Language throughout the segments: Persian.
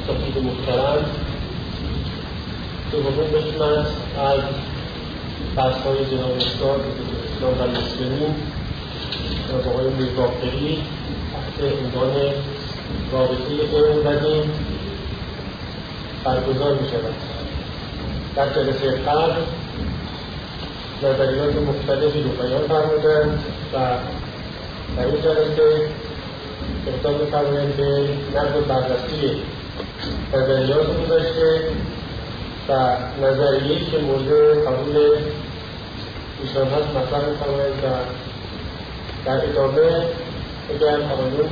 اساتید محترم، دومین قسمت از بحث‌های جناب استاد اسلام و مسلمین با آقای میرباقری تحت عنوان رابطه علم و دین برگزار می‌شود. در جلسه قبل نظریات مختلفی رو بیان فرمودند و در این جلسه اقدام می‌فرمایند به نقد و بررسی نظریات گذاشته و نظریه‌ای که مورد قبول ایشان هست مطرح می‌فرمایند و در ادامه اگر آقایون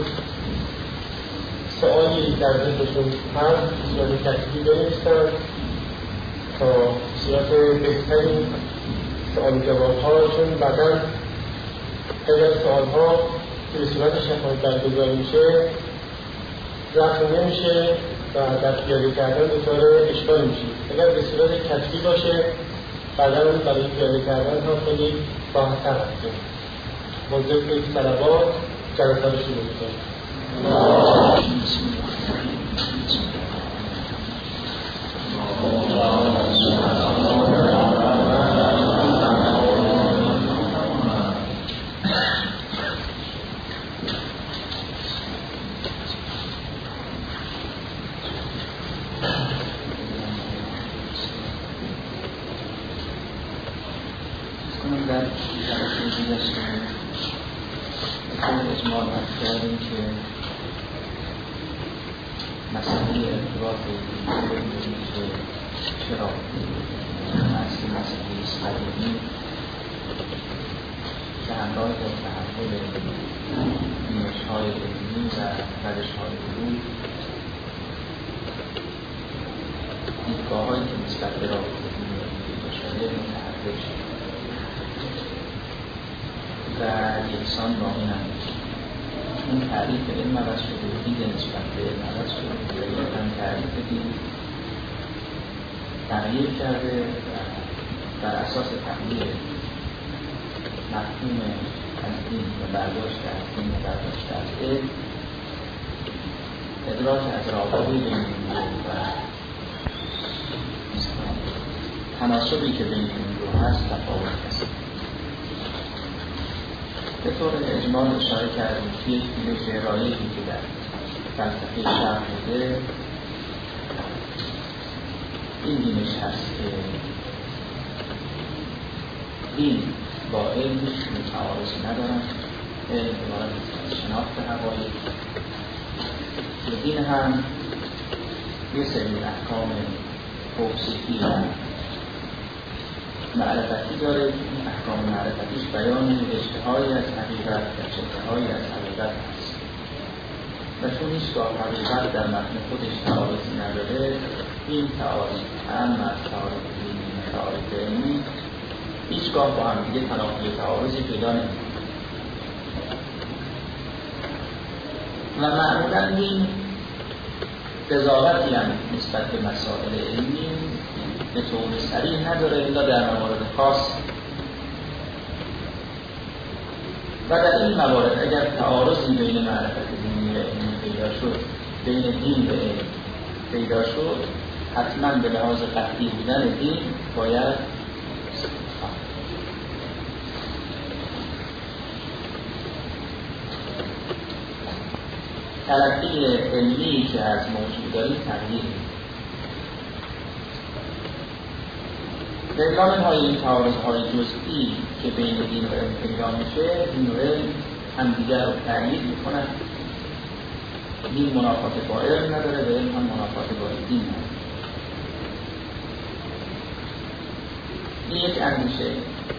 سوالی در ذهنشون هست یا تکلیفی بنویسند تا صورت بهترین سوال جواب‌هاشون بعداً اگر سوال‌ها که به صورت شفاهی برگزار میشه رفع نمیشه و در پیاده کردن دچار اشکال میشه. اگر به صورت کتبی باشه بعداً برای پیاده کردن هم خیلی راحت‌تر هست. با ذکر طلبات جلسه رو شروع می‌کنیم. کردیم که مسئله ارتباط بینید که چرا مسئله صدیقی که همراه با تحول بینش‌های علمی و روش‌های علوم دیدگاه‌هایی که نسبت به رابطه بین بشر متحول شد و یکسان باقی نمود. اون تعریف علم عوض شده، دید نسبت به علم عوض شده، دقیقاً تعریف دید تغییر کرده و بر اساس تغییر مفهوم از دین و برداشت از دین و برداشت از علم ادراک از رابطه بین و تناسبی که بین این دو هست تفاوت هست. به طور اجمال اشاره کردیم که یک دیگه جرایی که در فلسفه شرق بوده این دینش هست که دین با علم تعارضی ندارن، علم عبارت از شناخت حقایق و دین هم یه سری احکام توصیفی و معرفتی داره. این احکام معرفتیش بیان نوشته‌هایی از حقیقت و چهره‌هایی از حقیقت هست و چون هیچگاه حقیقت در متن خودش تعارضی نداره، این تعارض هم از تعارض دینی و تعارض علمی هیچگاه با هم دیگه تناقض تعارضی پیدا نمی‌کنه و معمولاً این قضاوتی هم نسبت به مسائل علمی به طور صریح نداره الا در موارد خاص و در این موارد اگر تعارضی بین معرفت دینی و علمی پیدا شد، بین دین و علم پیدا شد، حتما به لحاظ قطعی بودن دین باید تلقی علمی که از موجود داریم تغییر به اعلام های این تعارض‌های جزئی که بین دین و علم پیدا میشه، دین و علم همدیگر رو تغییر میکنن. دین منافات با علم نداره و علم هم منافات با دین نداره. این یک اندیشه.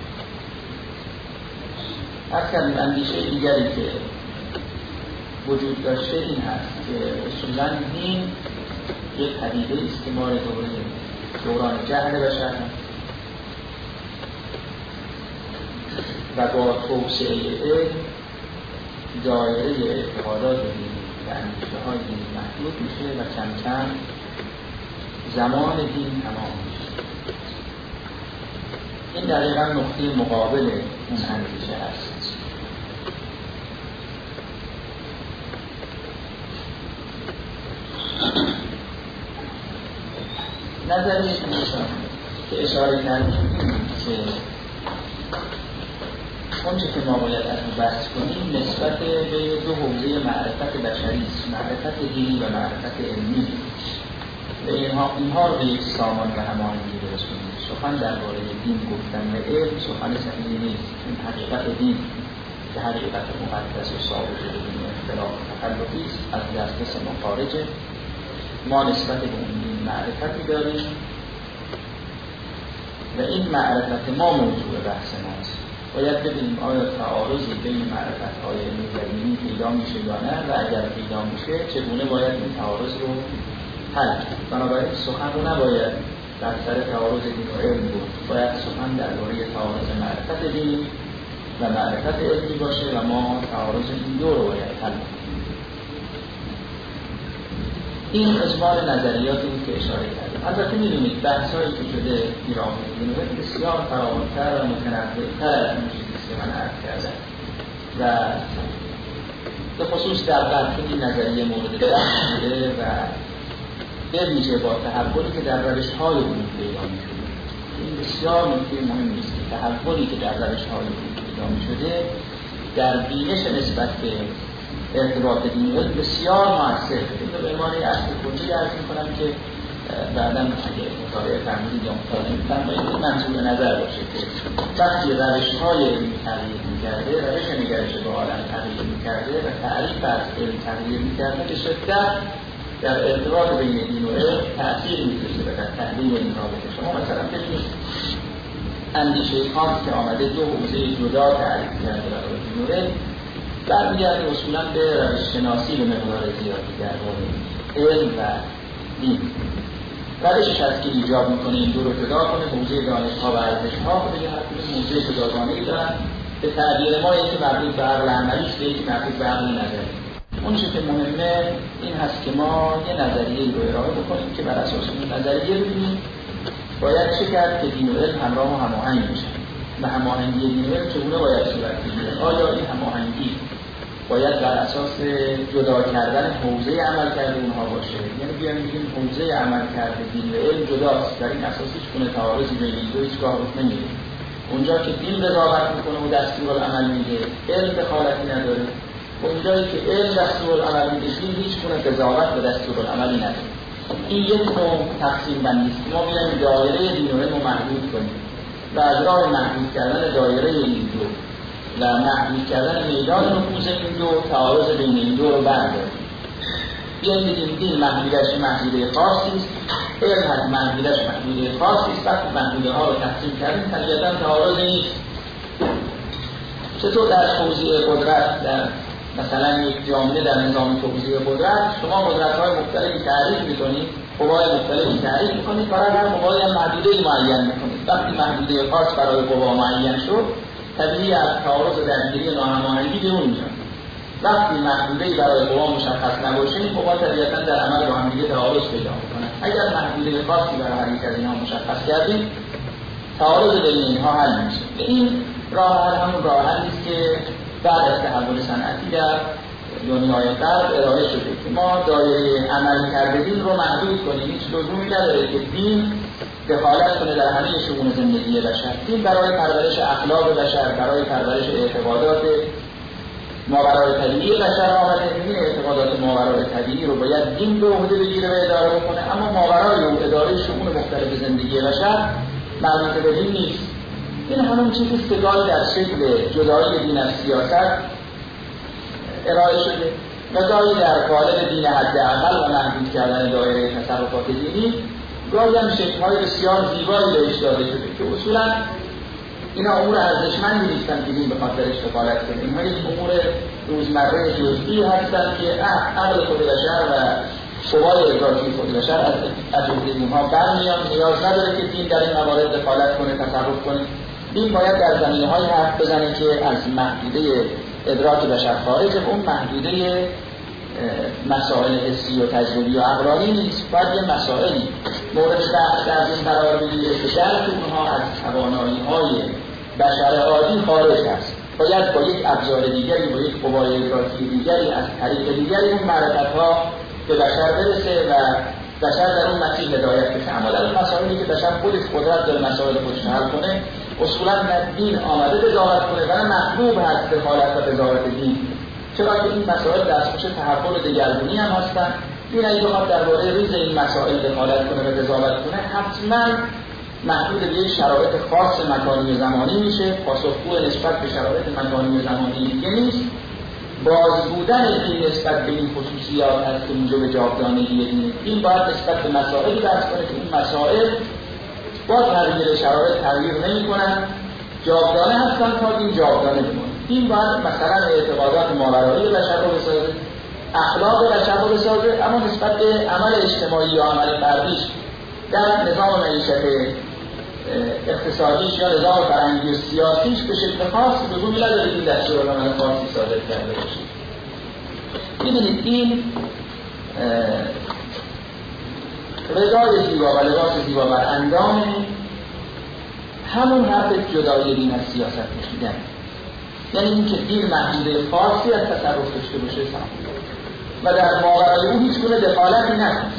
از کردیم اندیشه دیگری که وجود داشته این هست که اصولاً دین یک پدیده است که مال دوران جهل بشر و با توسعه علم دایره اعتقادات دینی و اندیشه‌های دینی محدود میشه و کم کم زمان دین تمام میشه. این دقیقاً نقطه مقابل اون اندیشه هست. نظریه که اشاره کردیم که اونچه که ما باید از اون بحث کنیم نسبت به دو حوزه معرفت بشری است، معرفت دینی و معرفت علمی. به اینها رو به یک سامان و هماهنگی برسونیم. سخن درباره دین گفتن و علم سخن صحیحی نیست. این حقیقت دین که حقیقت مقدس و ثابت بدون اختلاف و تخلفی است، از دسترس ما خارجه. ما نسبت به اون دین معرفتی داریم و این معرفت ما موضوع بحث ماست. باید ببینیم آیا تعارضی بین معرفت‌های علمی و دینی پیدا میشه یا نه و اگر پیدا میشه چگونه باید این تعارض رو حل کرد. بنابراین سخن رو نباید در سر تعارض دین و علم بود، باید سخن درباره تعارض معرفت دینی و معرفت علمی باشه و ما تعارض این دو رو باید حل کنیم. این اجمال نظریاتی بود که اشاره کردیم. البته می‌دونید بحث‌هایی که شده ایران دین و بسیار فراوان‌تر و متنوع‌تر از اون چیزی که من عرض کردم و به خصوص در برخی نظریه مورد بحث شده و به ویژه با تحولی که در روش‌های علوم پیدا می‌شده. این بسیار نکته مهمی است که تحولی که در روش‌های علوم پیدا می‌شده در بینش نسبت به ارتباط دین و علم بسیار موثر. این رو به عنوان اصل کلی عرض می‌کنم که بعداً اگه مطالعه فرمودید یا مطالعه می‌فرمایید منظور نظر باشه که وقتی روش‌های علمی تغییر می‌کرده، روش نگرش به عالم تغییر می‌کرده و تعریف از علم تغییر می‌کرده به شدت در ارتباط بین دین و علم تأثیر می‌گذاره و در تحلیل این رابطه. شما مثلا ببینید اندیشه کانت که آمده دو حوزه جدا تعریف کرده برای دین و علم برمیگرده اصولاً به روش شناسی به مقدار زیادی درباره علم و دین. روشش هست که ایجاب میکنه این دو رو جدا کنه، حوزه دانش‌ها و ارزش‌ها و به هر کدوم موضوع جداگانه‌ای دارن. به تعبیر ما یکی مربوط به عقل عملی است، یکی مربوط به عقل نظری. اون چیزی که مهمه این هست که ما یه نظریه‌ای رو ارائه بکنیم که بر اساس اون نظریه ببینیم باید چه کرد که دین و علم همراه و هماهنگ بشن و هماهنگی دین و علم چگونه باید صورت بگیره. آیا این هماهنگی باید بر اساس جدا کردن حوزه عمل کرده اونها باشه، یعنی بیایم بگیم حوزه عمل کرده دین و علم جداست، در این اساس هیچ گونه تعارضی بین این دو هیچگاه رخ نمیده. اونجا که دین قضاوت میکنه و دستورالعمل میده، علم دخالتی نداره. اونجایی که علم دستورالعمل میده، دین هیچ گونه قضاوت و دستورالعملی نداره. این یک نوع تقسیم بندی است. ما میایم دایره دین و علم رو محدود کنیم و از راه محدود کردن دایره این دو و محدود کردن میدان نفوذ این دو تعارض بین این دو رو برداریم. بیاییم بگیم دین محدوده خاصی است، علم محدودش محدوده خاصی است. وقتی محدوده ها رو تقسیم کردیم طبیعتاً تعارض نیست. چطور در توزیع قدرت در مثلا یک جامعه در نظام توزیع قدرت شما قدرت‌های مختلفی تعریف می‌کنید، قوای مختلفی تعریف می‌کنید، برای هر قوای هم محدوده‌ای معین می‌کنید. وقتی محدوده خاص برای قوا معین شد طبیعی از تعارض و درگیری ناهماهنگی به اون میاد. وقتی محدوده‌ای برای قوا مشخص نباشه این قوا طبیعتاً در عمل با هم دیگه تعارض پیدا می‌کنن. اگر محدوده خاصی برای هر یک از اینها مشخص کردیم تعارض بین اینها حل میشه. این راه حل همون راه حلی است که بعد از تحول صنعتی در دنیای غرب ارائه شده که ما دایره عمل کرده دین رو محدود کنیم. هیچ لزومی نداره که دین دخالت کنه در همه شئون زندگی بشر. دین برای پرورش اخلاق بشر، برای پرورش اعتقادات ماورای طبیعی بشر آمده. این اعتقادات ماورای طبیعی رو باید دین به عهده بگیره و اداره بکنه، اما ماورای اون اداره شئون مختلف زندگی بشر مربوط به دین نیست. این همون چیزی است که گاهی در شکل جدایی دین از سیاست ارائه شده و گاهی در قالب دین حداقل و محدود کردن دایره تصرفات دینی، گاهی هم شکل‌های بسیار زیبایی بهش داده شده که اصولاً اینا امور ارزشمندی نیستن که دین بخواد درش دخالت کنه. اینها یک امور روزمره جزئی هستن که عقل خود بشر و قوای ادراکی خود بشر از اینها برمیان. نیاز نداره که دین در این موارد دخالت کنه، تصرف کنه. دین باید در زمینه‌های حرف بزنه که از محدوده ادراک بشر خارجه، اون محدوده مسائل حسی و تجربی و عقلانی نیست. باید یه مسائلی مورد در این قرار بگیره که درک اونها از توانایی‌های بشر عادی خارج است. باید با یک ابزار دیگری، با یک قوای ادراکی دیگری، از طریق دیگری اون معرفت‌ها به بشر برسه و بشر در اون مسیر هدایت بشه. اما در اون مسائلی که بشر خودش قدرت داره مسائل خودش حل کنه، اصولا نه دین آمده قضاوت کنه و نه مطلوب هست دخالت و قضاوت دین، چرا که این مسائل دستخوش تحول و دگرگونی هم هستن. دین اگه بخواد درباره ریز این مسائل دخالت کنه و قضاوت کنه، حتما محدود به یک شرایط خاص مکانی و زمانی میشه، پاسخگو نسبت به شرایط مکانی و زمانی دیگه نیست. باز بودن این نسبت به این خصوصیات هست که موجب جاودانگی دینه. این باید نسبت به مسائلی بحث کنه که این مسائل با تغییر شرایط تغییر نمی‌کنن، جاودانه هستن تا این جاودانه بمونه. این باید مثلا اعتقادات ماورایی بشر رو بسازه، اخلاق بشر رو بسازه، اما نسبت به عمل اجتماعی یا عمل فردیش در نظام معیشت اقتصادیش یا نظام فرهنگی و سیاسیش به شکل خاص لزومی نداره این دستورالعمل خاصی صادر کرده باشه. می‌دونید این رضای زیبا و لباس زیبا بر اندام همون حرف جدای دین از سیاست کشیدن، یعنی این که دین محدوده خاصی از تصرف داشته باشه و در ماورای او هیچ گونه دخالتی نکنه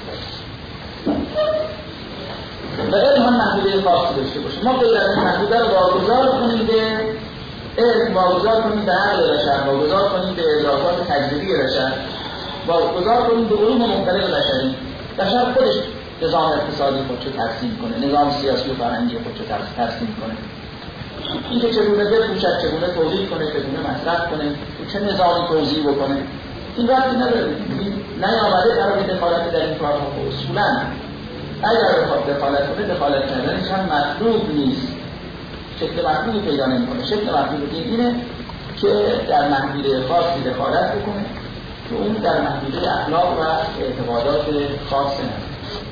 و علم هم محدوده خاصی داشته باشه. ما غیر از این محدوده رو واگذار کنیم به علم، واگذار کنیم به عقل بشر، واگذار کنیم به ادراکات تجربی بشر، واگذار کنیم به علوم مختلف بشری. بشر خودش نظام اقتصادی خودشو ترسیم کنه، نظام سیاسی و فرهنگی خودشو ترسیم کنه. این که چگونه بپوشد، چگونه تولید کنه، چگونه مصرف کنه، چه نظامی توزیع بکنه، این ربطی نداره. نیامده برای دخالت در این کارها. اصولا اگر بخواد دخالت کنه، دخالت کردنش هم مطلوب نیست، شکل مطلوب پیدا نمی‌کنه. شکل مطلوب دین اینه که در محدوده خاصی دخالت بکنه که اون در محدوده اخلاق و اعتقادات خاص نه.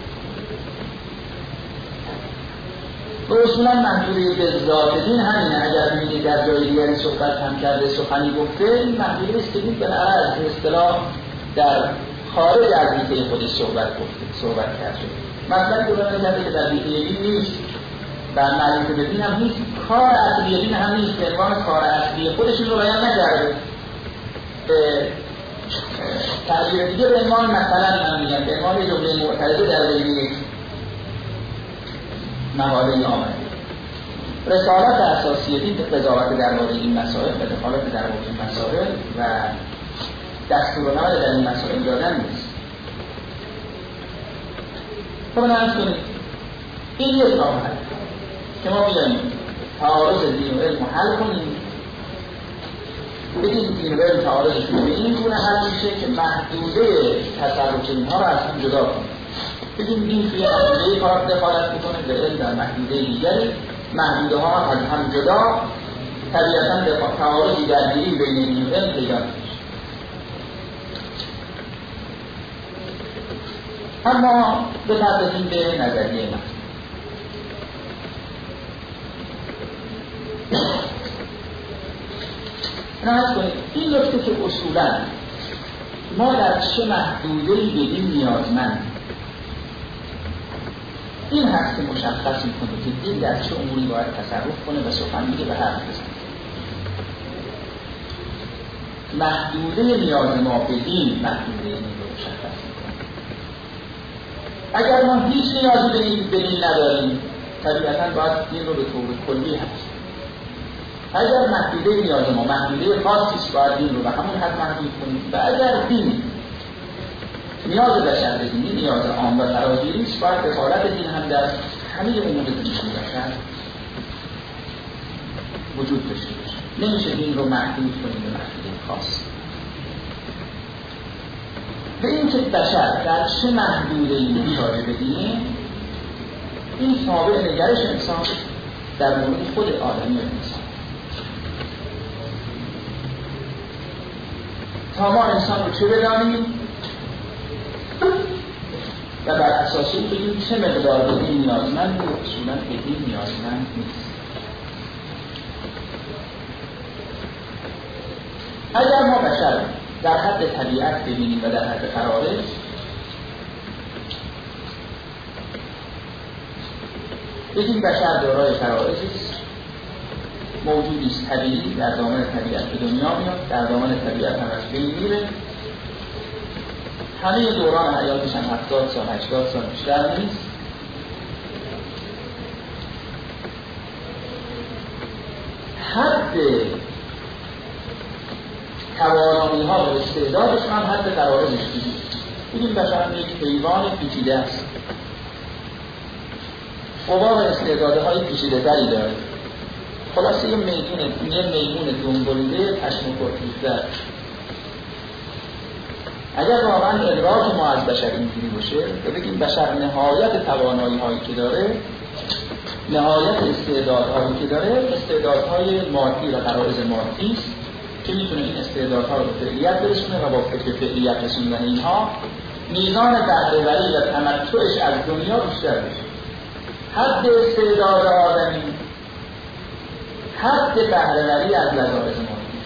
و اصولا محدوده به ذات دین همینه. اگر می‌بینید در جای دیگری صحبت هم کرده، سخنی گفته، این محدوده است که دین به اصطلاح در خارج از حیطه خودش صحبت کرده. مثلا گفتن کرده که در حیطه دین نیست، در معرفت به دین هم نیست، کار اصلی دین هم نیست، به عنوان کار اصلی خودش رو بیان نکرده. تعبیر دیگه به عنوان مثلا من میگم به عنوان جمله معترضه در بین یک مقاله آمده. رسالت اساسی دین قضاوت درباره این مسائل و دخالت در این مسائل و دستورالعمل در این مسائل دادن نیست. خب نرس کنید این یک راه حل که ما بیاییم تعارض دین و علم حل کنیم، بگیم دین و علم تعارضشون به این گونه حل میشه که محدوده تصرف اینها رو از هم جدا کنیم. بگیم دین توی محدوده کار دخالت میکنه، به علم در محدوده دیگری، محدوده ها از هم جدا، طبیعتا تعارضی درگیری بین دین و علم پیدا میشه. اما بپردازیم به نظریه من. نهایت کنید این نکته که اصولا ما در چه محدوده‌ای به دین نیازمند، این هست که مشخص میکنه که دین در چه اموری باید تصرف کنه و سخن میگه به حرف بزنه. محدوده نیاز ما به دین محدوده رو مشخص میکنه. اگر ما هیچ نیازی به دین نداریم، طبیعتا باید دین رو به طور کلی هست. اگر محدوده نیاز ما محدوده خاصیست، باید دین رو به همون حد محدود کنیم. و اگر دین نیاز بشر به دینی نیاز عام و فراگیریست، باید دخالت دین هم در همه امور زندگی بشر وجود داشته باشه. نمیشه دین رو محدود کنیم به محدوده خاص. به این که بشر در چه محدوده‌ای محتاج به دینه، این تابع نگرش انسان در مورد خود آدمی انسان. تا ما انسان رو چه بدانیم و بر اساس اون بگیم چه مقدار به دین نیازمند و اصولا به دین نیازمند نیست. اگر ما بشر در حد طبیعت ببینیم و در حد فرائض، بگیم بشر دارای فرائضی است، موجودی است طبیعی در دامن طبیعت به دنیا میاد، در دامن طبیعت هم از بین میره همه دوران حیاتش هم 70 سال 80 سال بیشتر نیست. حد توانایی ها و استعدادش هم حد قرارش نیست. بودیم بشر یک حیوان پیچیده است، قوا و استعدادهای پیچیده تری داره. خلاصه یه میمون دنبالیده پشم پرتیزده. اگر واقعا ادراک ما از بشر اینجوری باشه و بگیم بشر نهایت توانایی هایی که داره، نهایت استعدادهایی که داره استعدادهای مادی و غرایز مادی است که میتونه این استعدادها رو به فعلیت برسونه و با فکر فعلیت رسوندن اینها میزان بهره‌وری و تمتعش از دنیا بیشتر بشه. حد استعداد آدمی حد بهره‌وری از لذایذ مادی.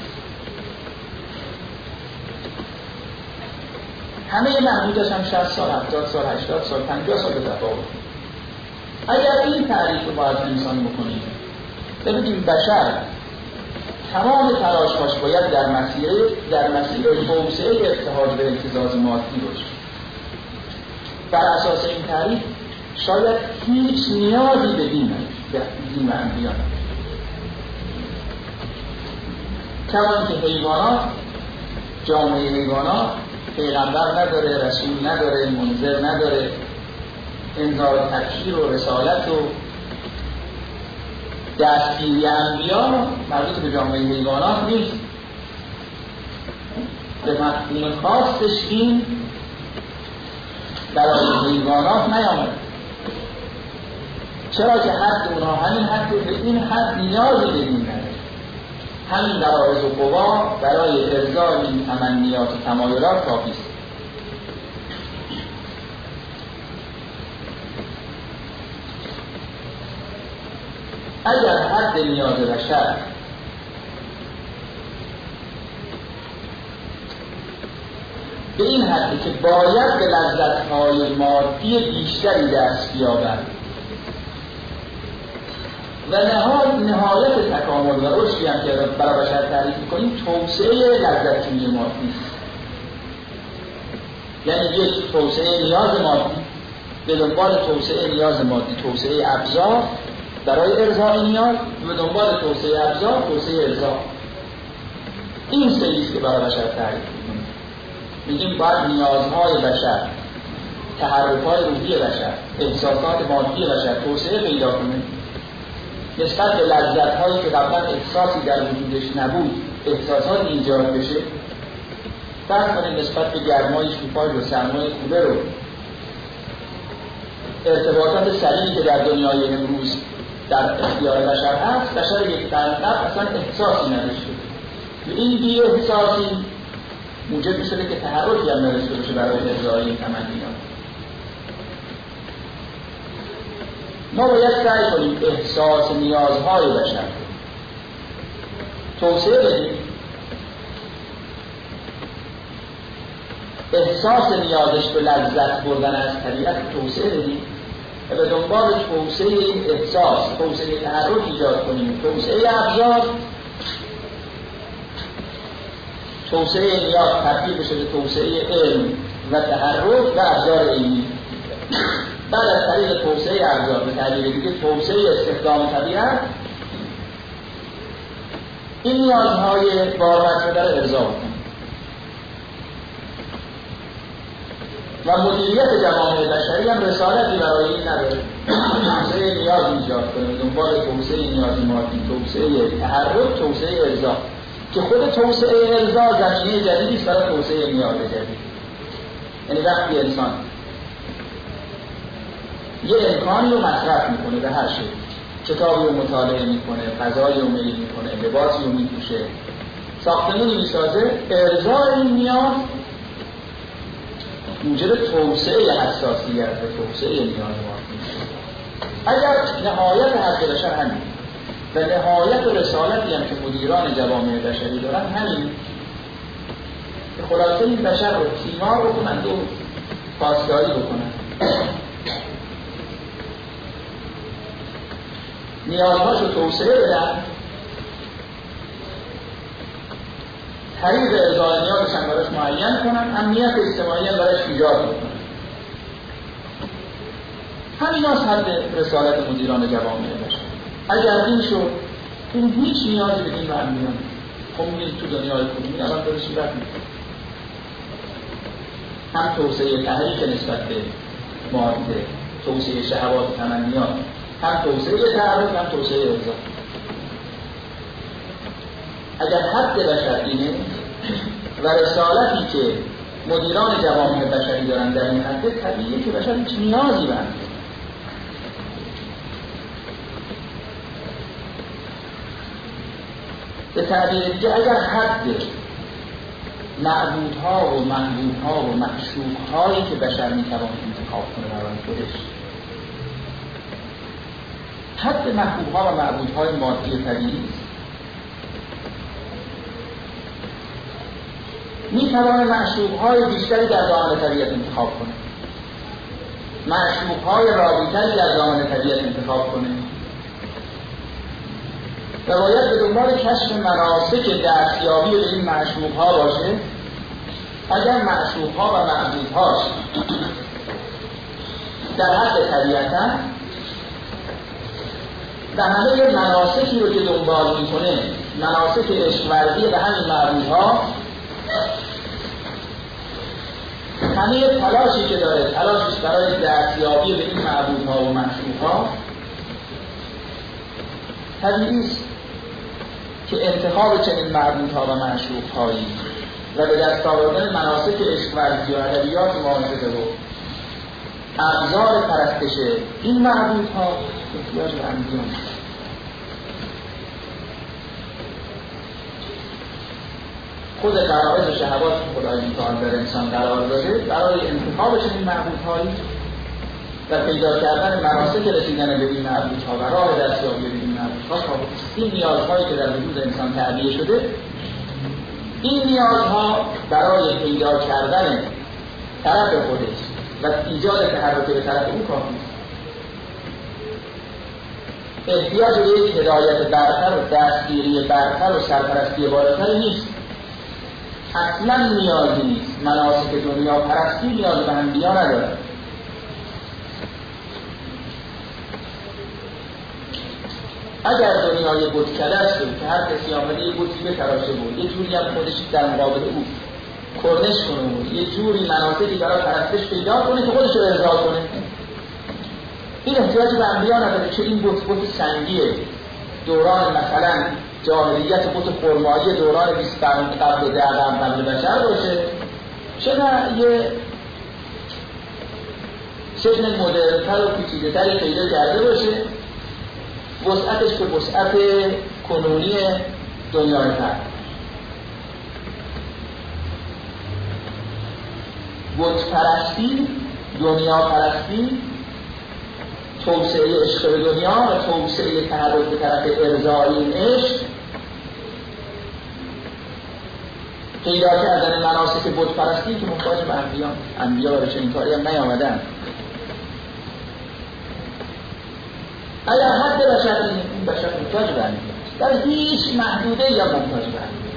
همه محدودش هم 60 سال 70 سال 80 سال 50 سال به تفاوت. اگر این تعریف رو باید انسان بکنیم ببینیم بشر تمام تلاش‌هاش باید در مسیر توسعه ابتهاج به امتزاج مادی باشه. بر اساس این تعریف شاید هیچ نیازی به دین و انبیا نباشه. کمان که حیوانات، جامعه حیوانات پیغمبر نداره، رسول نداره، منذر نداره، انذار و تبشیر و رسالت و دستگیری انبیا مربوط به جامعه حیوانات نیست. به مفهوم خاصش این برای حیوانات نیامد. چرا که حد اونها همین حد به این حد نیازی به دین نداره. همین غرایز و قوا برای ارضای این تمنیات و تمایلات کافی است. اگر حد نیاز بشر به این حدی که باید به لذت‌های مادی بیشتری دست بیابد و نهایت تکامل و رشدی هم که برای بشر تعریف می‌کنیم توسعه لذت‌های مادی است. یعنی یک توسعه نیاز مادی به دنبال توسعه نیاز مادی، توسعه ابزار برای ارضای نیاز، به دنبال توسعه ابزار، توسعه ارضا. این سیست که برای بشر تعریف می‌کنیم. میگیم باید نیازهای بشر، تحرکات روحی بشر، احساسات مادی بشر توسعه پیدا کنه. نسبت به لذت‌هایی که قبلا احساسی در وجودش نبود، احساسات ایجاد بشه. فرض کنیم نسبت به گرمای شوفاژ و سرمای کوله رو، ارتباطات سریعی که در دنیای امروز در اختیار بشر هست، بشر یک قرن اصلا احساسی نداشته. این بی احساسی موجب می‌شده که تحرکی هم نداشته باشه برای ارضای این تمنیات. ما باید سعی کنیم احساس نیازهای بشر توسعه بدیم. احساس نیازش به لذت بردن از طبیعت توسعه بدیم و به دنبال توسعه این احساس، توسعه تحرک ایجاد کنیم، توسعه ابزار، توسعه نیاز تبدیل بشه به توسعه علم و تحرک و ابزار علمی. بعد از طریق توسعه ابزار به تعبیر دیگه توسعه استخدام طبیعت این نیازهای بارور شده رو ارضا کنیم و مدیریت جوامع بشری هم رسالتی برای این نداره. توسعه نیاز ایجاد کنه، دنبال توسعه نیاز مادی، توسعه تحرک، توسعه ارضا که خود توسعه ارضا زمینه جدیدی است برای توسعه نیاز جدید. یعنی وقتی انسان یه امکانی رو مصرف میکنه به هر شکل، کتابی رو مطالعه میکنه، غذایی رو میل میکنه، لباسی رو میپوشه، ساختمونی میسازه، ارضای این نیاز موجب توسعه حساسیت و توسعه نیاز مادی. اگر نهایت حد بشر همین و نهایت رسالتی هم که مدیران جوامع بشری دارن همین که خلاصه این بشر رو تیمار بکنند و پاسداری بکنند، نیازهاش رو توسعه بدن، طریق ارضای نیازش هم براش معین کنن، امنیت اجتماعی هم براش ایجاد کنن. همین هاست حد رسالت مدیران جوامع بشر. اگر این شد، این هیچ نیازی به دین و انبیاء نیست. خب می‌بینید تو دنیای کنونی الان داره صورت می‌گیره. هم توسعه تحریک نسبت به ماده، توسعه شهوات و تمنیات، هم توسعه تعرض، هم توسعه ارضا. اگر حد بشر اینه و رسالتی که مدیران جوامع بشری دارن در این حد، طبیعیه که بشر هیچ نیازی به هم. به تعبیر دیگه اگر حد معبودها و محبوبها و معشوقهایی که بشر میتوان انتخاب کنه برای خودش، حد محبوبها و معبودهای مادی طبیعی است، میتوان معشوقهای بیشتری در دامن طبیعت انتخاب کنه، معشوقهای رابطری در دامن طبیعت انتخاب کنه و باید به دنبال کشف مناسک دستیابی به این معشوقها باشه. اگر معشوقها و معبودهاش در حد طبیعتن و همه مناسکی رو که دنبال میکنه، مناسک عشق‌ورزی به همین معبودها، همه تلاشی که داره، تلاشش برای دستیابی به این معبودها و معشوقها، طبیعی است که انتخاب چنین معبودها و معشوقهایی و به دست آوردن مناسک عشق‌ورزی و ادبیات معاصره و ابزار پرستش این معبودها احتیاج به انبیاء است. خود غرایز و شهوات که خدای متعال در انسان قرار داده برای انتخاب چنین معبودهایی و پیدا کردن مناسک رسیدن به این معبودها و راه دستیابی به این معبودها، این نیازهایی که در وجود انسان تعبیه شده، این نیازها برای پیدا کردن طرف خودش و ایجاد تحرک به طرف او کافی است. احتیاج به یک هدایت برتر و دستگیری برتر و سرپرستی بالاتر نیست. اصلا نیازی نیست. مناسک دنیا پرستی نیاز به انبیا نداره. اگر دنیای بتکده است که هر کسی آمده یه بتی بتراشه بود، یه جوری هم خودش در مقابل او کرنش کنه بود، یه جوری مناسکی برای پرستش پیدا کنه که خودش رو ارضا کنه، این احتیاج به انبیا نداره. چه این بت سنگیه دوران مثلا جاهلیت، بت خرمایی دوران 20 قرن قبل و 10 قرن قبل بشر باشه، چه نه یه شکل مدرن‌تر و پیچیده‌تری پیدا کرده باشه، وسعتش که وسعت کنونی دنیای فرد. بت پرستی، دنیا پرستی، توسعه عشق به دنیا و توسعه تحرک به طرف ارضای این عشق، پیدا کردن مناسک بت پرستی که محتاج به انبیا برای چنین کاری هم نیامدن. اگر حد بشر این بشر محتاج به انبیا در هیچ محدوده یا محتاج به انبیا.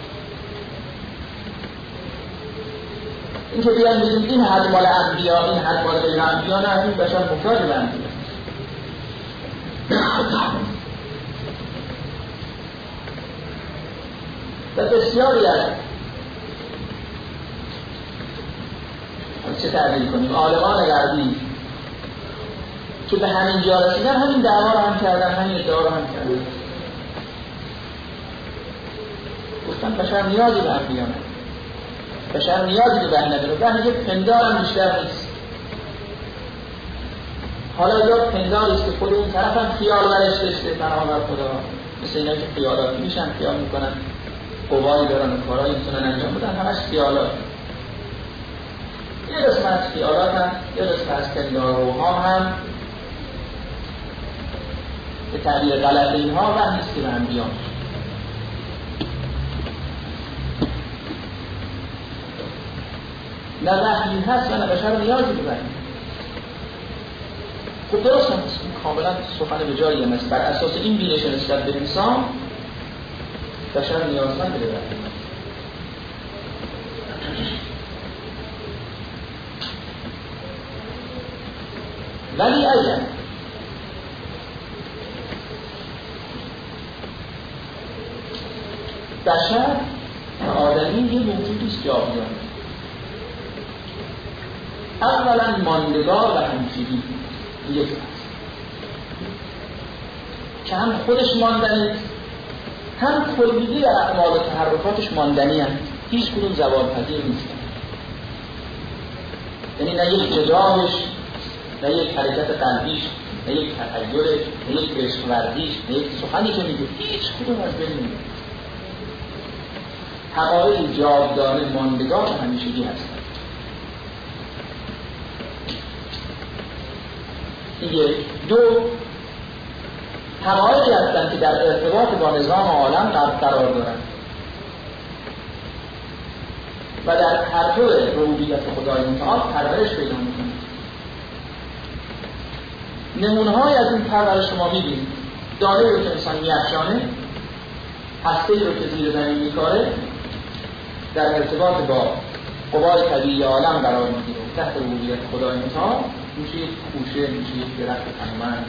این که بیان بگیم این حد مال انبیا، این حد مال غیر انبیا، نه، این بشر محتاج به انبیا. و بسیاری از چه تعبیر کنیم عالمان غربی که به همین جا رسیدن، همین دعوا رو هم کردن، همین ادعا رو هم کردن، گفتن بشر نیازی به انبیا نداره، بشر نیازی به وحی نداره، وحی پندار هم بیشتر نیست. حالا یا پنداری است که خود اون طرف هم خیال برش داشته، برابر خدا، مثل اینا که خیالاتی میشن، خیال میکنن قوایی دارن و کارهایی میتونن انجام بدن، همش خیالات. یه قسمت خیالات هم، یه قسمت از پندارها هم به تعبیر غلط اینها وحی نیست که به انبیا نه وحی هست و نه بشر نیازی به وحی. خب درست هم کاملا سخن به جایی هم است. بر اساس این بینش نسبت به انسان بشر نیازمند به وحی. ولی اگر بشر آدمی یه موجودیست جاودانه، اولا ماندگار و همیشگی، یک هست که هم خودش ماندنی هم کلیه اعمال و تحرکاتش ماندنی هست، هیچ کدوم زوال پذیر نیست. یعنی نه یک جداهش، نه یک حرکت قلبیش، نه یک تخیلش، نه یک عشق ورزیش، نه یک سخنی که میگه، هیچ کدوم از بین نمیره. حقایق جاودانه ماندگار و همیشگی هستند. یک. دو، حقایقی هستند که در ارتباط با نظام عالم قرار دارند و در پرتو ربوبیت خدای متعال پرورش پیدا می‌کنند. نمونه‌های از این پرورش شما می‌بینید. دانه‌ای رو که انسان می‌افشانه، هسته‌ای رو که زیر زمین می‌کاره، در ارتباط با قوای طبیعی عالم قرار می‌گیره تحت ربوبیت خدای متعال، میشه یک خوشه، میشه یک درخت تنومند.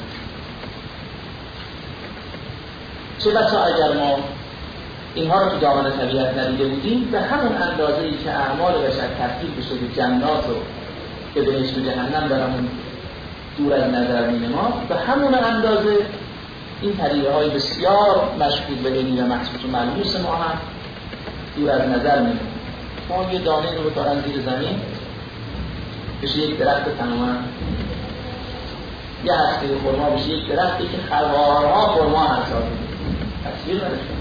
چه بسا اگر ما اینها رو تو دامن طبیعت ندیده بودیم، به همون اندازه‌ای که اعمال بشر تبدیل بشه به جنات و به بهشت و جهنم برامون دور از نظر می‌نماد، به همون اندازه این پدیده‌های بسیار مشهود به عینی و محسوس و ملموس ما هم دور از نظر می‌نماد. ما یه دانه رو بذارن زیر زمین بشه یک درخت تنومند، یه هسته خرما بشه یک درختی که خروارها خرما حساب تصویر نداشته.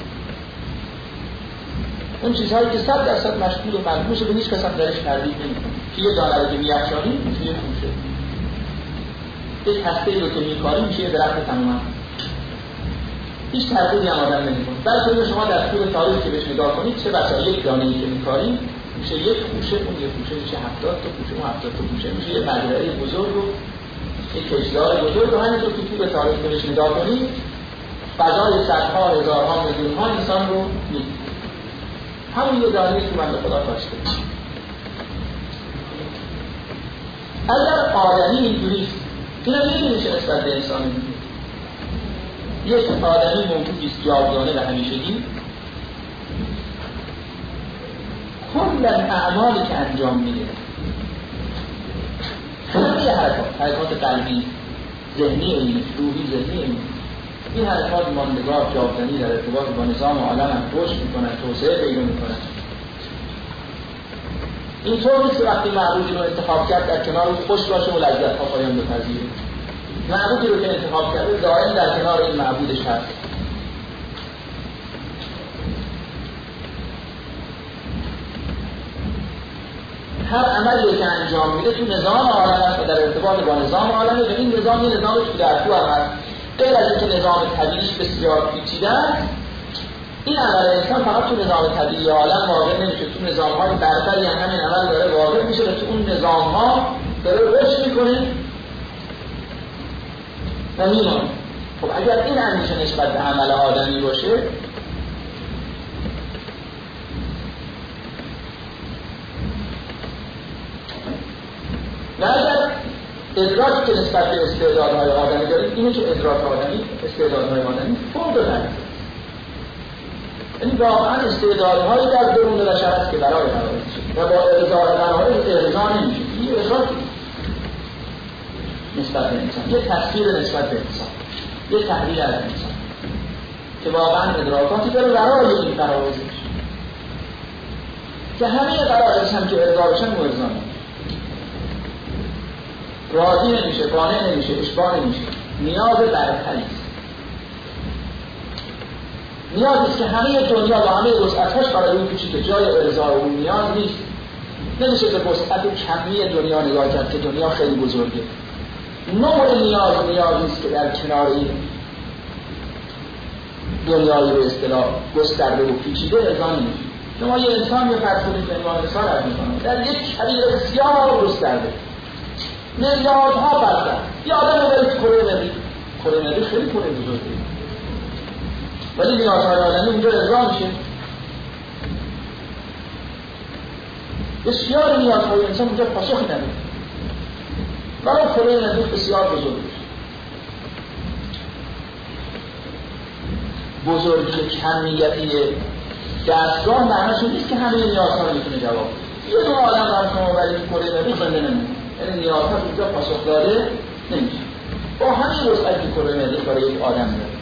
اون چیزهایی که 100% مشغول و ملموسه به هیچ کس هم درش تردید نمی‌کنه. که یه دانه رو که می‌افشانی میشه یه خوشه، یک هسته‌ای رو که می‌کاری میشه یه درخت تنومند. هیچ تردیدی هم آدم نمی‌کنه. بلکه شما در طول تاریخ که بهش نگاه کنید، چه بسا یک دانه‌ای که می‌کاری میشه یک خوشه، اون یک خوشه میشه 70 تا خوشه، اون 70 تا خوشه میشه یه مزرعه بزرگ و یک کشتار بزرگ. و همینطور که طول تاریخ که بهش نگاه کنید، فضای صدها هزارها میلیون‌ها انسان رو می‌بینید. همون یه دانه‌ای که من به خدا کاشته. اگر آدمی اینجوریست، اینا نمیشه نسبت به انسان می‌بینید. یک آدمی موجودیست جاودانه و همیشگی، کلاً اعمالی که انجام میده، همه حرکات قلبی، ذهنی علمی، روحی ذهنی علمی، این حرکات ماندگار جاودانی در ارتباط با نظام عالم هم رشد میکنن، توسعه پیدا میکنن. اینطور نیست که وقتی معبودی رو انتخاب کرد در کنار خوش باشه و لذت‌ها پایان بپذیره. معبودی رو که انتخاب کرده دائم در کنار این معبودش هست. هر عملی که انجام میده تو نظام عالم هست و در ارتباط با نظام عالمه و این نظام یه نظام تو در تو هم هست. غیر از اینکه نظام طبیعیش بسیار پیچیده است، این عمل انسان فقط تو نظام طبیعی عالم واقع نمیشه، تو نظام‌های برتری هم همین عمل داره واقع میشه و تو اون نظام‌ها داره رشد میکنه و میمونه. خب اگر این همیشه نسبت به عمل آدمی باشه، و اگر ادراکی که نسبت به استعدادهای آدمی داریم، اینه که ادراک آدمی، استعدادهای آدمی فوق العاده، یعنی واقعا استعدادهایی در درون بشر هست که برای قرار شده و با ارضای قرار ارضا نمیشه. این ادراکی نسبت به انسان، یه تصویر نسبت به انسان، یه تحلیل از انسان که واقعا ادراکاتی داره برای این قرارش که همه قرارش هم که ارضا بشن و ارضا نمیشه، راضی نمیشه، قانع نمیشه، اشباع نمیشه. نیاز برتری است، نیازی که همه دنیا و همه وسعت‌هاش برای اون پیچیده جای ارضای اون نیاز نیست. نمیشه به وسعت کمی دنیا نگاه کرد که دنیا خیلی بزرگه. نوع نیازی است که در کنار این دنیای به اصطلاح گسترده و پیچیده ارضا نمیشه. شما یه انسان یه فرض کنید به عنوان مثال عرض می‌کنم، در یک شبیه بسیار گسترده میلیاردها فرد، یه آدم رو برید کره مریخ خیلی کره بزرگه، ولی نیازهای آدمی اونجا ارضا میشه. بسیار نیازهای انسان اونجا پاسخ نداره. و اون کره مریخ بسیار بزرگ است. بزرگی کمیتی دستگاه معنیش نیست که همه نیازها رو میتونه جواب بده. یه دونه آدم هم شما ولی کره مریخ زنده نمیمونه، یعنی نیازها اونجا پاسخ داده نمیشه. با همین وسعتی کره مریخ برای یک آدم داره.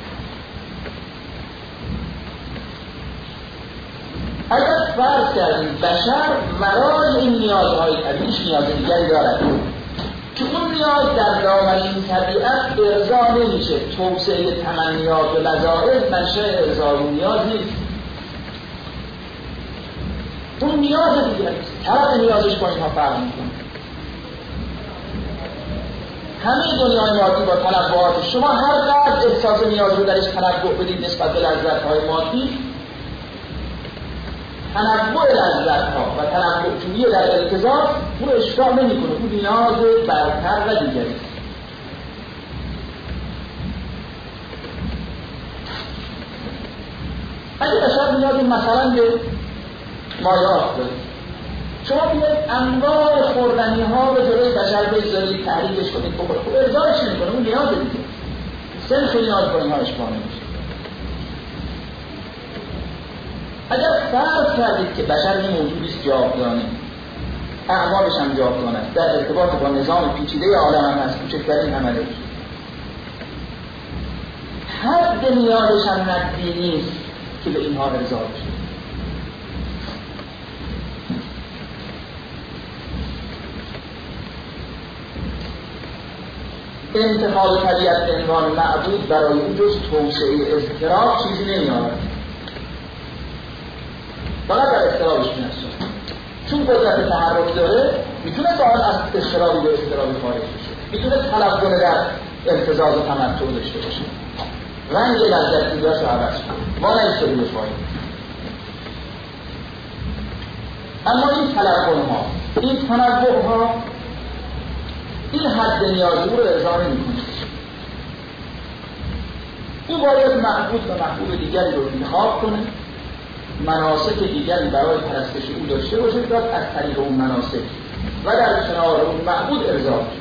اگر فرض کردیم بشر ورای این نیازهای طبیعیش نیاز دیگری دارد که اون نیاز در دامنه این طبیعت ارضا نمیشه، توسعه تمنیات و لذائذ منشأ ارضا و نیاز نیست، اون نیاز دیگری است. طرف نیازش با اینها فرق میکنه. همه دنیای مادی با تنوعات شما هر قدر احساس نیاز رو درش تنوع بدید نسبت به لذت‌های مادی، تنوع لذت‌ها و تنوع جویی در التزام اون رو اشباع نمی‌کنه، اون نیاز برتر و دیگری است. اگه بشر نیاز مثلا به مایات داره، شما بیاید انواع خوردنی‌ها به جلوی بشر بگذارید تحریکش کنید بخوره، خب ارضاش نمی‌کنه، اون نیاز دیگه سنخ نیاز با اینها اشباع نمیشه. اگر فرض کردید که بشر یه موجودی است جاودانه، اعمالش هم جاودانه است، در ارتباط با نظام پیچیده عالم هم هست، کوچکترین عملش حد نیازش هم ندی نیست که به اینها ارضا بشه. انتخاب طبیعت به عنوان معبود برای او جز توسعه اضطراب چیزی نمی‌آورد، فقط در اضطرابش می‌نشد. چون قدرت تحرک داره میتونه باید از اضطرابی به اضطرابی خارج بشه، میتونه تلقونه در امتزاز و تمتع داشته باشه، رنگ لذت دیگرش رو عوض کنه، ما نمی‌تونی بفاییم. اما این تلقونه ها، این تنوع ها، این حد نیازی رو ارضا نمی‌کنه. او باید معبود و محبوب دیگری رو انتخاب کنه، مناسک دیگری برای پرستش او داشته باشه تا از طریق اون مناسک و در کنار اون معبود ارضا بشه.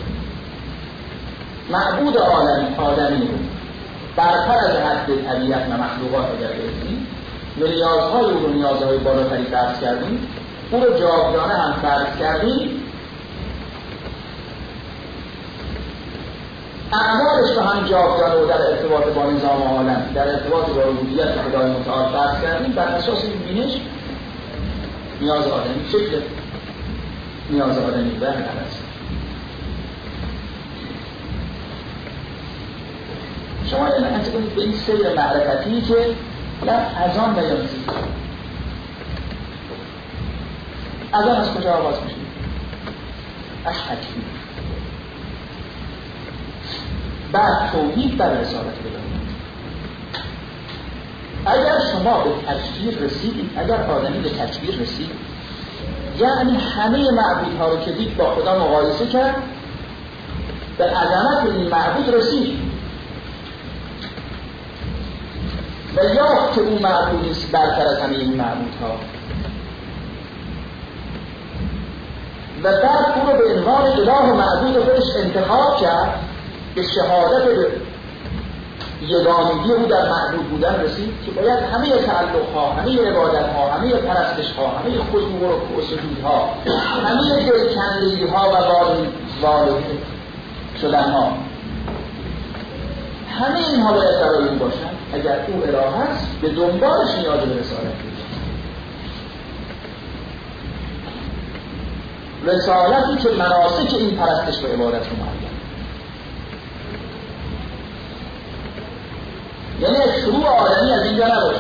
معبود آدمی رو برتر از حد طبیعت و مخلوقات اگر بگیریم، به نیازهای او رو نیازهای بالاتری فرض کردیم، او رو جاودانه هم فرض کردیم، اعمالش رو هم جاودانه و در ارتباط با نظام عالم، در ارتباط با ربوبیت خدای متعال فرض کردیم، بر اساس این بینش نیاز آدمی شکل نیاز آدمی برقرار است. شما یه نحن کنید به این سیر معرفتی که نه از آن بیان سید. از آن از کجا آغاز میشه؟ از حکیم، بعد توحید، بعد رسالت بدانید. اگر شما به تکبیر رسیدید، اگر آدمی به تکبیر رسید، یعنی همه معبودها رو که دید با خدا مقایسه کرد، به عظمت این معبود رسید و یافت که اون معبودی است برتر از همه این معبودها، و بعد اون رو به عنوان اله و معبود خودش انتخاب کرد، به شهادت به یگانگی او در معبود بودن رسید که باید همه تعلق‌ها، همه عبادت‌ها، همه پرستش‌ها، همه خضوع و سجودها، همه دلکندگی‌ها و والده شدن‌ها، همه اینها باید برای او باشن. اگر او اله است، به دنبالش نیاز به رسالت دارد، رسالتی که مناسک این پرستش و عبادت رو معین، یعنی شروع آدمی از اینجا نباشه.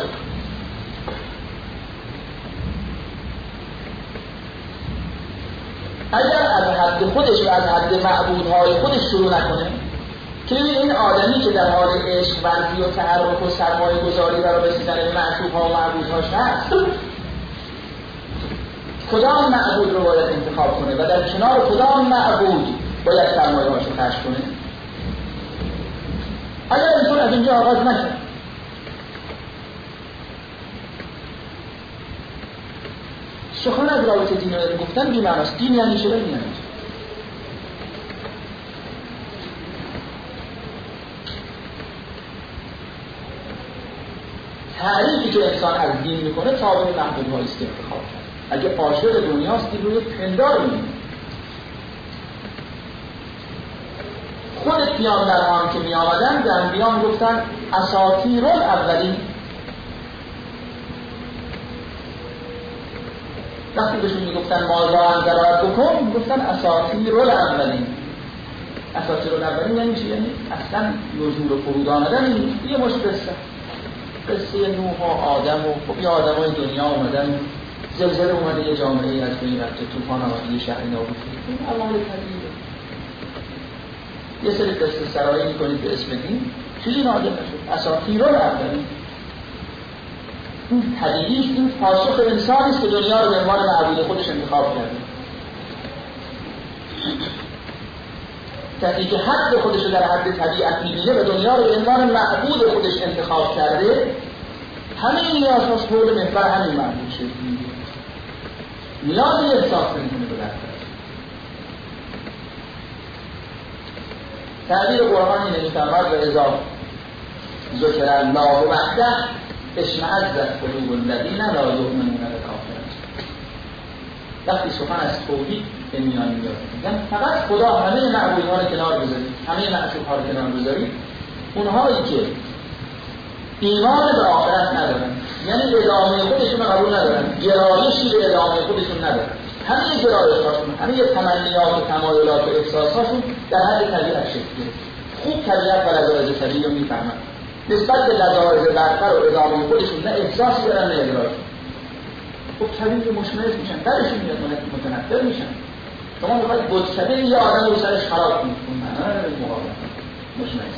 اگر از حد خودش و از حد معبودهای خودش شروع نکنه، که این آدمی که در حال عشق ورزی و تحرک و سرمایه گذاری برای رسیدن به معشوق‌ها و معبودهاش هست، کدام معبود رو باید انتخاب کنه و در کنار کدام معبود باید سرمایه هاش رو خرج کنه؟ اگر اینطور از اینجا آغاز نکنه، سخن از رابطه دین و علم گفتن بی معناست. دین یعنی چه؟ یعنی تعریفی که انسان از دین میکنه تابع محبوب‌هایی است که انتخاب کرد. اگه عاشق دنیاست دین روی پندار میمونه. خود پیامبران که می آمدن به انبیاء گفتن اساطیر الاولین. وقتی بهشون میگفتن ماذا انزل ربکم میگفتن اساطیر الاولین. اساطیر الاولین یعنی چی؟ یعنی اصلا نزول و فرود آمدن نیست. یه مش قصه نوح و آدم و خب یه آدمای دنیا اومدن، زلزله اومده، یه جامعه از بین رفته، طوفان آمده، یه شهری نابود شد. این علامت طبیعیه. یه سری قصه سرایی میکنید به اسم دین، چیزی نادر نشد. اساطیر الاولین. این طبیعیست، این پاسخ انسانیست که دنیا رو به عنوان معبود خودش انتخاب کرده. کسی که حد خودش رو در حد طبیعت میبینه و دنیا رو به عنوان معبود خودش انتخاب کرده، همه نیازهاش حول محور همین معبود شد. نیازی احساس نمی‌کنه به دست. تعبیر قرآن اینه می‌فرماد و اذا ذکر الله وحده اشمئزت قلوب الذین لا یؤمنون بالآخرة. وقتی سخن از توحید به میان میاد، یعنی فقط خدا، همه معبودها رو کنار بذارید، همه معشوق‌ها رو کنار بذارید، اونهایی که ایمان به آخرت ندارن، یعنی ادامه خودشون رو قبول ندارن، گرایشی به ادامه خودشون ندارن، همه گرایش‌هاشون، همه تمنیات و تمایلات و احساساشون در حد طبیعت شکل گرفته. خوب طبیعت و لذایذ طبیعی رو میفهمن. نسبت به لذایذ برتر و ادامه خودشون نه احساسی دارن نه ادراک. خب طبیعی مشمئز میشن، درشون میاد متنفر میشن. شما میخواید بودکده یه آدم رو سرش خراب کنید، اون معنی رو مقابل مشمئز.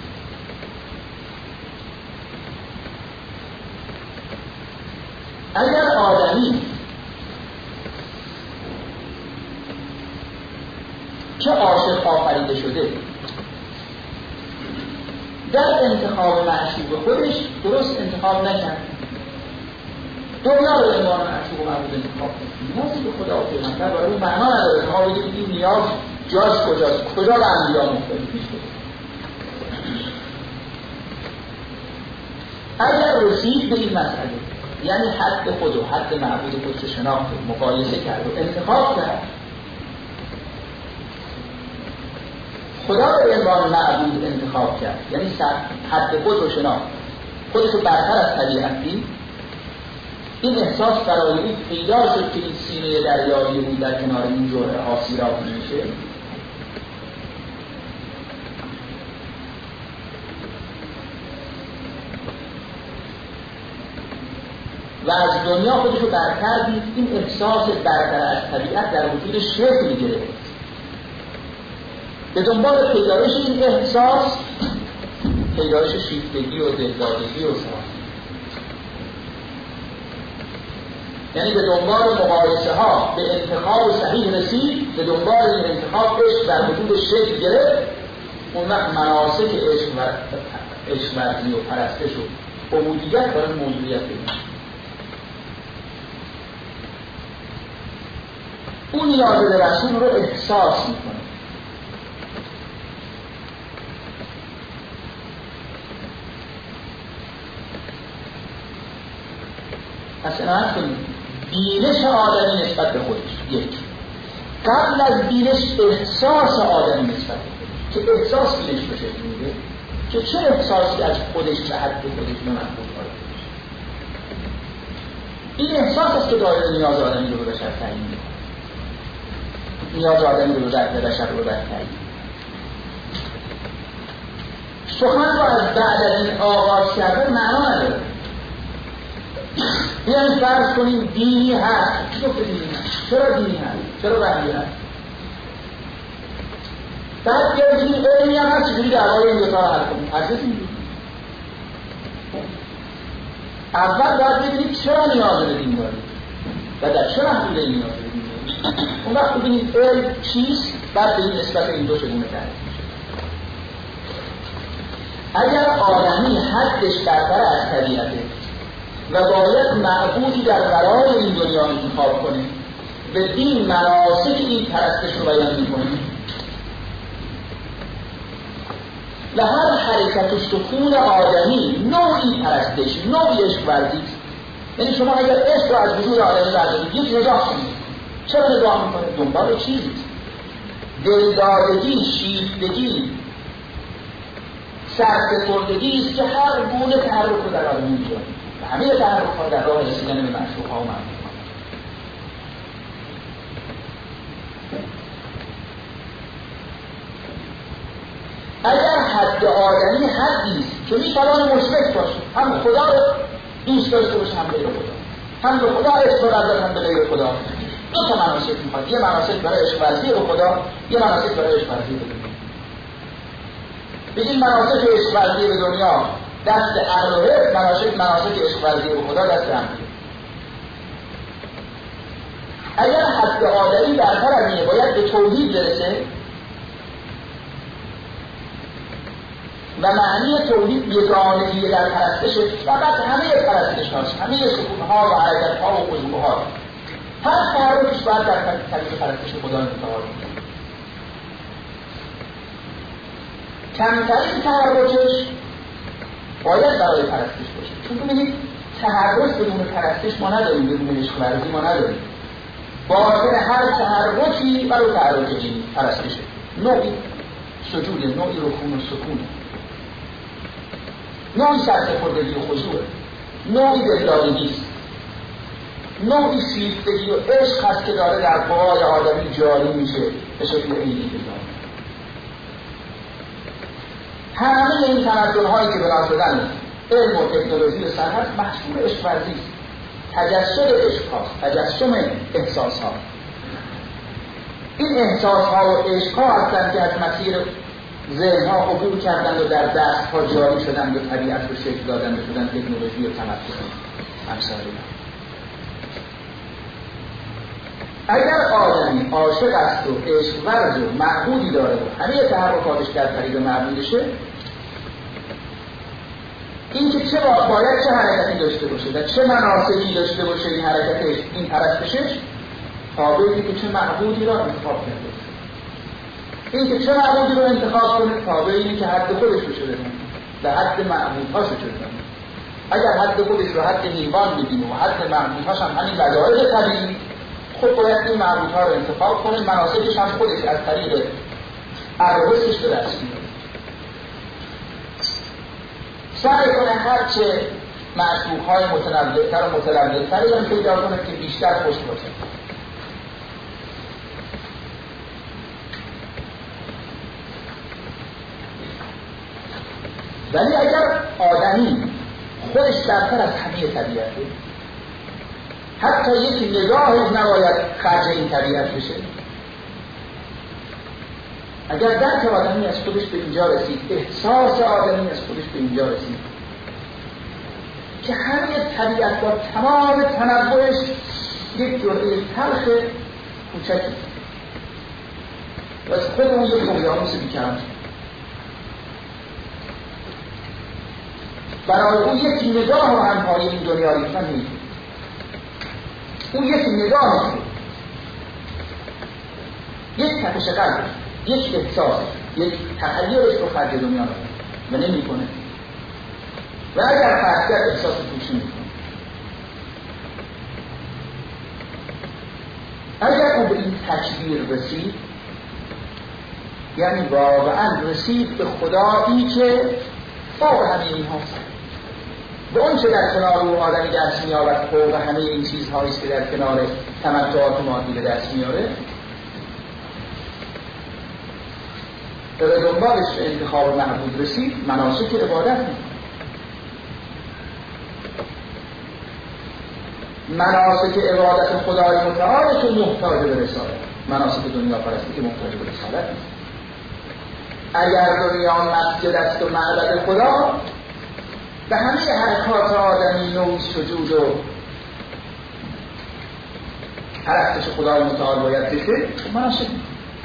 اگر آدمی که عاشق آفریده شده در انتخاب معشوق خودش درست انتخاب نکرد، دنیا رو به عنوان معشوق و معبود انتخاب کنه، نیازی به خدا و پیغمبر برای اون معنا نداره. ما بگیم این نیاز جاش کجاست، کجا به انبیا مختلف پیش بده. اگر رسید به این مسئله، یعنی حد خود و حد معبود خودش رو شناخت و مقایسه کرد و انتخاب کرد، خدا رو به عنوان معبود انتخاب کرد، یعنی حد خود رو شناخت، خودش رو برتر از طبیعت دید، این احساس برای او پیدا شد که این سینه دریایی بود در کنار این جرعه آسیراب میشه. و از دنیا خودش رو برتر دید. این احساس برتر از طبیعت در وجود شکل گرفت. به دنبال پیدایش این احساس، پیدایش شیفتگی و دلدادگی و سرا، یعنی به دنبال مقایسه ها به انتخاب صحیح رسید، به دنبال این انتخاب عشق در وجود شکل گرفت. اون وقت مناسک عشق ورزی و پرستش و عبودیت برای موضوعیت بگید. اون نیاز به رسول رو احساس میکنه. پس عنایت کنید، بینش آدمی نسبت به خودش یک، قبل از بینش احساس آدمی نسبت به خودش، که احساس بینش بشه میده که چه احساسی از خودش به حد خودش به محبوب داره. این احساس است که دایره نیاز آدمی رو به بشر تعیین میکنه، نیاز آدمی رو به بشر رو تعیین. سخن رو از بعد از این آغاز کردن معنا نداره. بیایید فرض کنیم دینی هست. چی گفته دینی هست؟ چرا دینی هست؟ چرا وحی هست؟ بعد بیایید بگیم علمی هم هست، چجوری دعوای این دوتا رو حل کنیم؟ هرگز اینجوری. اول باید ببینید چرا نیاز به دین دارید و در چه محدوده این نیاز به دین دارید. اون وقت ببینید علم چیست، بعد به این نسبت این دو چگونه کرد. اگر آدمی حدش برتر از طبیعته و باید معبودی در برای این دنیا انتخاب کنه، به دین مناسک این پرستش رو بیان می‌کنه. و هر حرکت و سکون آدمی نوعی پرستش، نوعی عشق ورزی است. یعنی شما اگر عشق رو از وجود آدمی بردارید، یک نگاه کنید، چرا نگاه میکنید؟ دنبال چیزی است. دلدادگی، شیفتگی، سرسپردگی است که هر گونه تحرک رو در آدمی می‌کنه و همه تحرک‌ها در راه رسیدن به معشوق‌ها و محبوب‌ها. اگر حد آدمی حدی است که می‌تواند مشرک باشه، هم خدا رو دوست داشته باشه، هم غیر خدا، هم به خدا اصرار داره، هم به غیر خدا. دو تا مناسک می‌خواد، یه مناسک برای عشق ورزی به خدا، یه مناسک برای عشق ورزی به دنیا. بگیم مناسک عشق ورزی به دنیا دست اهل و حق، مناسک عشق ورزی به خدا دست همه. اگر حد آدمی برتر از اینه باید به توحید برسه و معنی توحید یگانگی در پرستش، فقط همه پرستش هاست، همه سکونها و حرکتها و خضوعها، هر تحرکش باید در طریق پرستش خدا انتقال کنه. کمترین تحرکش باید برای پرستش باشه، چون ببینید تحرک بدون پرستش ما نداریم، بدون عشق ورزی ما نداریم. باطن هر تحرکی برای تحرک این پرستشه، نوعی سجوده، نوعی رکوع و سکونه، نوعی سرسپردگی و خضوعه، نوعی دلدادگی است، نوعی شیفتگی و عشق هست که داره در قوای آدمی جاری میشه به شکل عینی بزاره. همه این تمدن‌هایی که بنا شدن علم و تکنولوژی و صنعت محصول عشق ورزی است، تجسد عشق هاست، تجسم احساس ها. این احساس ها و عشق ها هستند که از مسیر ذهن ها عبور کردند و در دست ها جاری شدند و طبیعت رو شکل دادند و شدن تکنولوژی و تمدن امثال اینا. اگر آدمی عاشق است و عشق ورز و معبودی داره و همه تحرکاتش در طریق معبودشه، این که چه باید چه حرکتی داشته باشه و چه مناسکی داشته باشه این حرکتش، این پرستشش، تابع اینه که چه معبودی را انتخاب کرده باشه. این که چه معبودی رو انتخاب کنه تابع اینه که حد خودش رو شده و حد معبودهاش رو شده. اگر حد خودش رو حد حیوان بگیم و حد معبودهاش هم همین بدایق طبیعی، خب باید این معبودها رو انتخاب کنه، مناسکش هم خودش از طریق عربستش به دست میاره. سعی کنه هرچه معشوق‌های متنوع‌تر و متلون‌تری هم پیدا کنه که بیشتر خوش باشه. ولی اگر آدمی خودش برتر از همه طبیعته، حتی یک نگاه نباید خرج این طبیعت بشه. اگر درک آدمی از خودش به اینجا رسید، احساس آدمی از خودش به اینجا رسید که همه طبیعت با تمام تنوعش یک جرعه تلخ کوچکی و از خود اون یک اقیانوس بیکران، برای اون یک نگاه و همپایی این دنیا ریختن نیست. اون یک نگاه، یک تپش قلب، یک احساس، یک تخیلش رو خرج دنیا رو و نمی کنه و اگر خرج کرد احساس توشی می کنه. اگر اون به این تکبیر رسید، یعنی واقعا رسید به خدایی که فوق همه این هاست، به اون چه در کنار او آدمی دست می‌یابد فوق همه این چیزهاییست که در کنار تمتعات مادی به دست میاره، و به دنبالش به انتخاب معبود رسید، مناسک عبادت می‌کنه. مناسک عبادت خدای متعال که محتاج به رسالت، مناسک دنیا پرستی که محتاج به رسالت نیست. اگر دنیا مسجد است و معبد خدا، به همه حرکات آدمی نوع سجود و پرستش خدای متعال باید بشه، مناسک نیست.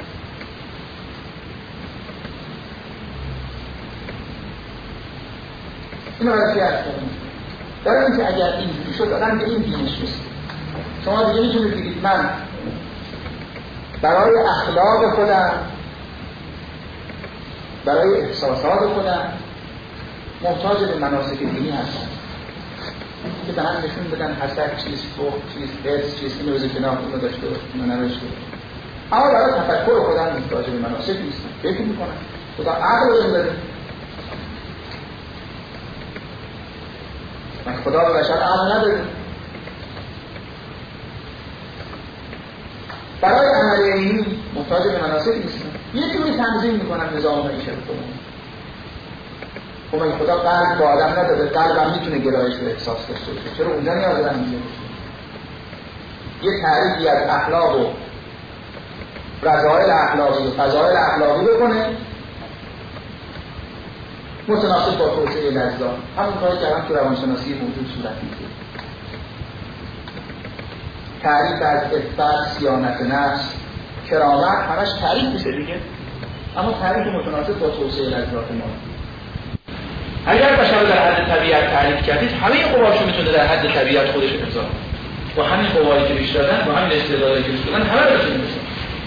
اینو برای که ارز کنیم برای اینکه اگر اینجوری شد آدم به این دینش رسید. شما دیگه میتونید بگید من برای اخلاق خودم برای احساسات خودم محتاج به مناسک دینی هستن که به هم نشون بدن حسد چیز، فخر چیز، حرص چیز، اینو بذار کنار، اونو داشته باش، اونو نداشته باش. اما برای تفکر خودم محتاج به مناسک نیستم. فکر میکنم خدا عقل بهم داده، من خدا به بشر عقل نداده. برای عمل علمی محتاج به مناسک نیستم. یه جوری تنظیم میکنم نظام معیشت خودم. خب این خدا قلب با آدم نداده، قلبم میتونه گرایش و احساس داشته باشه، چرا اونجا نیاز دارم اینجا باشه؟ یه تعریفی از اخلاق و رذائل اخلاقی و فضائل اخلاقی بکنه متناسب با توسعه لذات، همون کاری که هم تو روانشناسی موجود صورت میگیره. تعریف از عفت، صیانت نفس، کرامت همش تعریف میشه دیگه، اما تعریف متناسب با توسعه لذات ما. اگر بشر در حد طبیعت تعریف کردید، همه قواشو میتونه در حد طبیعت خودش ارضا با همین قوایی که بیش دادن، با همین استعدادایی که بیش دادن، همه رو میتونه بشه.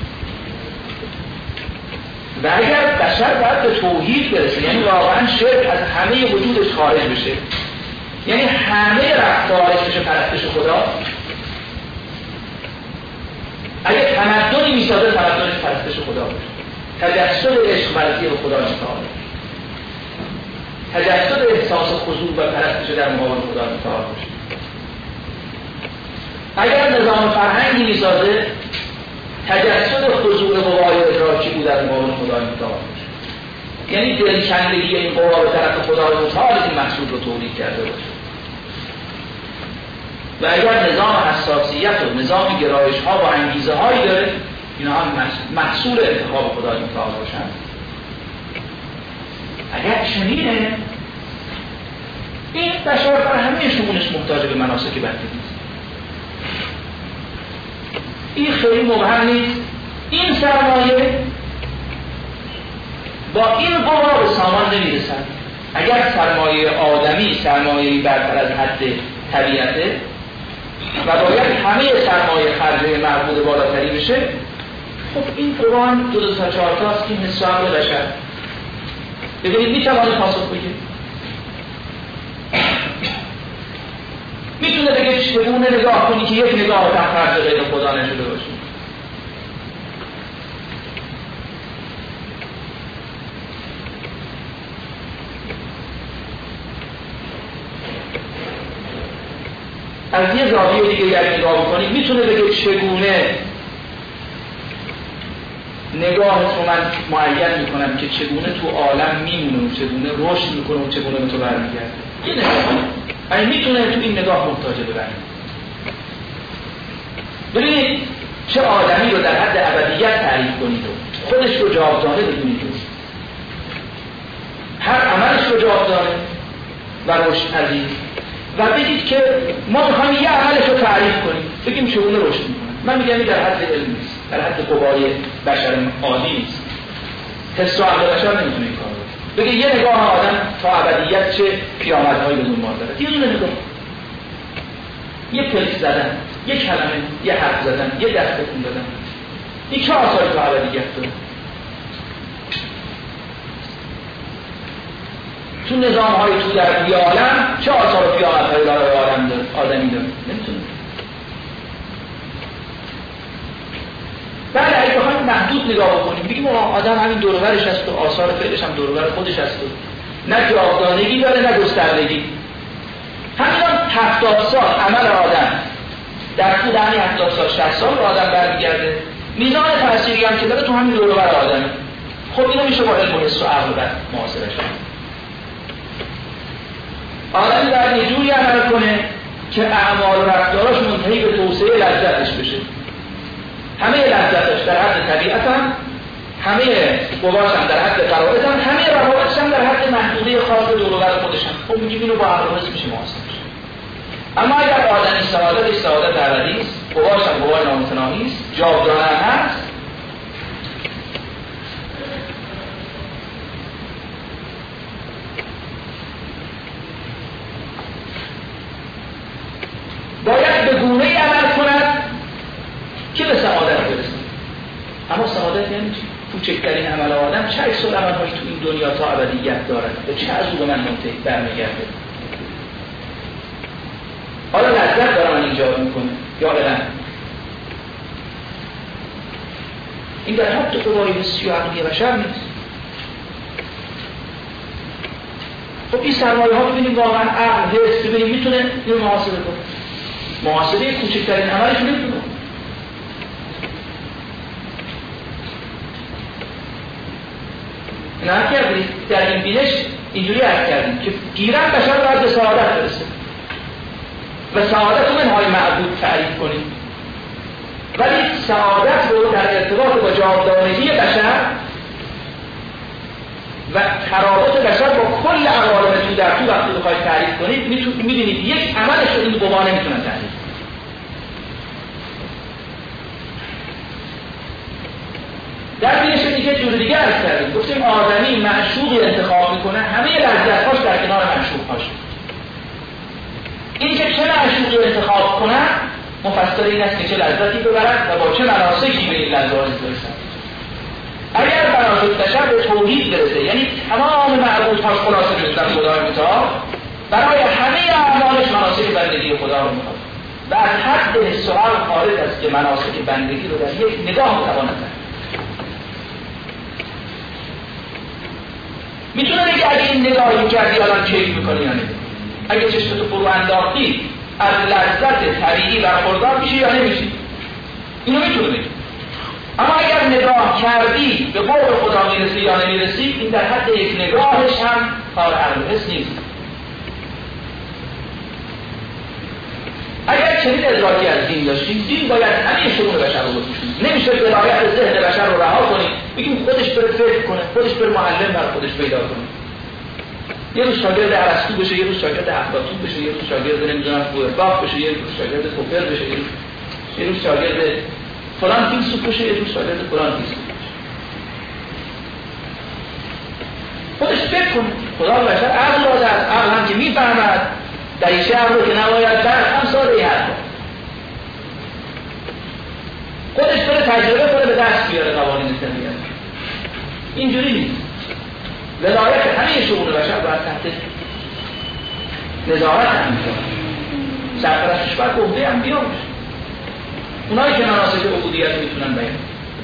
و اگر بشر باید به توحید برسه، یعنی واقعا شرک از همه وجودش خارج بشه، یعنی همه رفتارش بشه پرستش خدا. اگر تمدنی میسازه، تمدنش پرستش خدا باشه، تجسد عشق ورزی به خدا میسازه، تجسد احساس خضوع و پرستش در مقابل خدا میسازه باشه. اگر نظام فرهنگی میسازه، تجسد خضوع قوای ادراکی بود در مقابل خدا متعال باشه، یعنی دلشندگی این قوا به طرف خدا متعال این محصول رو تولید کرده باشه. و اگر نظام حساسیت و نظام گرایش ها و انگیزه هایی داره، اینا هم محصول انتخاب خدا متعال باشن. اگر چنینه، این بشر بر همه شمونش محتاج به مناسک بندگی است. این خیلی مبهم نیست. این سرمایه با این قوا به سامان نمیرسد. اگر سرمایه آدمی سرمایه‌ای برتر از حد طبیعته و باید همه سرمایه خرجه مربوط بالاتری بشه، خب این قوان 2 تا 4 تاست که حساب بشه. ببینید میتوانه پاسخ بگه، میتونه بگه چگونه نگاه کنی که یک نگاه تفرد غیر خدا نشده باشه. از یه زاویه دیگه اگر نگاه بکنید، میتونه بگه چگونه نگاه رو من معین میکنم که چگونه تو عالم میمونه و چگونه رشد میکنه و چگونه به تو برمیگرده. یه نگاه این میتونه تو این نگاه محتاجه ببره. ببینید چه آدمی رو در حد ابدیت تعریف کنید و خودش رو جاودانه بدونید و هر عملش رو جاودانه و رشد پذیر، و بگید که ما میخوایم یه عملش رو تعریف کنیم، بگیم چگونه رشد میکنه. من میگم در حد علم نیست، در حد قوای بشر عادی نیست. حس و عقل بشر نمیتونه این کار رو بگه. یه نگاه آدم تا ابدیت چه پیامدهایی به دنبال داره. یه دونه نگاه، یه پلک زدن، یه کلمه، یه حرف زدن، یه دست بکن دادن، این چه آثاری تا ابدیت داره؟ تو نظام‌های تو در عالم چه آثار و پیامدهایی برای عالم داره؟ آدمی داره؟ نمیتونه. بله اگه بخوایم محدود نگاه بکنیم، بگیم آدم همین دور و برش هست و آثار فعلش هم دور و بر خودش هست و نه جاودانگی داره نه گستردگی. همین 70 سال عمل آدم در طول همین 70 سال 60 سال آدم برمیگرده، میزان تأثیری هم که داره تو همین دور و بر آدمه. خب اینو میشه با علم و حس و عقل محاسبه شد. آدمی باید یه جوری عمل کنه که اعمال و رفتاراش منتهی به توسعه لذتش بشه. همه لذتش در حد طبیعت هم، همه قواش هم در حد قرائت هم، همه روابطش هم در حد محدوده خاص دور و بر خودش هم. خب میگیم اینو با عقل و حس میشه محاسبه شد. اما اگر آدمی سعادتش سعادت ابدی است، قواش هم قوای نامتناهی است، جاودانه هست، باید به گونه‌ای عمل کند که به سعادت برسه. اما سعادت یعنی کوچکترین عمل آدم چه عکس العمل‌هایی تو این دنیا تا ابدیت دارد و چه از او به من منتهی برمیگرده. حالا لذت داره من ایجاد میکنه یا نه؟ این در حد قوای حسی و عقلی بشر نیست. خب این سرمایه ها ببینیم واقعا عقل حس ببینیم میتونه این محاسبه کنه. محاسبه کوچکترین عملش نمیتونه. نه کردیم در این بینش اینجوری عرض کردیم که گیرن بشر باید به سعادت برسه و سعادت رو منهای معبود تعریف کنیم، ولی سعادت رو در ارتباط با جاودانگی بشر و ترابط بشر با کل عوالم تو در تو وقتی بخواید تعریف کنید می‌بینید یک عملش رو این قوا نمیتونن تعریف. در بینش دیگه جور دیگه عرض کردیم، گفتیم آدمی معشوقی انتخاب میکنه همه لذت‌هاش در کنار معشوق‌هاش. این که چه معشوقی انتخاب کنن مفسر این است که چه لذتی ببرد و با چه مناسکی به این لذت برسد. اگر مناسک بشر به توحید برسه، یعنی تمام معبودهاش خلاصه شدن خدای متعال، برای همه اعمالش مناسک بندگی خدا رو میخواد و از حد حس و عقل خارج است که مناسک بندگی رو در یک نگاه بتواند کرد. میتونه بگه اگه این نگاهی کردی الان کیف میکنی یا نه؟ اگه چشمتو فرو انداختی از لذت طبیعی برخوردار میشی یا نمیشی؟ اینو میتونه بگه. اما اگر نگاه کردی به قول خدا میرسی یا نمیرسی، این در حد یک نگاهش هم کار عقل حس نیست. اگر چنین ادراکی از دین داشتیم، دین باید همه شئون بشر رو بکنیم. نمیشه ولایت ذهن بشر رو رها کنیم بگیم خودش بره فکر کنه، خودش بره معلم بر خودش پیدا کنه. یه روز شاگرد ارسطو بشه، یه روز شاگرد افلاطون بشه، یه روز شاگرد نمیدونم فوئرباخ بشه، یه روز شاگرد پوپر بشه، یه روز شاگرد فلان فیلسوف بشه، یه روز شاگرد فلان فیلسوف بشه. خودش فکر کنه. خدا بشر عقل داده، عقل هم که میفهمد در این شهر رو که نباید برد هم ساده ای حرفا. خودش بره تجربه کنه به دست بیاره قوانین طبیعت. اینجوری نیست. ولایت همه شئون بشر باید تحت نظارت انبیا، سرپرستش باید به عهده انبیا باشه. اونایی که مناسک عبودیت میتونن بیان.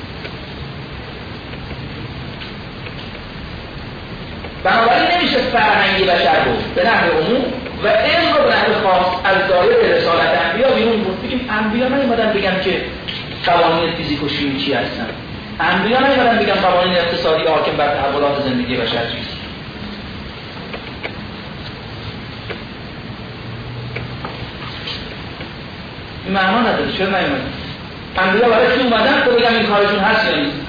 بنابراین نمیشه فرهنگی بشر رو به نحو عموم و علم رو به نحو خاص از دایره رسالت انبیا بیرون برد. بگیم انبیا نیومدن بگن که قوانین فیزیک و شیمی چی هستن. انبیا نیومدن بگن قوانین اقتصادی حاکم بر تحولات زندگی بشر چیست. این معنا نداره. چرا نیومدن؟ انبیا برای چی اومدن؟ تو بگم این کارشون هست یا نیست.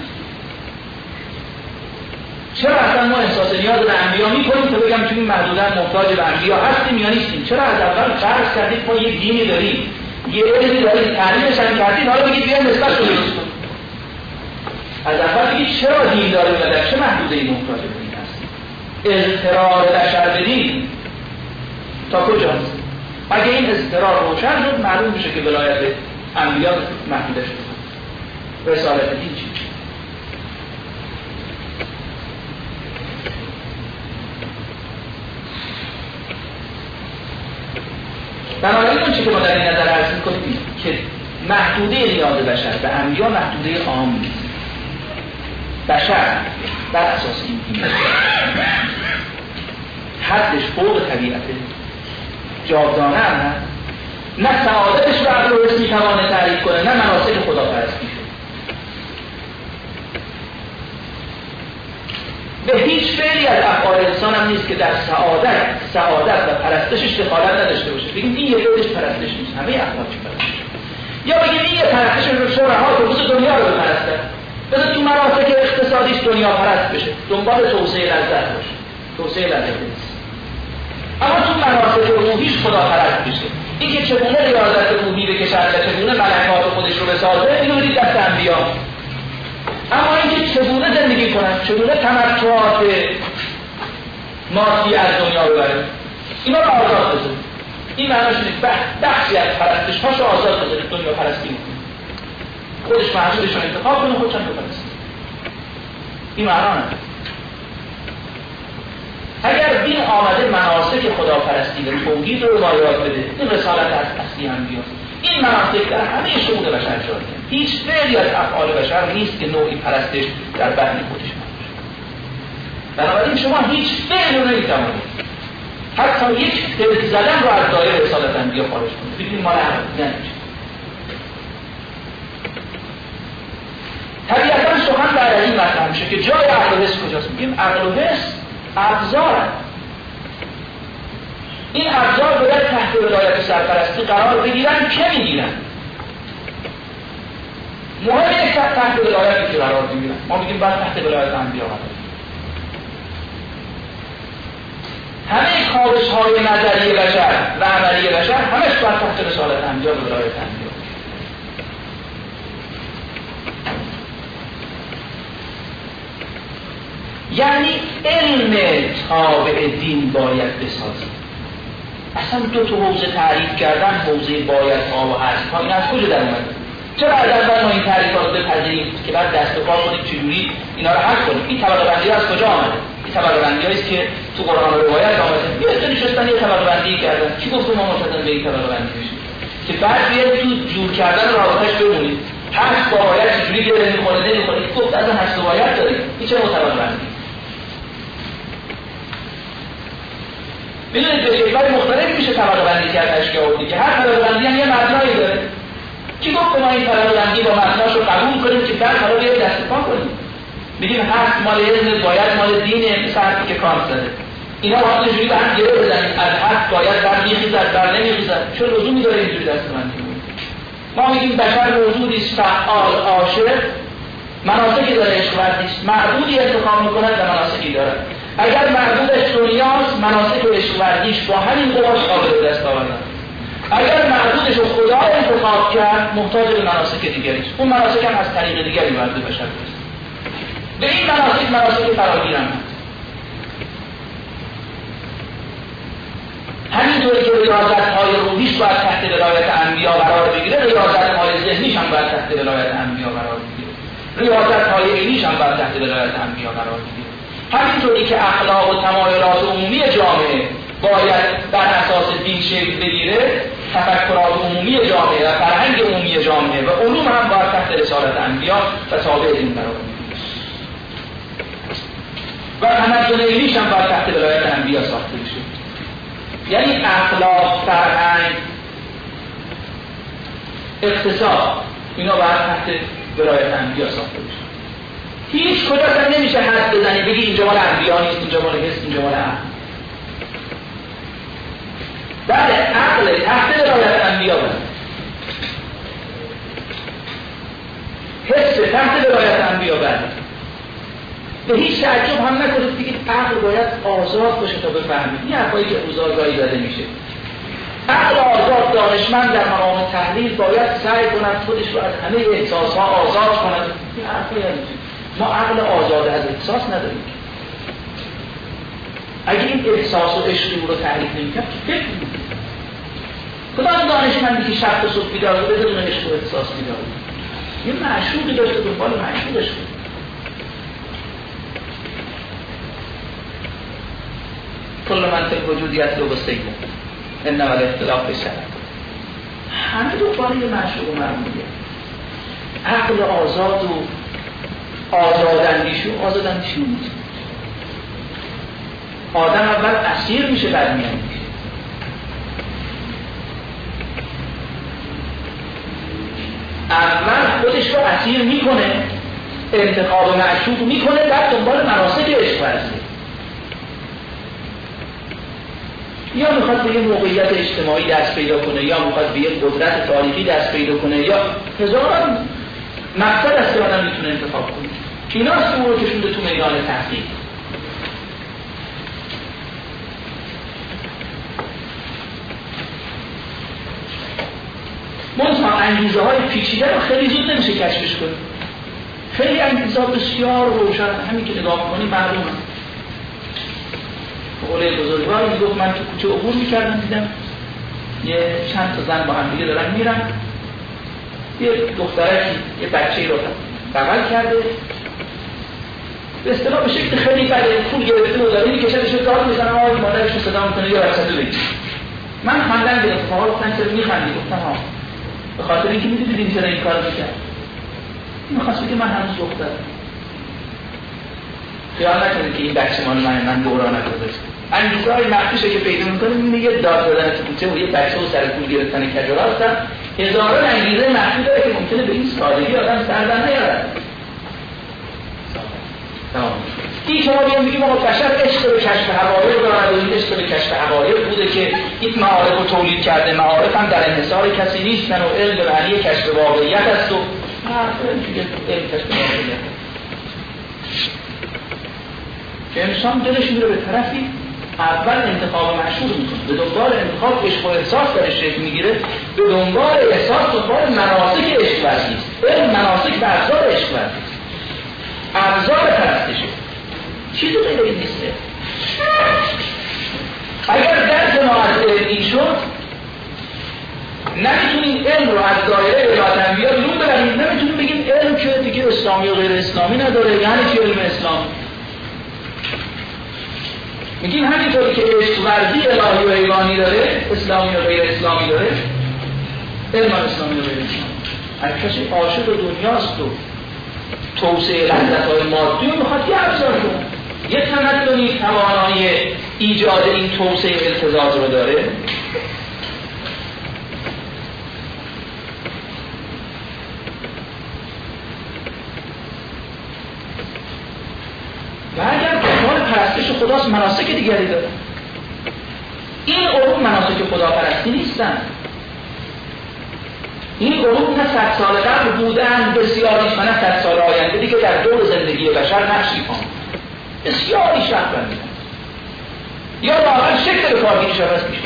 چرا اصلا ما احساس نیاز به انبیا میکنیم تا بگم چون این محدوداً محتاج به انبیا هستیم یا نیستیم؟ چرا از اول فرض کردید ما یک دینی داریم، یه علمی داریم، تعلیمش هم کردید، حالا بگید بیایم نسبت رو درست کنیم. از اول بگید چرا دین داریم و در چه محدوده‌ای محتاج به دین هستیم؟ اضطرار بشر به دین تا کجاست؟ اگه این اضطرار روشن شد معلوم میشه که ولایت انبیا محدوده شد. رسالت دین چی؟ بنابراین اون چی که ما در این نظر عرض می‌کنیم که محدوده نیاز بشر به انبیا محدوده عام نیست. بشر بر اساس این دین حدش فوق طبیعته، جاودانه هم هست، نه سعادتش رو عقل و حس می‌توانه تعریف کنه، نه مناسک خداپرستی شد. به هیچ فعلی از افعال انسان هم نیست که در سعادت و پرستشش دخالت نداشته باشه. بگیم این یه قدش پرستش نیست، همه افعالش پرستش. یا بگیم این یه پرستش رو رها کنه، بذار دنیا رو بپرسته، بذار تو مناسک اقتصادیش دنیا پرست بشه، دنبال توسعه لذت باشه، توسعه لذت نیست. اما تو مناسک روحیش خدا پرست بشه. این که چگونه ریاضت روحی بکشد و چگونه ملکات خودش رو بسازه، اینو بدید دست انبیا. اما اینکه چگونه زندگی کنن، چگونه تمتعات مادی از دنیا ببرن، اینا رو آزاد بذارید. این معناش نیست بخشی از پرستش هاشو آزاد بذارید، دنیا پرستی میکنید. خودش محدودش رو انتخاب کنه، خودش هم بپرسته. این معنا نداره. اگر دین آمده مناسک خداپرستی و توحید رو ما یاد بده، این رسالت از اصلی انبیاست. این مناسک در همه شهود بشر جاری است. هیچ فعلی از افعال بشر نیست که نوعی پرستش در بطن خودش نباشه. بنابراین شما هیچ فعلی رو نمی‌توانید حتی یک فعل زدن رو از دایره رسالت انبیا خارج کنید. ببینید مال عقل نمیشه. طبیعتاً سخن بعد از این مطرح میشه که جای عقل و حس کجاست؟ میگیم عقل و حس ابزارن. این ابزار باید تحت ولایت سرپرستی قرار بگیرن. که میگیرن؟ مهم نیست تحت ولایتی که قرار بگیرن. ما میگیم باید تحت ولایت انبیا قرار بگیرن. همه کاوش‌های نظری بشر و عملی بشر همش باید تحت رسالت انبیا و ولایت انبیا. یعنی علم تابع دین باید بسازیم. اصلا دو تا حوزه تعریف کردن، حوزه باید ها و هست ها، این از کجا در اومده؟ چرا از اول ما این تعریفات رو بپذیریم که بعد دست و پا کنیم چجوری اینا رو حل کنیم؟ این طبقه بندی از کجا آمده؟ این طبقه بندی است که تو قرآن و روایت آمده. یه سری شستن یه طبقه بندی کردن. کی گفت ما مصدق به این طبقه بندی بشیم؟ که بعد بیاد تو جور کردن رابطه‌اش بمونید. هست با باید چجوری گره می‌خوره نمی‌خوره. گفت از هست و باید داریم. این چه طبقه بندی؟ میدونید به شکل‌های مختلفی میشه طبقه بندی کرد اشیاء دیگه. هر طبقه بندی هم یه مبنایی داره. کی گفت ما این طبقه بندی با مبناش رو قبول کنیم که بعد حالا بیایم دست پا کنیم؟ میگیم هست مال علم، باید مال دینه، مثل حرفی که کانت زده. اینا باید اینجوری به هم گره بزنید. از هست باید بر میخیزد، بر نمیخیزد. چون لزومی داره اینجوری دست بندی کنیم؟ ما میگیم بشر موجودی است فعال، عاشق، مناسکی داره، عشق ورزیست، معبودی انتخاب میکند و مناسکی داره. اگر معبودش دنیاست، مناسک و عشق ورزیش با همین قواش قابل دست آوردن. اگر معبودش رو خدا انتخاب کرد، محتاج به مناسک دیگریست. اون مناسک هم از طریق دیگری وارد بشر است. به این مناسک فراگیر هم هست. همینطوری که ریاضت‌های روحیش باید تحت ولایت انبیا قرار بگیره، ریاضت‌های ذهنیش هم باید تحت ولایت انبیا قرار بگیره. ریاضت‌های علمیش هم باید تحت ولایت انبیا قرار بگیره. همینطوری که اخلاق و تمایلات عمومی جامعه باید بر اساس دین شکل بگیره، تفکرات عمومی جامعه و فرهنگ عمومی جامعه و علوم هم باید تحت رسالت انبیا و تابع دین قرار بگیره. و تمدن علمیش هم باید تحت ولایت انبیا ساخته بشه. یعنی اخلاق، فرهنگ، اقتصاد، اینا باید تحت ولایت انبیا ساخته بشه. هیچ کجا اصلا نمیشه حد بزنی بگی اینجا مال انبیا نیست، اینجا مال حس، اینجا مال عقل. بله عقل تحت ولایت انبیا بود، حس تحت ولایت انبیا بود. به هیچ تعجب هم نکنید دیگه عقل باید آزاد باشه تا بفهمید. این حرفایی که روزگاری زده میشه. عقل آزاد دانشمند در مقام تحلیل باید سعی کند خودش رو از همه احساس‌ها آزاد کند. این حرفی نمیشه. ما عقل آزاد از احساس نداریم. اگه این احساس و عشق رو تعریف نمی‌کنه فکر می‌کنه. کدام دانشمندی که شب تا صبح بیدار بوده بدون عشق و احساس بیدار بود؟ یه معشوقی داشته دنبال معشوقش بود. کل من فی الوجود یطلب السید انما الاختلاف بالشرع. همه دنبال یه معشوق و مرموزیه. عقل آزاد و آزاداندیشی بود. آدم اول اسیر میشه بعد میاندیشه. اول خودش رو اسیر میکنه، انتخاب معشوق میکنه، بعد دنبال مناسک عشق ورزیه. یا میخواد به یه موقعیت اجتماعی دست پیدا کنه، یا میخواد به یه قدرت تاریخی دست پیدا کنه، یا هزاران مقصد است که آدم میتونه انتخاب کنه. اینا است که او رو کشونده تو میدان تحقیق. منتها انگیزه های پیچیده رو خیلی زود نمیشه کشفش کنه. خیلی انگیزه بسیار روشن، همین که نگاه میکنی معلومه. قوله بزرگواری میگفت من تو کوچه عبور میکردم دیدم یه چند تا زن با هم دیگه دارن میرن، یه دخترکی یه بچه‌ای رو بغل کرده، به اصطلاح به شکل خیلی بده، پول گرفته و داره میکشدش، داد میزنه، آقای مادرش رو صدا میکنه یا رسد بگیر. من خواندن گرفت، فعال گفتن چرا میخندی؟ گفتم ها به خاطر اینکه میدونید چرا این کار میکرد. میخواست بگه من هنوز دخترم. خیال نکنید که این بچه من دوران گذاشت. انگیزه‌های مخفیشه که پیدا میکنه، میبینه یه داد دادن تو کوچه و یه بچه و سر پول گرفتن کجورا هستن، هزاران انگیزه مخفی داره که ممکنه به این سادگی آدم سر در نیاره. این شما بیان بگیم آقا بشر عشق به کشف حقایق دارد و این عشق به کشف حقایق بوده که این معارف رو تولید کرده، معارف هم در انحصار کسی نیستن و علم به معنی کشف واقعیت است و علم کشف واقعیت که انسان دلش میره به طرفی اول انتخاب مشهور میکنه، به دنبال انتخاب عشق و احساس درش شکل میگیره، به دنبال احساس دنبال مناسک عشق ورزی است. علم مناسک و ابزار عشق ورزی است، ابزار پرستشه، چیزی غیر این نیسته. اگر درک ما از علم این شد، نمیتونیم علم رو از دایره ولایت انبیا بیرون ببریم، نمیتونیم بگیم علم که دیگه اسلامی و غیر اسلامی نداره، یعنی چی علم اسلام؟ میگیم همینطوری که عشق ورزی الهی و حیوانی داره، اسلامی و غیر اسلامی داره، علم اسلامی و غیر اسلامی. هر کسی عاشق دنیاست و توسعه لذت‌های مادی رو میخواد یه ابزار کنه. یه تمدنی توانایی ایجاد این توسعه التزاز رو داره. و اگر دنبال پرستش خداست، مناسک دیگری داره. این علوم مناسک خداپرستی نیستن. این علوم نه 100 سال قبل بودن بسیاریش و نه 100 سال آینده دیگه در دور زندگی بشر نقش ایفا بسیاری شرط بندیدن یا واقعا شکل کارگیریش عوض میشه.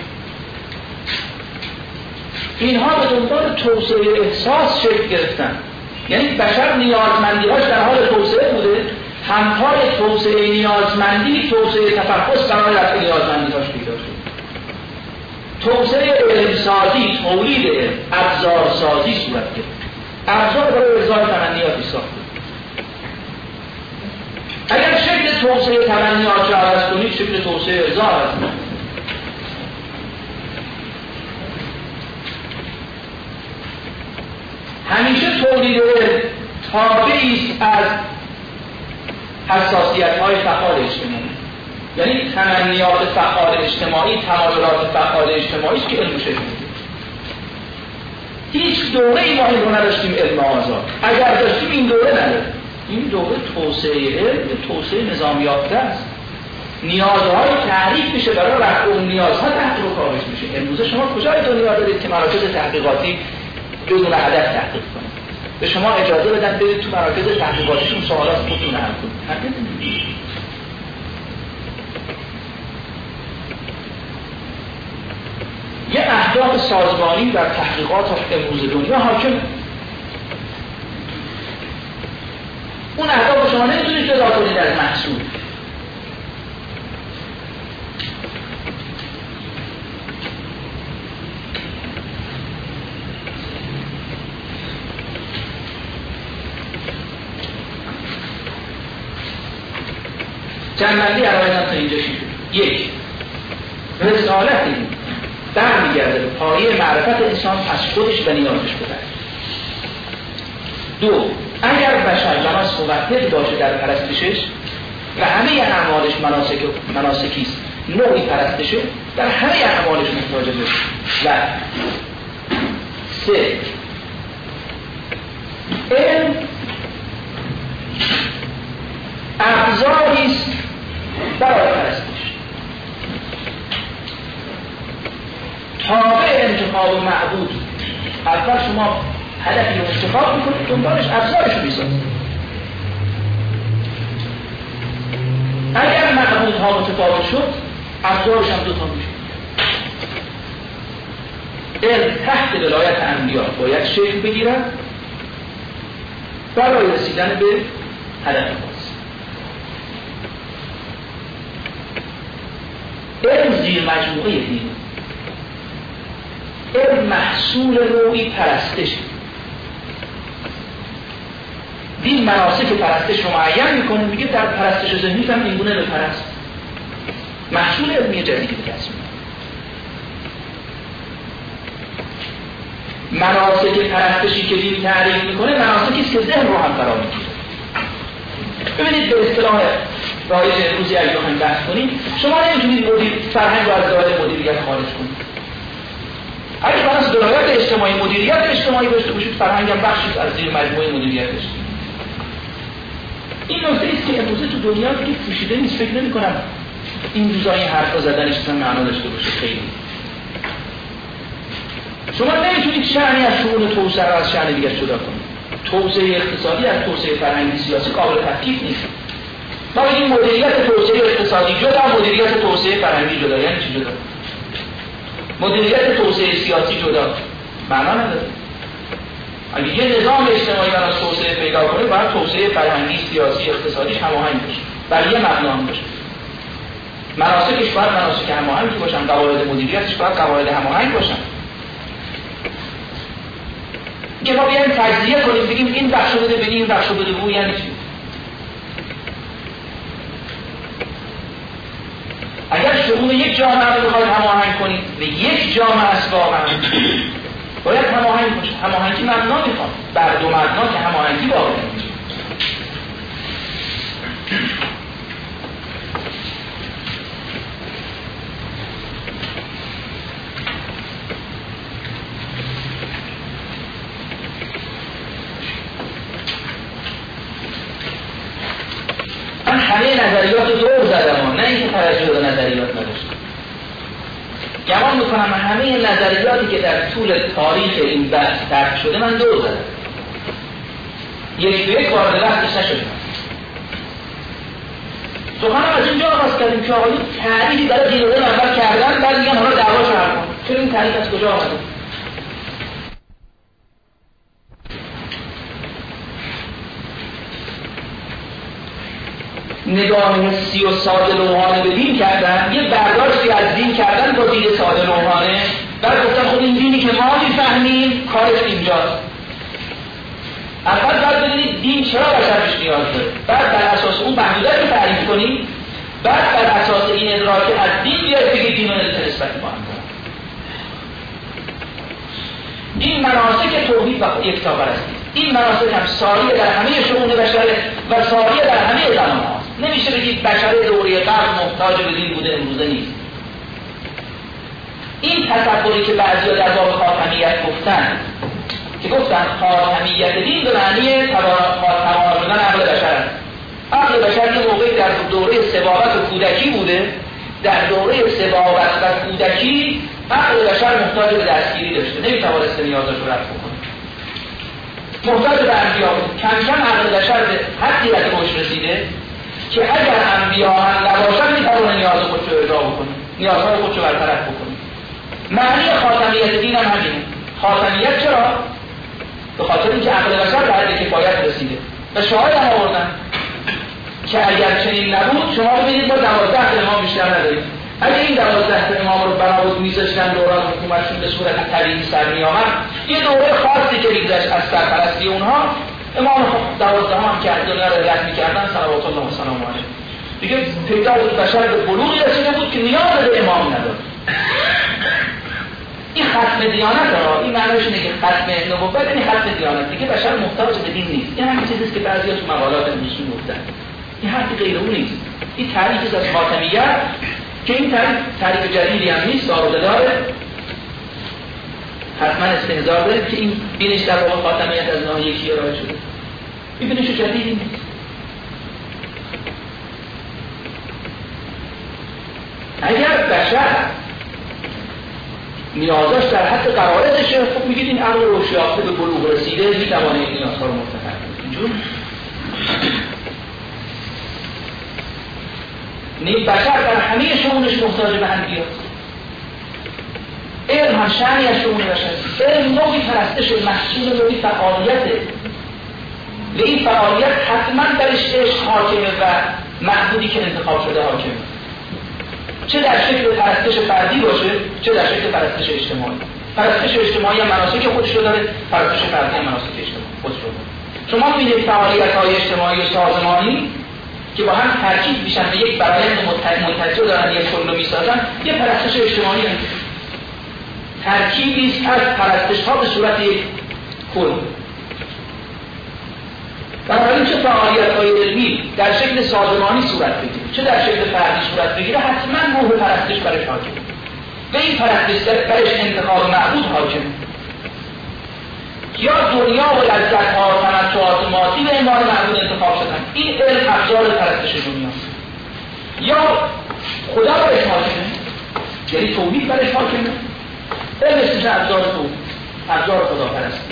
اینها به دنبال توسعه احساس شکل گرفتن، یعنی بشر نیازمندی‌هاش در حال توسعه بوده، همپای توسعه نیازمندی توسعه تفحص برای رفع نیازمندی‌هاش پیدا شد. توسعه علمسازی، تولید ابزارسازی صورت گرفت. ابزار برای ارضای تمنیاتی ساخته. اگر شکل توسعه تمنیات را عوض کنید، شکل توسعه ارضا عوض کنید. همیشه تولید تابعی است از حساسیت‌های فعال اجتماعی، یعنی تمنیات فعال اجتماعی، تمایلات فعال اجتماعی است که علم شکل می‌گیره. هیچ دوره‌ای ما این رو نداشتیم علم آزاد. اگر داشتیم این دوره نداره. این دوره توسعه علم، توسعه نظام یافته است. نیازهای تعریف میشه، برای رفع اون نیازها تحقیق و کاوش میشه. امروزه شما کجای دنیا دارید که مراکز تحقیقاتی بدون هدف تحقیق کنید؟ به شما اجازه بدن برید تو مراکز تحقیقاتیشون سوالات خودتون حل کنید. یه اهداف سازمانی در تحقیقات امروز دنیا حاکمه. اون اهداف شما نمیتونید جدا کنید از محصول. جنبندی عرایزم تا اینجا شید. یک، رسالتی برمیگرده به پایه معرفت انسان از خودش و نیازش بوده. دو، اگر بشر لمس موحد باشه در پرستشش و همه اعمالش مناسکی است، نوعی پرستشه، در همه اعمالش محتاج بشه. و سه، علم ابزاری است برای پرستش. تابع انتخاب معبود، اول شما هدفی رو انتخاب میکنید، دنبالش ابزارش رو میسازید. اگر معبودها متفاوت شد، ابزارش هم دوتا میشه. علم تحت ولایت انبیا باید شکل بگیرد برای رسیدن به هدف خاص. علم زیر مجموعه دین، علم محصول نوعی پرستش. دین مناسک پرستش رو معین میکنه، میگه در پرستش ذهنی هم این گونه بپرست. محصول علمی جدیدی به دست میاد. مناسک پرستشی که دین تعریف میکنه مناسکی است که ذهن رو هم فرا میگیره. ببینید به اصطلاح رایج امروزی اگه بخوایم بحث کنیم، شما نمیتونید فرهنگ رو از دایره مدیریت خارج کنید. اگه فرض درایت اجتماعی مدیریت اجتماعی داشته باشید، فرهنگ هم بخشی از زیر مجموعه مدیریت داشته. این نکته است که امروزه تو دنیا دیگه پوشیده نیست. فکر نمی‌کنم این روزا این حرفا زدنش اصلا معنا داشته باشه. خیلی شما نمیتونید شأنی از شؤون توسعه را از شأن دیگر جدا کنید. توسعه اقتصادی از توسعه فرهنگی سیاسی قابل تفکیک نیست. ما بگیم مدیریت توسعه اقتصادی جدا، مدیریت توسعه فرهنگی جدا، یعنی چی جدا؟ مدیریت توسعه سیاسی جدا معنا نداره. اگه یه نظام اجتماعی برای توسعه پیدا کنه، باید توسعه فرهنگی، سیاسی، اقتصادی هماهنگ باشه. برای یه مبنا هم باشه. مناسکش باید مناسک هماهنگ باشن، قواعد مدیریتش باید قواعد هماهنگ باشن. که ما بیایم تجزیه کنیم بگیم این بخشو بده به این بخشو بده به یعنی چی؟ اگر شؤون یک جامعه رو بخواید هماهنگ کنید به یک جامعه است واقعا باید هماهنگ باشه. هماهنگی مبنا میخواد، بر دو مبنا که هماهنگی واقع نمیشه. من همه نظریات رو دور زدم، نه اینکه توجه به نظریات نداشتم. گمان میکنم همه نظریاتی که در طول تاریخ این بحث طرح شده من دور زدم. یک به یک وارد بحثش نشدم. سخنم از اینجا آغاز کردیم که آقایی تعریفی برای دین و دین اول کردن، بعد میگن حالا دعواش حل کن. چرا این تعریف از کجا آمده؟ نگاه حسی و ساده روحانه به دین کردن، یه برداشتی از دین کردن با دید ساده روحانه، بعد گفتن خب این دینی که ما میفهمیم کارش اینجاست. اول باید بدونید دین چرا بشرش نیاز داره، بعد بر اساس اون محدودیت رو تعریف کنید، بعد بر اساس این ادراک از دین بیاید بگید دین و نسبت با هم دارن. این مناسک توحید و یکتاپرستی، این مناسک هم ساری در همه شؤون بشره و ساری در همه زمان‌ها. نمیشه بگید بشر دوره قبل محتاج به دین بوده امروزه نیست. این تصوری که بعضیا در باب خاتمیت گفتن که گفتن خاتمیت دین به معنی تمام شدن عقل بشر است. عقل بشر یه موقعی در دوره صباوت و کودکی بوده، در دوره صباوت و کودکی عقل بشر محتاج به دستگیری داشته، نمیتوانسته نیازش رو رفع کنه، محتاج به انبیا بود. کم کم عقل بشر به حدی از رشد رسیده که اگر انبیا هم نباشن میتونه نیاز خودش رو ارضا بکنه، نیازهای خودش رو برطرف بکنه. معنی خاتمیت دین هم همینه. خاتمیت چرا؟ به خاطر اینکه عقل بشر به حد کفایت رسیده و شاهد هم آوردن که اگر چنین نبود شما ببینید ما 12 امام بیشتر نداریم. اگر این 12 امام رو بنابود میذاشتن دوران حکومتشون به صورت طبیعی سر میامد، یه دوره خاصی که میگذشت از سرپرستی اونها، امام 12 هم که دنیا رو هدایت میکردن صلوات الله و سلام علیه، دیگه پیدا بود بشر به بلوغی رسیده بود که نیاز به امام نداشت. این ختم دیانت ها، این معنیش اینه که ختم نبوت یعنی ختم دیانت، دیگه بشر محتاج به دین نیست. این همین چیزیست که بعضیا تو مقالات نوشته گفتن. این حرف غیر اون نیست. این تعریف از خاتمیت که این تعریف جدیدی هم نیست، داروده داره. حتما استهزار دارید که این بینش در واقع خاتمیت از نام یکی ارائه شده. این بینش جدیدی نیست. اگر بشر نیازش در حد قواعدشه، خب میگید این عقل روشیافته به بلوغ رسیده میتوانه این نیازها رو مرتفع کنه. اینجور بشر در همه شؤونش محتاج به انبیاست. علم هم شأنی از شؤون بشر. علم نوعی پرستش، محصول نوعی فعالیته. و این فعالیت حتما درش عشق حاکمه و محدودی که انتخاب شده حاکمه. چه در شکل پرستش فردی باشه، چه در شکل پرستش اجتماعی. پرستش اجتماعی هم مناسک خودش رو داره، پرستش فردی هم مناسک اجتماعی خودش رو داره. شما می‌بینید فعالیت‌های اجتماعی و سازمانی که با هم ترکیب میشن به یک برآیند منتج دارن، یک کل میسازن، یه پرستش اجتماعی هست. ترکیبی است از پرستش‌ها به صورت یک کل. بنابراین چه فعالیت‌های علمی در شکل سازمانی صورت بگیره، چه در شکل فردی صورت بگیره، حتما روح پرستش برش حاکمه و این پرستش برش انتخاب معبود حاکمه. یا دنیا و لذت‌ها و تمتعات مادی به عنوان معبود انتخاب شدن، این علم ابزار پرستش دنیاست. یا خدا برش حاکمه، یعنی توحید برش حاکمه، علم میشه ابزار توحید، ابزار خداپرستی.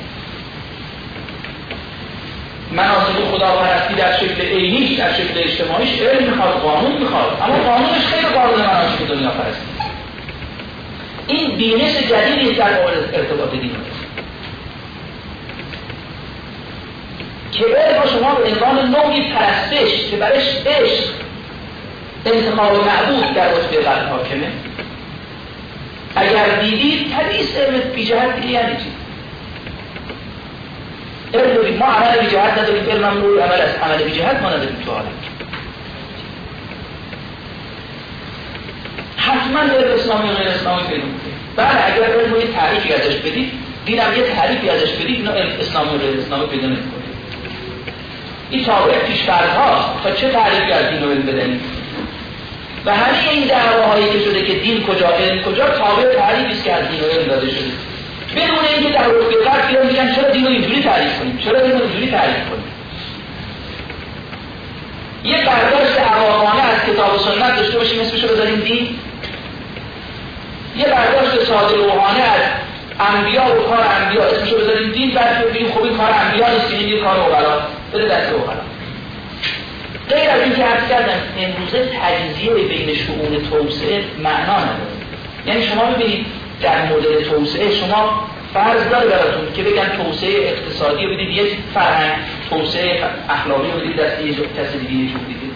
مناسب خداپرستی در شکل عینیش، در شکل اجتماعیش علم میخواد، قانون میخواد، اما قانونش خیلی قانون مناسب دنیا پرستی. این بینش جدیدی در مورد ارتباط دین که علم با شما به عنوان نوعی پرستش که برش عشق انتخاب معبود در رتبه قلب حاکمه. اگر دیدید حدیث علم بی جهت دیگه یعنی چی؟ علم ما عمل بی جهت نداریم، علم هم روی عمل از عمل بی جهت ما نداریم تو عالم. حتما علم اسلامی و غیر اسلامی پیدا می‌کنید. بله اگر علم یه تعریفی ازش بدید، دینم یه تعریفی ازش بدید، اینا علم اسلامی و غیر اسلامی پیدا نمی‌کنید. این تابع پیش‌فرض‌هاست تا چه تعریفی از دین رو بدهید. و همه این دعواهایی که شده که دین کجا علم کجا تابع تعریفی است که از دین و علم داده شده. بدون اینکه در رتبه قلب بیان میگن چرا دین رو اینجوری تعریف کنیم، چرا دین رو اینجوری تعریف کنیم. یه برداشت عوامانه از کتاب و سنت داشته باشیم اسمشو بذاریم دین. یه برداشت ساده روحانه از انبیا و کار انبیا اسمشو بذاریم دین. بعد ببینیم خب این کار انبیا نیست، این کار اوغلا، بده دست اوغلا. غیر از اینکه عرض کردم امروزه تجزیه بین شؤون توسعه معنا نداره. یعنی شما ببینید در مدل توسعه شما فرض داره براتون که بگن توسعه اقتصادی رو بدید یک فرهنگ، توسعه اخلاقی رو بدید دست یه کسی دیگه یه جور دیگه.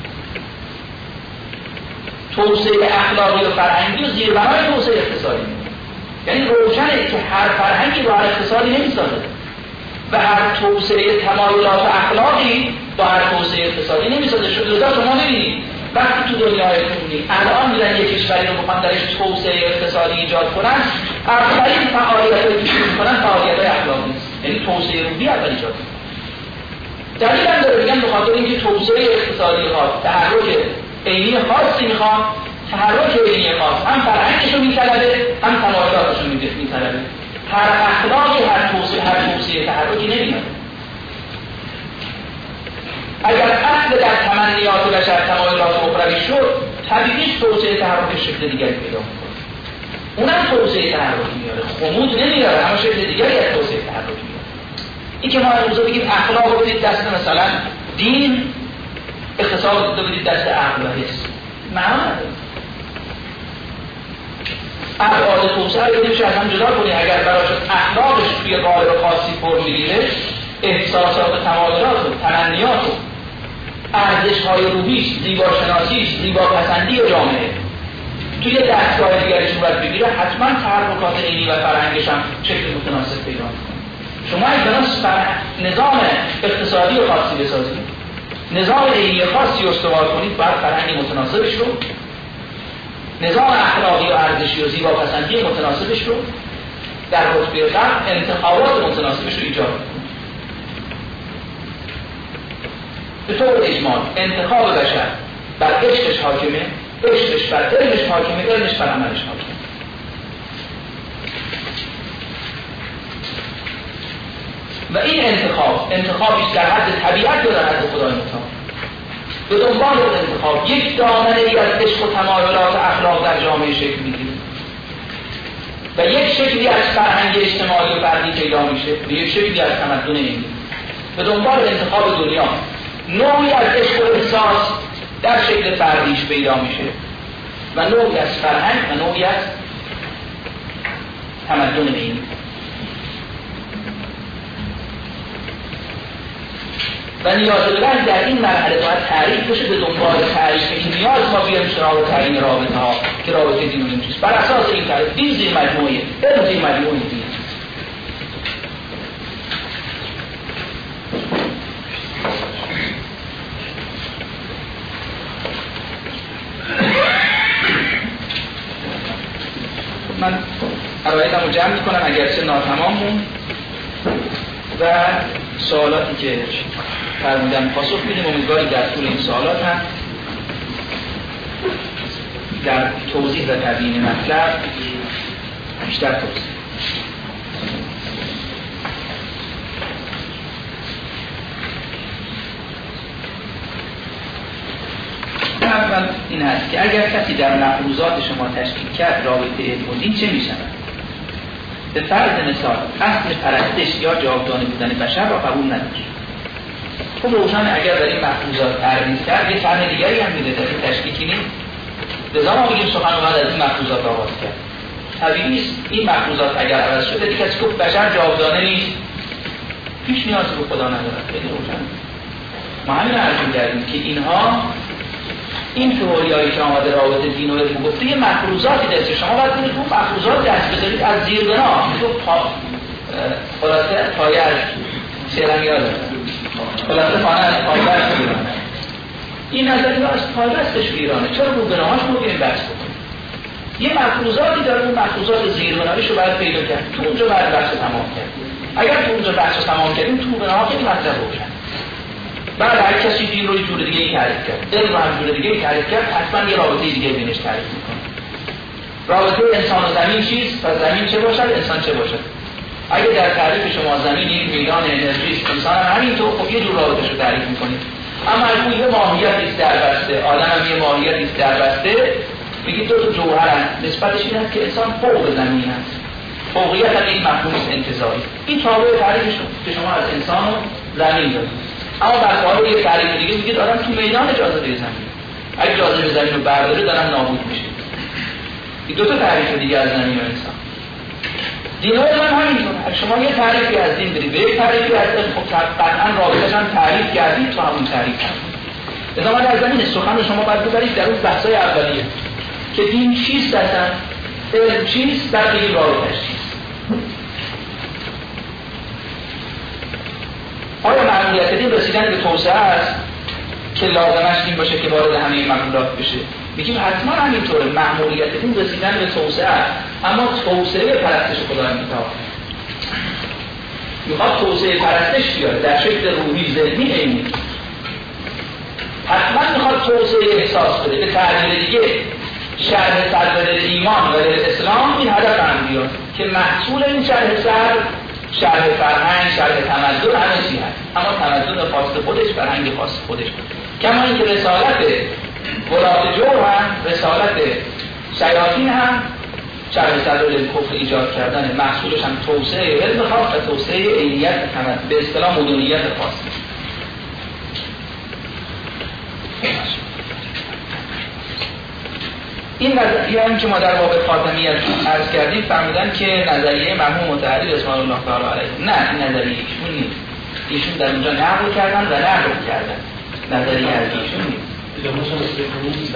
توسعه اخلاقی و فرهنگی و زیربنای توسعه اقتصادی. یعنی روشنه که هر فرهنگی با هر اقتصادی نمیسازه و هر توسعه تمایلات اخلاقی با هر توسعه اقتصادی نمیسازه. شده شما ببینید وقتی تو دنیای کنونی الان میرن یک کشوری رو بخوان درش توسعه اقتصادی ایجاد کنن، اولین فعالیتایی که شروع کنن فعالیت‌های اخلاقی است. یعنی توسعه روحی اول ایجاد کنن. دلیل هم داره میگن به خاطر اینکه توسعه اقتصادی خاص تحرک عینی خاصی میخواد، تحرک عینی خاص هم فرهنگش رو میطلبه هم تمایلاتش رو میطلبه. هر اخلاقی هر توسعه تحرکی نمیاد. اگر اصل در تمنیات بشر تمایلات اخروی شد، طبیعیش توسعه تحرک شکل دیگری پیدا میکنه. اونم توسعه تحرکی میاره، خمود نمیاره، اما شکل دیگری از توسعه تحرکی میاره. این که ما امروزه بگیم اخلاق رو بدید دست مثلا دین، اقتصاد رو بدید دست عقل و حس، معنا نداره. ابعاد توسعه رو نمیشه از هم جدا کنی. اگر براش اخلاقش توی قالب خاصی فرم میگیره، احساسات و تمایلات و تمنیات و ارزش‌های روحیش، زیباشناسیش، زیباپسندی جامعه توی دستگاه دیگری صورت بگیره، حتما تحرکات عینی و فرهنگش هم شکل متناسب پیدا می‌کنه. شما اگه نظام اقتصادی خاصی بسازید، نظام عینی خاصی استوار کنید، باید فرهنگ متناسبش رو، نظام اخلاقی و ارزشی و زیباپسندی متناسبش رو در رتبه قلب، انتخابات متناسبش رو ایجاد کنید. به طور اجمال انتخاب بشر بر عشقش حاکمه، عشقش بر علمش حاکمه، علمش بر عملش حاکمه. و این انتخابیش در حد طبیعت یا در حد خدای متعال. به دنبال اون انتخاب یک دامنه ای از عشق و تمایلات اخلاق در جامعه شکل میگیره و یک شکلی از فرهنگ اجتماعی و فردی پیدا میشه و یک شکلی از تمدن علمی. به دنبال انتخاب دنیا نوعی از عشق و احساس در شکل فردیش پیدا میشه و نوعی از فرهنگ و نوعی از تمدن علمی. و نیاز دارن در این مرحله باید تعریف بشه. به دنبال تعریف این نیاز ما بیایم سراغ تعیین رابطه ها که رابطه دین و علم چیست. بر اساس این تعریف دین زیر مجموعه، علم زیر مجموعه دین. شرایطم رو جمع میکنم اگرچه ناتمام موند و سوالاتی که فرمودم پاسخ میدیم. امیدواریم در طول این سوالات هم در توضیح و تبیین مطلب بیشتر توضیح. اول این هست که اگر کسی در مفروضات شما تشکیل کرد رابطه علم و دین چه می شود؟ به فرض مثال اصل پرستش یا جاودانه بودن بشر را قبول نداشت. خب روشن اگر در این مفروضات تعریض کرد یه طرح دیگری هم میده در تشکیکی نیست. لذا ما میگیم سخن اومد از این مفروضات آغاز کرد. طبیعی است این مفروضات اگر عوض شده دیگه کسی گفت بشر جاودانه نیست، هیچ نیازی به خدا نداره. خیلی روشن. ما همین رو عرض کردیم که اینها این تئوریایی که آمده رابطه دین و علم گفته یه مفروضاتی دست شما باید کنید اون مفروضات دست بذارید از زیر بنا خلاصه پایه از شعرم یاده خلاصه پایه از پایه از ایرانه. این نظری از پایه ازش ایرانه. چرا رو بناهاش رو بیاییم بحث بکنیم؟ یه مفروضاتی داره، اون مفروضات زیر بنایش رو باید پیدا کرد. تو اونجا باید بحث تمام کرد. اگر تو اونجا بحث تمام کردیم تو بناها خیلی مطلب روشن. بعد هر کسی دین رو یه جور دیگه ای تعریف کرد، علم رو هم جور دیگه ای تعریف کرد، حتما یه رابطه دیگه بینش تعریف میکنه. رابطه انسان و زمین چیست؟ پس زمین چه باشد؟ انسان چه باشد؟ اگه در تعریف شما زمین یک میدان انرژی است، انسان هم همینطور، خب یه جور رابطه‌شو تعریف میکنید. اما اگه یه ماهیتی است دربسته، آدم هم یه ماهیتی است دربسته، میگید دو تا جوهرن، نسبتش این است که انسان فوق زمین است. فوقیت هم یک مفهوم انتزاعی. این تابع تعریف که شما از انسان و زمین دارید. اما برخلاف یه تعریف دیگه میگید آدم تو میدان جاذبه زمین. اگه جاذبه زمین رو برداره دارن نابود میشه. این دو تا تعریف دیگه از زمین و انسان. دین و علم هم همینطوره. اگه شما یه تعریفی از دین بدید به یک تعریفی از علم، خب قطعا رابطه‌اش هم تعریف کردید تو همون تعریف کردید. لذا ما در زمین سخن شما باید ببرید در اون بحث‌های اولیه که دین چیست اصلا، علم چیست، در این رابطه‌اش چیست. آیا مأموریت دین رسیدن به توسعه است که لازمش این باشه که وارد همه این مقولات بشه؟ میگیم حتما همینطوره. مأموریت دین رسیدن به توسعه است، اما توسعه پرستش خدا میخواد توسعه پرستش بیاره در شکل روحی ذهنی علمی. حتما میخواد توسعه احساس بده. به تعبیر دیگه شرح صدر ایمان و اسلام این هدف هم بیاد که محصول این شرح فرهنگ، شرح تمدن همه چی هست. اما تمدن خاص خودش، فرهنگ خاص خودش. کما اینکه رسالت ولات جور هم، رسالت شیاطین هم شرح صدر کفر ایجاد کردن، محصولش هم توسعه علم خاص و توسعه عینیت تمدن، به اصطلاح مدنیت خاص. این نظریه هم که ما در باب خاتمیت عرض کردیم فرمودن که نظریه مرحوم متحری رضوان الله تعالی علیه. نه، این نظریه ایشون نیست. ایشون در اونجا نقل کردن و نقل کردن. نظریه از ایشون نیست.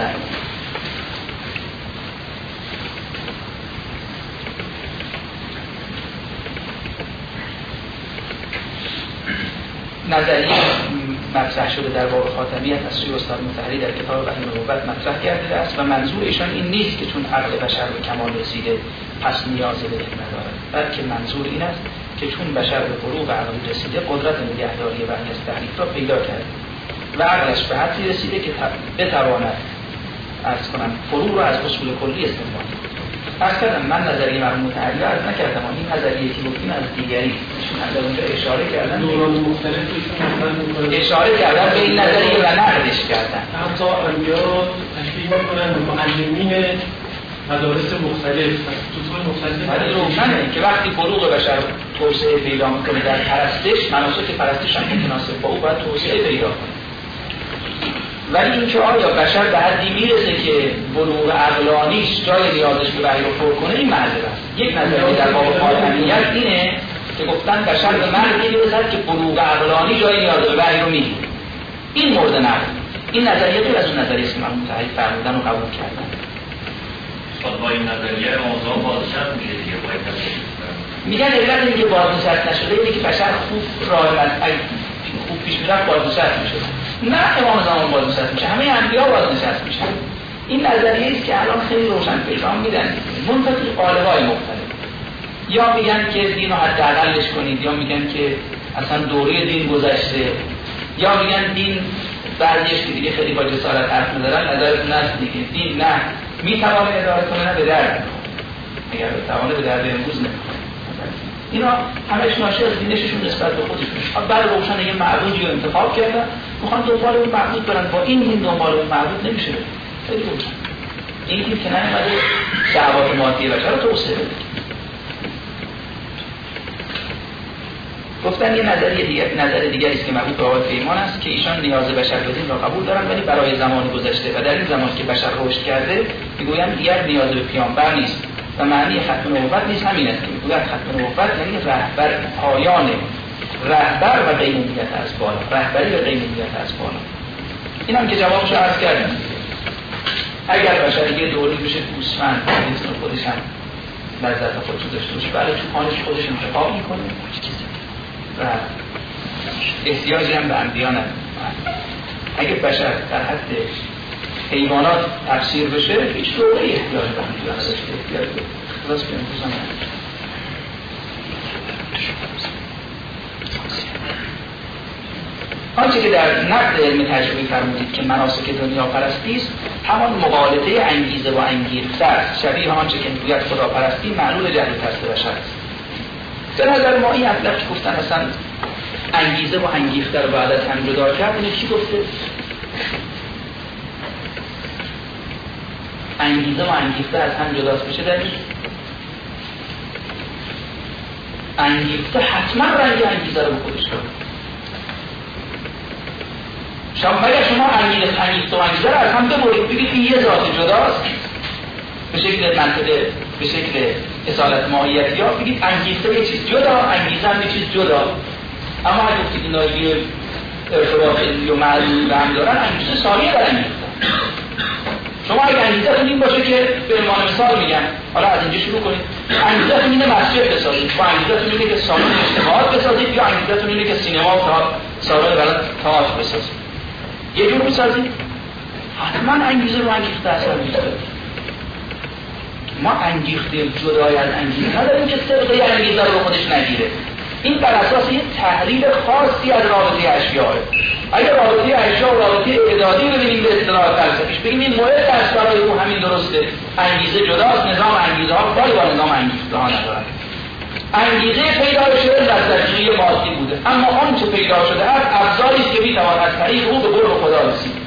نظریه مطرح شده در باب خاتمیت از سوی استاد مطهری در کتاب وحی نبوت مطرح کرده است و منظور ایشان این نیست که چون عقل بشر به کمال رسیده پس نیاز به علم ندارد، بلکه منظور این است که چون بشر به بلوغ عقلی رسیده قدرت نگهداری وحی از تحریف را پیدا کرده و عقلش به حدی رسیده که بتواند عرض کنم فروع را از اصول کلی استنباط کند. عرض کردم من نظریه مرحوم متحری را عرض نکردم، این نظریه که گفتیم از دیگری در اونجا اشاره کردن، اشاره کردن به این نظریه و نقدش کردن. حتی انبیا رو تشبیه میکنن به معلمین مدارس مختلف از توصول مختلف. ولی روشنه که وقتی بلوغ بشر توسعه پیدا میکنه در پرستش، مناسک پرستش هم متناسب با او باید توسعه پیدا کنه. ولی اینکه آیا بشر به حدی میرسه که بلوغ عقلانیش جای نیازش به وحی رو پر کنه، این معذر است. یک نظریه در باب خاتمیت اینه که گفتن بشر به مرحله میرسد که بلوغ عقلانی جای نیاز به وحی رو میگیره. این مورد نقل. این نظریه دور از اون نظریه است که مرحوم متحری فرمودن و قبول کردن. با این نظریه موضوع بازنشست میشه دیگه باید میگن علت اینکه بازنشست نشده اینه که بشر خوب خوب پیش میرفت بازنشست میشه. نه امام زمان بازنشست میشه، همه انبیا بازنشست میشن. این نظریه است که الان خیلی روشن پیشان میدن منتها تو قالب‌های مختلف. یا میگن که دین رو حداقلش کنید، یا میگن که اصلا دوره دین گذشته، یا میگن دین بعضیش که دیگه خیلی با جسارت حرف می‌زنن نظرتون هست دیگه دین نه میتوانه اداره کنه نه به درد اگر بتوانه به درد امروز نمی‌خوره. اینا همش ناشی از دینششون نسبت به خودشون. بعد روشن یه معبودی رو انتخاب کردن میخوان دنبال اون معبود برن، با این دین دنبال اون معبود نمیشه. خیلی روشن. این دین که نیامده شهوات مادی بشر رو توسعه بده. گفتن یه نظر دیگری است که مربوط به آقای پیمان است که ایشان نیاز بشر به دین را قبول دارند، ولی برای زمان گذشته و در این زمان که بشر رشد کرده میگویند دیگر نیاز به پیامبر نیست و معنی ختم نبوت نیست. همین است که میگویند ختم نبوت یعنی رهبر پایان رهبر و قیمومیت از بالا، رهبری و قیمومیت از بالا. این هم که جوابش رو عرض کردم. اگر بشر یه دوری بشه گوسفند میتونه خودش هم لذت خودش داشته باشه، برای چوپانش خودش انتخاب میکنه و احتیاجی هم به انبیا نداره. اگه بشر در حد حیوانات تفسیر بشه هیچ دوره احتیاج به انبیا نداشته. احتیاج به خلاص که امروز هم آنچه که در نقد علم تجربی فرمودید که مناسک دنیا پرستی است، همان مغالطه انگیزه و انگیخته است، شبیه آنچه که میگوید خداپرستی معلول جهل ترس بشر است. به نظر ما این اطلاق که گفتن اصلا انگیزه و انگیخته رو باید از هم جدا کرد، اینه کی گفته؟ انگیزه و انگیخته از هم جداست بشه دلیل؟ انگیخته حتما رنگ انگیزه رو به خودش داره. مگر شما انگیخته و انگیزه رو از هم ببرید بگید این یه ذات جداست به شکل منطقه، به شکل اصالت ماهیتی ها بگید انگیخته یه چیز جدا، انگیزه هم یه چیز جدا. اما اگه گفتید اینا یه ارتباط علمی و معلوم به هم دارن، انگیزه ثانیه در انگیخته. شما اگه انگیزه این باشه که به عنوان مثال میگن، حالا از اینجا شروع کنید، انگیزه اینه مسجد بسازید، با انگیزه اینه که سالن اجتماعات بسازید، یا انگیزه اینه که سینما و سالن تئاتر بسازید. یه جور بسازید، حتما انگیزه رو انگیخته اثر میذاره. ما انگیخته جدای از انگیزه نداریم که سرقه انگیزه رو خودش نگیره. این بر اساس یه تحلیل خاصی از رابطه اشیاءه. اگر رابطه اشیاء و رابطه اعدادی ببینیم به اصطلاح فلسفیش بگیم این مورد است برای او همین درسته، انگیزه جداست، نظام انگیزه ها کاری با نظام انگیخته ها ندارن. انگیزه پیدا شده لذت‌جویی مادی بوده، اما آن چه پیدا شده است ابزاری است که میتواند از طریق او به قرب خدا رسید.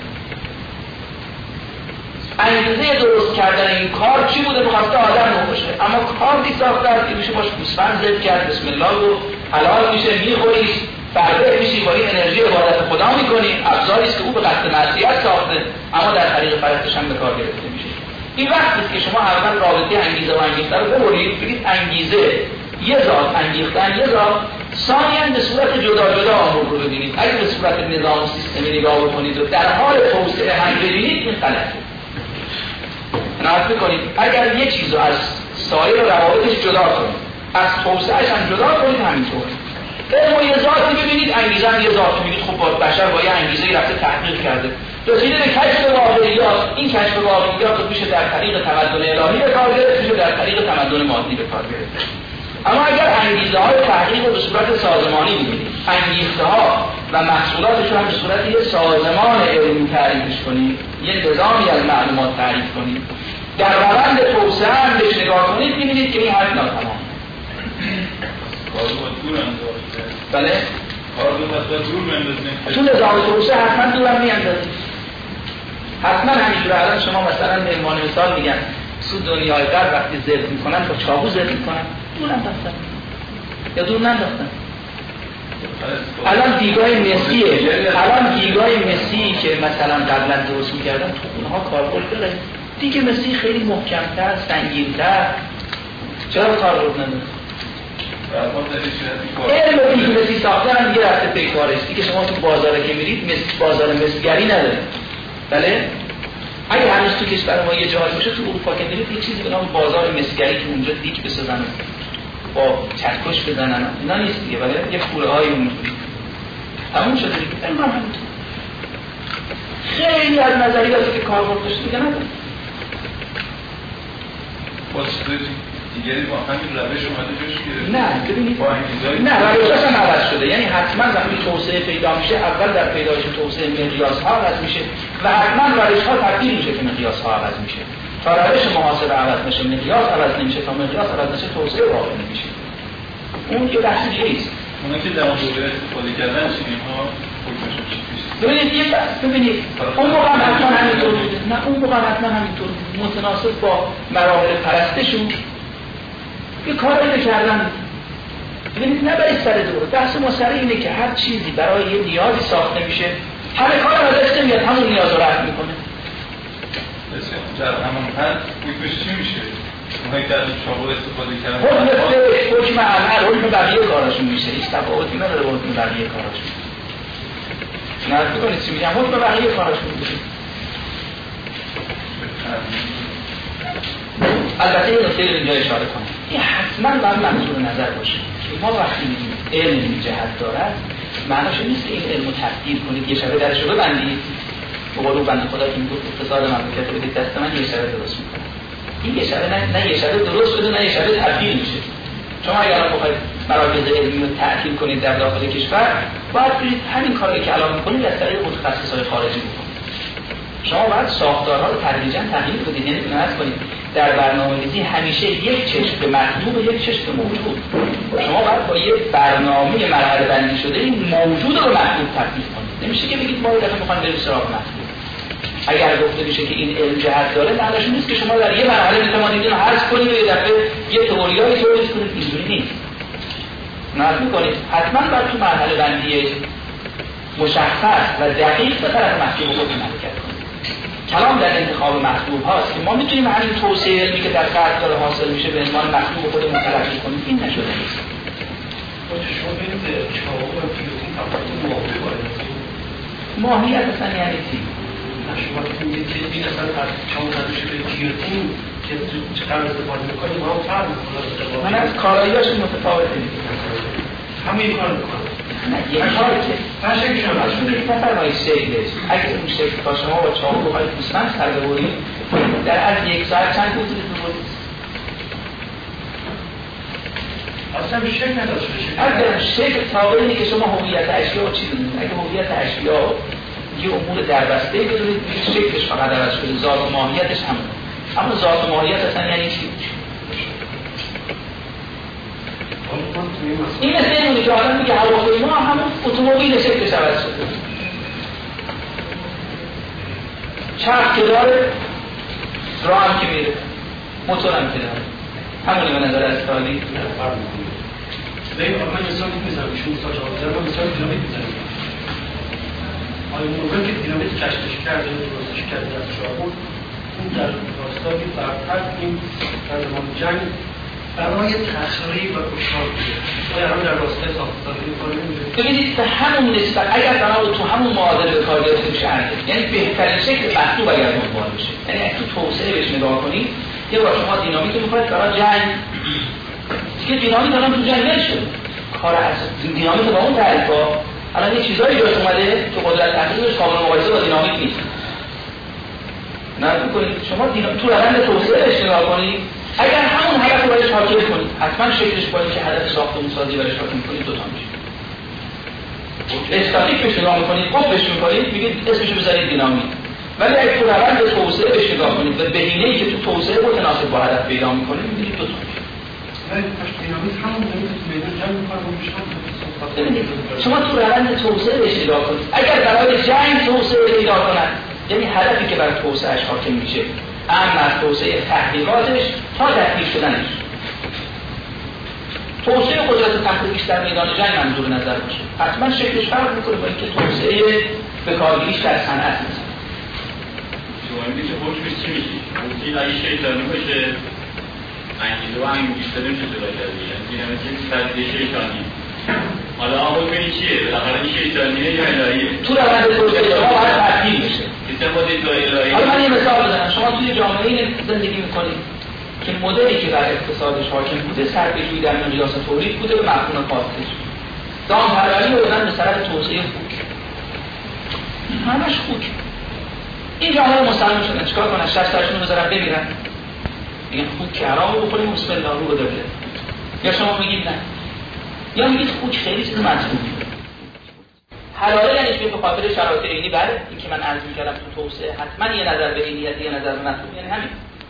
انگیزه درست کردن این کار چی بوده؟ می‌خواسته آدم رو بشه، اما کاری ساخته است که میشه باش گوسفند ذبح کرد، بسم الله رو حلال میشه، میخوری، فربه میشی، با این انرژی عبادت خدا میکنی. ابزاری است که او به قصد معصیت ساخته، اما در طریق پرستش هم به کار گرفته میشه. این وقتی است که شما اول رابطه انگیزه و انگیخته رو ببرید، بگید انگیزه یه ذات، انگیختن یه ذات، ثانیاً به صورت جدا جدا امور رو ببینید. اگه به صورت نظام و سیستمی نگاه بکنید و در حال توسعه هم ببینید، این غلطه. نهایت بکنید اگر یه چیز رو از سایر روابطش جدا کنید، از توسعهش هم جدا کنید، همینطور علم و یه ذاتی ببینید، انگیزه هم یه ذاتی ببینید. خب بشر با یه انگیزه رفته تحقیق کرده، رسیده به کشف واقعیات. این کشف واقعیات میشه در طریق تمدن الهی به کار گرفت، میشه در طریق تمدن مادی به کار گرفت. اما اگر انگیزه های تحقیق رو به صورت سازمانی ببینید، انگیزه ها و محصولاتش رو هم به صورت یه سازمان علمی تعریفش کنید، یه نظامی از معلومات تعریف کنید، در روند توسعه هم بهش نگاه کنید، می‌بینید که این حرف ناتمام. بله؟ تو نظام توسعه حتما دورم میاندازید. حتما همینجور. الان شما مثلا به عنوان مثال میگن تو دنیای غرب وقتی ذبح میکنن با چاقو ذبح میکنن، دور انداختن یا دور ننداختن. الان دیگای مسی که مثلا قبلا درست میکردن تو اونها کاربرد داره. دیگه مسی خیلی محکم‌تر، سنگین‌تر، چرا کاربرد نداره؟ علم دیگه مسی ساختن هم دیگه رفته پیکارش. دیگه شما تو بازاره که میرید بازار مسگری نداره. بله؟ اگه هنوز تو کشور ما یه جایی باشه، تو اروپا که میرید یه چیزی به نام بازار مسگری که اونجا دیگ بسازن با چکش بزنن، اینا نیست دیگه. بله؟ یه خوره‌های اونجوری همون شده دیگه. علم هم همینطور. خیلی از نظریاتی که کاربرد داشته دیگه نداره. دیگری با همین روش اومده جوش گرفته. نه ببینید نه روشش هم عوض شده. یعنی حتما وقتی توسعه پیدا میشه اول در پیدایش توسعه مقیاس ها عوض میشه و حتما روش ها تبدیل میشه که مقیاس ها عوض میشه. تا روش محاسبه عوض میشه مقیاس عوض نمیشه، تا مقیاس عوض نشه توسعه واقع نمیشه. اون که بحث دیگه است. اونا که در مورد استفاده کردن اینها حکمشون چی میشه؟ ببینید اون موقع حتما همینطور بوده. نه اون موقع حتما همینطور متناسب با مراحل پرستشون یه کاری کردن. ببینید نبرید سر دوره. بحث ما سر اینه که هر چیزی برای یه نیازی ساخته میشه همه کار ازش نمیاد، همون نیاز رو رفع میکنه. بسیار در همون حد حکمش چی میشه؟ اونهایی که از چاقو استفاده کردن حکم عمل حکم بقیه کاراشون میشه. هیچ تفاوتی نداره با حکم بقیه کاراشون. نرد بکنید چی میگم حکم بقیه کاراشون میشه. البته یه نکته رو اینجا اشاره کنم. این حتما باید منظور نظر باشه. ما وقتی میگیم علم جهت دارد معناش نیست که این علم رو تبدیل کنید یه شبه درش رو ببندید. به قول بنده خدا که میگفت اقتصاد مملکت رو بدید دست من یه شبه درست میکنه. این یه شبه نه یه شبه درست شده نه یه شبه تبدیل میشه. شما اگر بخواید مراکز علمی رو تعطیل کنید در داخل کشور باید برید همین کاری که الان میکنید از طریق متخصصای خارجی بکنید. شما باید ساختارها رو تدریجاً تغییر بدید. یعنی نهایت کنید در برنامه‌ریزی همیشه یک چشم مطلوب و یک چشم موجود. شما باید با یک برنامه مرحله بندی شده این موجود رو مطلوب تبدیل کنید. نمیشه که بگید ما یه دفعه می‌خوایم بریم سراغ مطلوب. اگر گفته بشه که این علم جهت داره معنیش نیست که شما در یه مرحله میتونید اینو حذف کنید و یه دفعه یه تئوریایی تولید کنید. اینجوری نیست. نظر می‌کنید حتما باید تو مرحله بندی مشخص و دقیق به طرف مطلوب خودتون حرکت کنید. کلام در انتخاب مطلوب هاست که ما میتونیم همین توسعه علمی که در سطح داره حاصل میشه به عنوان مطلوب خودمون تلقی کنیم. این نشده نیست. شما ببینید چاقو و گیلوتین تفاوت ماهی باید ماهیت اصلا یعنی چی؟ شما که میگید که این اصلا چاقو ندوشه به گیلوتین که چقدر استفاده میکنیم ما هم فرق میکنم. من از کاراییاش متفاوته میگم. همین کار میکنم. نه یه کاری که هر شکل شما یک نفرمایید شکلش اگه اون شکل تا شما با چاقو بخواید گوسفند سر ببرید در از یک ساعت چند گوسفند ببرید؟ اصلا به شکل نداشته اگر شکل تابع اینه که شما هویت اشیا چی بدونید. اگه هویت اشیا یه امور دربسته بدونید شکلش فقط عوض شده ذات و ماهیتش همونه. اما ذات و ماهیت اصلا یعنی چی؟ این مثل اینه که آدم میگه هواپیما همون اتومبیل شکلش عوض شده. چرخ که داره راه هم که میره موتور هم که داره همونی به نظر از تالی بگیم من مثال میزنم ایشون مثال شما بزنم من مثال دینامیت میزنم. آیا موقعی که دینامیت کشفش کرده درستش کرده در شاهبون اون در راستایی برتر این در زمان جنگ برای تخریب و کشتار بوده. آیا هم در راستای ساختاری کار نمیده؟ ببینید به همون نسبت اگر بنابرای تو همون معادله به کار گرفته بشه ارزش یعنی بهترین شکل مطلوب اگر دنبال بشه. یعنی اگه تو توسعه بهش نگاه کنید یه بار شما دینامیت رو می‌خواید برای جنگ دیگه دینامیت الان تو جنگ نشه. کار از دینامیت با اون تعریفا الان یه چیزایی جاش اومده که قدرت تحقیقش قابل مقایسه با دینامیت نیست. نگاه کنید شما تو روند توسعه بهش نگاه کنید اگر همون هدف رو برایش حاکم کنید حتما شکلش باید که هدف ساختمان‌سازی برایش حاکم کنید دو تا میشه. استاتیک بهش نگاه می‌کنید قطبش می‌کنید میگید اسمش رو بذارید دینامیک. ولی اگه تو روند توسعه بهش نگاه کنید و بهینه‌ای که تو توسعه متناسب با هدف پیدا می‌کنید می‌بینید دو تا میشه. ولی دینامیک همون میدون جنگ می‌کنه شما تو روند توسعه بهش نگاه کنید اگر برای جنگ توسعه پیدا کنند یعنی هدفی که برای توسعه‌اش حاکم میشه اما از توسعه تحقیقاتش تا دستگیر شدنش توسعه قدرت تحقیقیش در میدان جنگ منظور نظر باشه حتما شکلش فرق میکنه با اینکه توسعه به کارگیریش در صنعت مثلا شما میگید که حکمش چی میشه؟ این اگه شیطانی باشه انگیزه و انگیزه نمیشه جدا کردی یعنی همه چیز فرضیه شیطانی حالا حکم این چیه؟ بالاخره این شیطانیه یا الهیه؟ تو روند توسعه شما باید تبدیل بشه حالا من یه مثال بزنم شما توی جامعه زندگی میکنید که مدلی که در اقتصادش حاکم بوده سرپیچی در مقیاس تولید بوده به مفهوم پاستش دامپروری رو دادن به سبب توسعه خوک همش خوک این جامعه مسلمان شدن چیکار کنن 60 تاشون رو بذارن بمیرن میگن خوک حرامو بخوریم بسم الله رو بده، یا شما میگید نه، یا میگید خوک خیلی چیز مطلوبه. حلاله یعنی چی؟ به خاطر شرایط عینی. بله این که من عرض می‌کردم تو توسعه حتما یه نظر به عینیت یه نظر به مطلوب، یعنی همین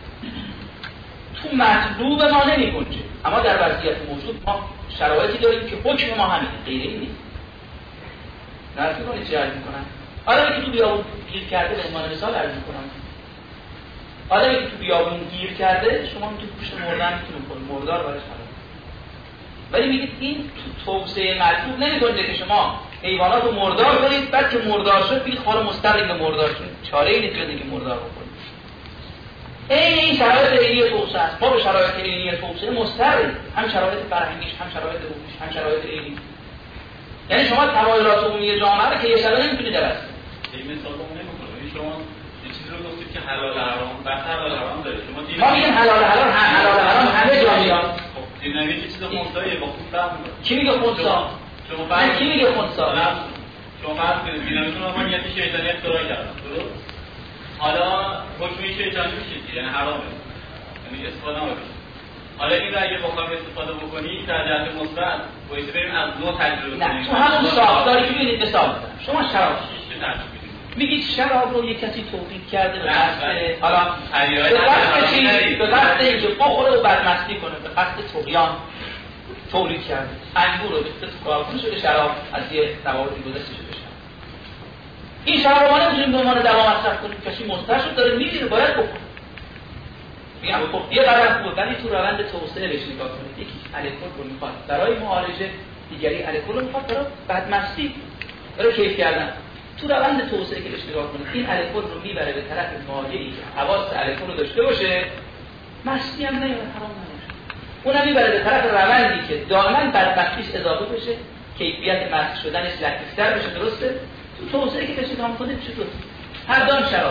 تو مطلوب ما نمی‌گنجه، اما در وضعیت موجود ما شرایطی داریم که حکم ما همینه، غیر این نیست. نرفت می‌کنید چی عرض می‌کنم؟ آدمی که تو بیابون گیر کرده، به عنوان مثال عرض می‌کنم، آدمی که تو بیابون گیر کرده شما میتونید پوشت مردن میتونید کنید، مردار برش حلال. ولی میگید این تو توسعه مطلوب نمی‌گنجه که شما حیوانات رو مردار کنید، بعد که مردار شد بگید حالا مستقیم به مردار شد، چاره ای نیست جز اینکه مردار بکنید. این شرایط عینی توسعه است. ما به شرایط عینی توسعه مستقیم، هم شرایط فرهنگیش، هم شرایط روحیش، هم شرایط عینی. یعنی شما تمایلات عمومی جامعه رو که یه شبه نمیتونید درست کنید. این مثال رو نمی‌کنید. شما یه چیزی رو گفتید که حلال حرام، بحث حلال حرام داره. ما میگیم حلال حرام همه جا میاد. خب دینامیک چیز خونساییه، با خون فهم می‌کنه. کی میگه خونسا؟ کی میگه خونسا؟ شما فرض کنید دینامیک رو ما یه شیطانی اختراع کردن، درست؟ حالا حکم شیطانی میشه، یعنی حرامه. یعنی استفاده نکنید. حالا این رو اگه بخوایم استفاده بکنید در جهت مثبت، باید بریم از نوع تجربه کنیم. نه، تو همون ساختاری که ببینید مثال بزنم. شما شراب میگید شراب رو یک کسی تولید کرده به قصد حالا به قصد اینکه بخوره و بدمستی کنه، به قصد طغیان تولید کرده. انگور رو بسته تو کارخونه شده شراب از یه روابطی گذشته شده شراب. این شراب رو ما نمیتونیم به عنوان دوا مصرف کنیم، کسی مضطر شد داره می‌میره باید بخوره. میگم خب یه قدم بود، ولی تو روند توسعه بهش نگاه کنید. یکی الکل رو میخواد برای معالجه، دیگری الکل رو میخواد برای بدمستی، برای کیف کردن. تو روند توسعه که بهش نگاه کنید این الکل رو میبره به طرف مایعی که حواس الکل رو داشته باشه، مستی هم نمیاد، حرام نمیشه. اونم میبره به طرف روندی که دائما بدبختیش اضافه بشه، کیفیت مست شدنش لطیف‌تر بشه. درسته؟ تو توسعه که بهش نگاه کنید چه درست؟ هر دام شراب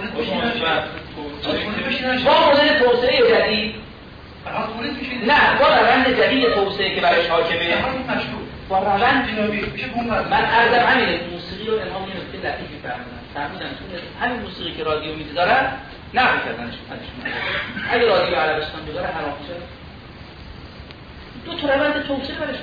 با مدل توسعه جدید نه، با روند جدید توسعه که برایش حاکمه، با روند من عرضم همینه. موسیقی رو امام یه نکته لطیفی فرمودن همین موسیقی که رادیو می‌ذارن نقل کردنش اگه رادیو عربستان بذاره حرام میشه. دو تا روند توسعه برش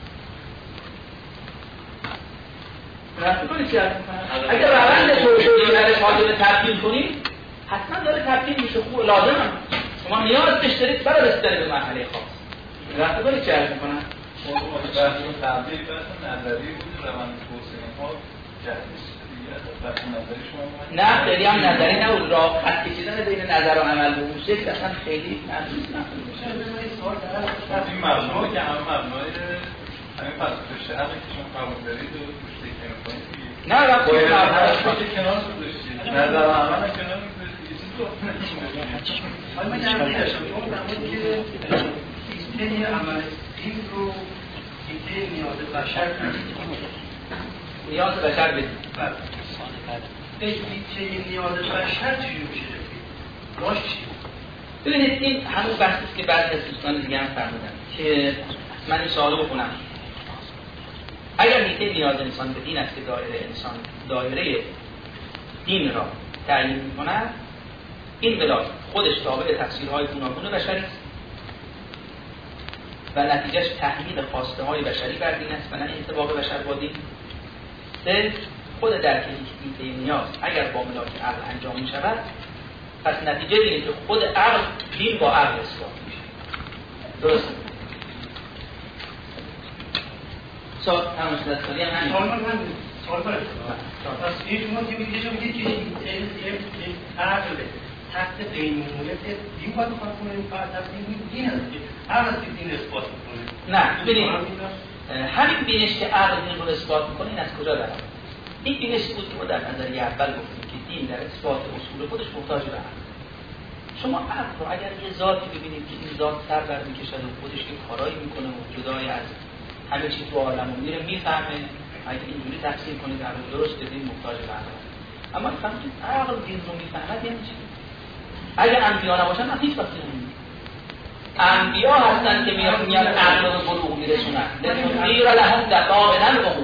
اگر روند توسعه درش حاضر تبدیل کنید حتما داره تبدیل میشه، خوب لازم هم شما نیاز داشته دارید برای رسیدن به مرحله خاص. رفته کنید چه عرض میکنن؟ تبدیل بحث نظری بود روند توسعه ها جهتش نه خیلی هم نظری نبود، راه خط کشیدن بین نظر و عمل به اون شکل اصلا خیلی مبنی نبود. این مبنایی که همه مبنای همین فلسفه شهر که شما قبول دارید و نه وقتی کنار گذاشتید نظر و عمل کنار گذاشتید. حالا من جمعی داشتم اون زمانی که سیستمی عمل دین رو ایده نیاز بشر نیاز بشر بدید ایده نیاز بشر چجور میشه راش چی؟ ببینید این همون بحثیست که بعضی از دوستان دیگه هم فرمودن که من این سوالو بکنم. اگر نیته نیاز انسان به دین است که دایره دین را تعیین می‌کند، این بلا خودش تابع تفسیرهای گوناگون بشری است و نتیجهش تحمیل خواسته‌های بشری بر دین است و نه انطباق بشر با دین. سه، خود درک نیته نیاز اگر با ملاک عقل انجام می‌شود، پس نتیجه اینه که خود عقل دین با عقل اثبات میشه. درسته؟ سوال تماش دستاری هم همین سوال برد پس این شما که میگید که این عقل تحت قیمومیت دین باید بخواد کنه این فرد دین هست که عقل که دین اثبات میکنه. نه ببینید همین بینش که عقل دین رو اثبات میکنه این از کجا داره؟ این بینشی بود که ما در نظریه اول گفتیم که دین در اثبات اصول خودش محتاج به عقل. شما عقل رو اگر یه ذاتی ببینید که این ذات سر بر میکشد و خودش یه کارایی میکنه و جدای از همه چیز تو عالم میره میفهمه، اگه اینجوری تفسیر کنید عقل درست دین محتاج به عقل. اما فهمید عقل دین رو میفهمد یعنی چی؟ اگه انبیا نباشن من هیچ وقت نمی‌فهمم. انبیا هستن که میان عقل رو به بلوغ میرسونن. غیر لهم دقائقاً الغموض.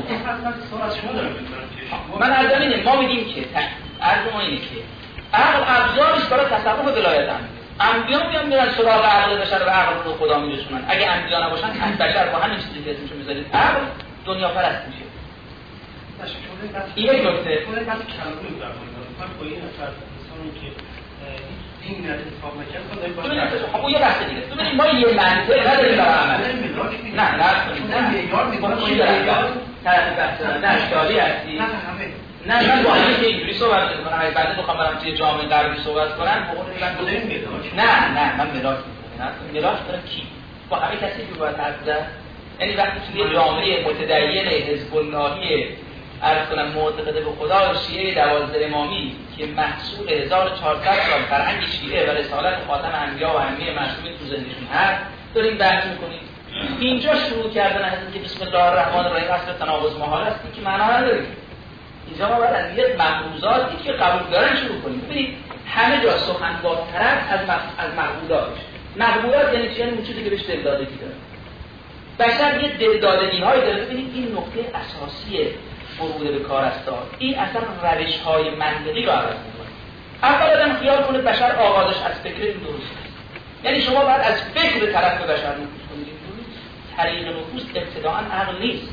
من از اینه ما میگیم که عرض ما اینه که عقل ابزاریش برای تصرف ولایت انبیا. انبیا میان میرن سراغ عقل بشر و عقل رو خدا میرسونن. اگه انبیا نباشن بشر با همین چیزی که اسمشو میذارید عقل دنیا پرست میشه. این یک نکته. خود بحث کلامی رو من با این اثر انسانی که دین انتخاب نکرد خب اون یه بحث دیگه. ببینید ما یه منطق نداریم برای عمل. نه میگم با چی داریم؟ طرف بحث نه اشکالی هستی. نه من با همین که اینجوری صحبت می‌کنم. اگه بعد بخوام برام توی جامعه غربی صحبت کنم نه من ملاک می‌کنم. ملاک داره کی؟ با همه کسی که باید حرف زد. یعنی وقتی توی جامعه متدین حزب اللهی عرض کنم معتقده به خدا شیعه 12 امامی که محصول 1400 سال فرهنگ شیعه و رسالت خاتم انبیا و ائمه معصومین تو زندگیشون هست داریم بحث می‌کنیم. اینجا شروع کردن از اینکه بسم الله الرحمن الرحیم اصل تناقض محال است که معنا نداره. اینجا ما باید از یه مقبولاتی که قبول دارن شروع کنیم. ببینید همه جا سخن با طرف از مقبولات میشه. مقبولات یعنی چی؟ یعنی اون چیزی که بهش دلدادگی داره. بشر یه دلدادگی‌هایی داره. ببینید این نکته اساسی ورود به کار است. این اصلا روش‌های منطقی رو عوض می‌کنه. اولا خیال کنید بشر آغازش از فکر این درست است. یعنی شما باید از فکر طرف به بشر نفوذ کنید. طریق نفوذ ابتداءً عقل نیست.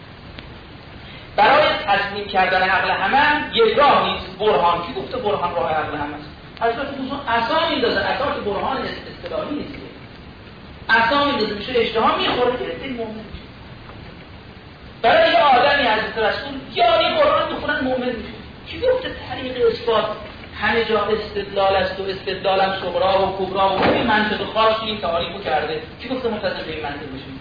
برای تصمیم کردن عقل همه یک راه نیست. برهان کی گفته برهان راه عقل همه است؟ حضرت موسی عصا میندازه. عصا که برهان اصطلاحی نیست. عصا میندازه میشه اشتها میخوره که این مؤمن میشه. برای یه آدمی حضرت رسول یا یه قرآن بخونن مؤمن میشه. کی گفته طریق اثبات همه جا استدلال است و استدلالم صغرا و کبرا و این منطق خاصی این تعریفو کرده؟ کی گفته متصل به این منطق بشه؟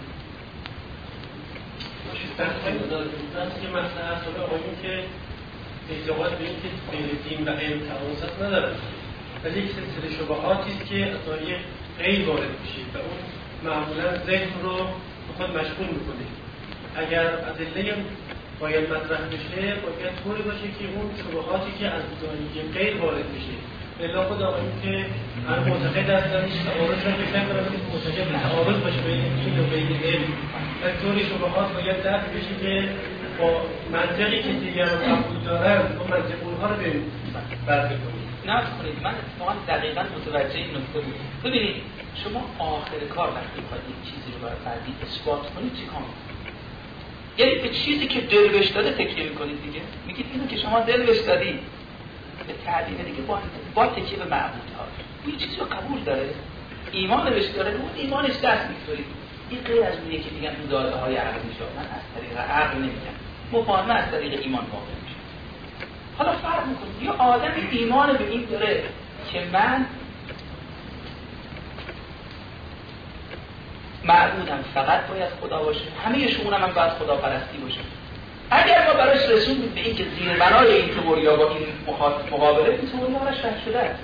که مسئله هست آقایون که اعتقاد به این که بین دین و علم تناسب ندارد ولی یک سلسله شبهاتی است که از طریق غیب وارد میشه و اون معمولا ذهن رو به خود مشغول میکنه. اگر ادله باید مطرح بشه باید طوری باشه که اون شبهاتی که از طریق غیب وارد میشه الا خود آقایون که هر معتقد هستن تعارض رو فکر کنم که معتقد تعارض باشه بین دین و بین علم از طوری شبهات باید درک بشه که با منطقی که دیگر قبول دارن با منطق اونها رو برده کنید. نه کنید من اتفاقا دقیقا متوجه این نکته بود. ببینید شما آخر کار وقتی میخواید این چیزی رو برای فردی اثبات کنید چی کار میکنید؟ یعنی به چیزی که دل بهش داده تکیه میکنید دیگه. میگید اینو که شما دل بهش دادید به تعبیر دیگه با تکیه به معبودها این چیزی رو قبول داره ایمان بهش داره اون ایمانش دست میگذارید. این غیر از اونیه که میگن اون داده های عقلی شد. من از طریق عقل نمیگم مفاهمه از طریق ایمان واقع میشه. حالا فرق میکنه یه آدم ایمان به این داره که من معبودم فقط باید خدا باشه همه شمونم هم باید خدا پرستی باشه. اگر ما براش رسوندیم به این که زیربنای این تئوریا با این مقابله این تئوریا براش رد شده است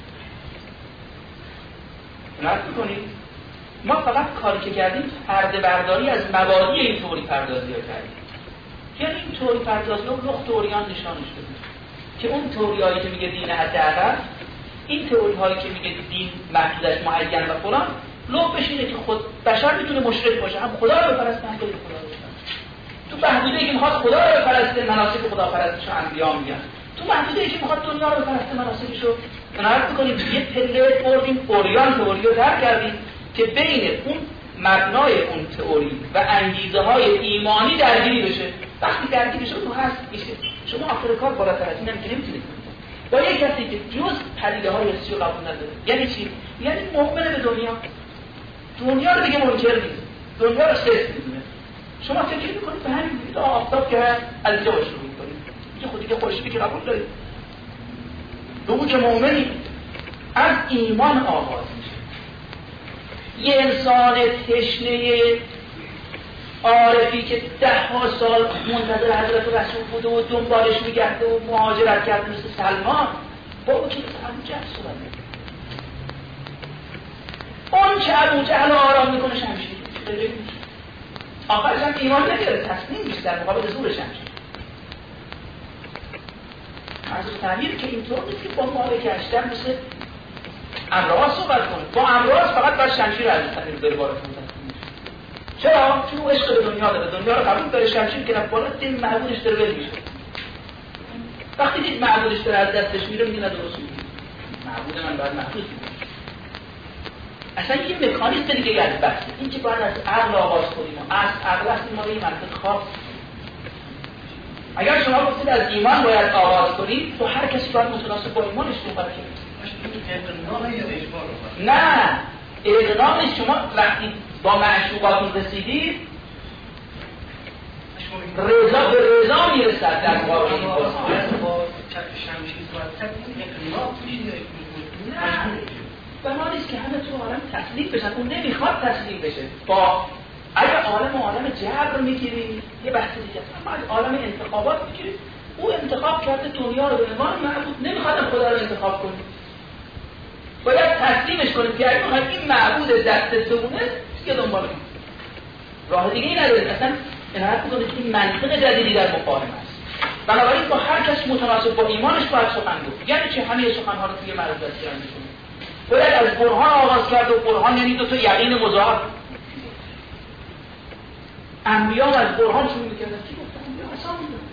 نرد میکنید ما فقط کاری که کردیم پرده برداری از مبادی این تئوری پردازی ها کردیم. یعنی این تئوری پردازی ها نقط اوریان نشانش بدیم که اون تئوری هایی که میگه دین حداقل این تئوری هایی که میگه دین محدودش معین و فلان لوبش اینه که خود بشر میتونه مشرک باشه هم خدا رو بپرسته هم غیر خدا رو بپرسته. تو محدوده‌ای که میخواد خدا رو بپرسته مناسک خدا پرستش انبیا میگن. تو محدوده‌ای که میخواد دنیا رو بپرسته مناسکشو نهار میکنیم. یه پله بردیم اوریان تئوری رو درک کردیم که بین اون مبنای اون تئوری و انگیزه های ایمانی درگیری بشه. وقتی درگیری شد تو هست میشه. شما آخر کار بالاتر از این هم که نمیتونید با یک کسی که جز پدیده های حسی رو قبول نداره. یعنی چی؟ یعنی مؤمن به دنیا رو دیگه منکر نیست. دنیا رو صفر میدونه. شما فکر میکنید به همین دیگه آفتاب که از اینجا شروع میکنید. اینجا خود دیگه خورشیدی که قبول دارید. روج مؤمنی از ایمان آغاز میشه. یه انسان تشنه عارفی که 10 سال منتظر حضرت رسول بوده و دنبالش میگرده و مهاجرت کرده مثل سلمان با او که ابو جهل صحبت میکنه. اون که ابو جهل آرام میکنه شمشیر آخرش هم ایمان نگره تصمیم میشه در مقابل زور شمشیر. از تعبیر که اینطور نیست که با مالک اشتر مثل امراض صحبت کنه. با امراض فقط باید شمشیر از تعبیر بره بارتون تصمیم میشه. چرا؟ چون او عشق به دنیا داره. دنیا رو قبول داره شمشیر که رفت بالا دید معبودش داره ول میشه. وقتی دید معبودش داره از دستش میره میگه درست میگه. معبود من باید محفوظ میشه. اصلا یه مکانیزم دیگه از بحث این که باید از عقل آغاز کنیم و از عقل است ما به این منطق خواب. اگر شما گفتید از ایمان باید آغاز کنید تو هر کسی باید متناسب با ایمانش صحبت کنید. نه اقناعش شما وقتی با معشوقاتون رسیدید رضا به رضا میرسد در مقابل این بازم نه بنابراین که همه تو عالم تسلیم بشن. اون نمیخواد تسلیم بشه. با اگر عالم جبر میگیریم یه بحث دیگه است، اما از عالم انتخابات میگیریم او انتخاب کرده دنیا رو به عنوان معبود، نمیخواد خدا رو انتخاب کنیم، باید تسلیمش کنیم که اگه میخواید این معبود دستتونه دیگه دنبال کنیم، راه دیگه ای ندارید. اصلا عنایت بکنید که این منطق جدیدی در مفاهمه است. بنابراین با هر کس متناسب با ایمانش باید سخن گفت. یعنی چه؟ همه سخن‌ها رو توی معرض دستیار می‌کنیم. باید از برهان آغاز کرد و برهان یعنی دو تا یقین مضاد. انبیا از برهان شروع می‌کردن. چی گفتن؟ انبیا عصا می‌زدن.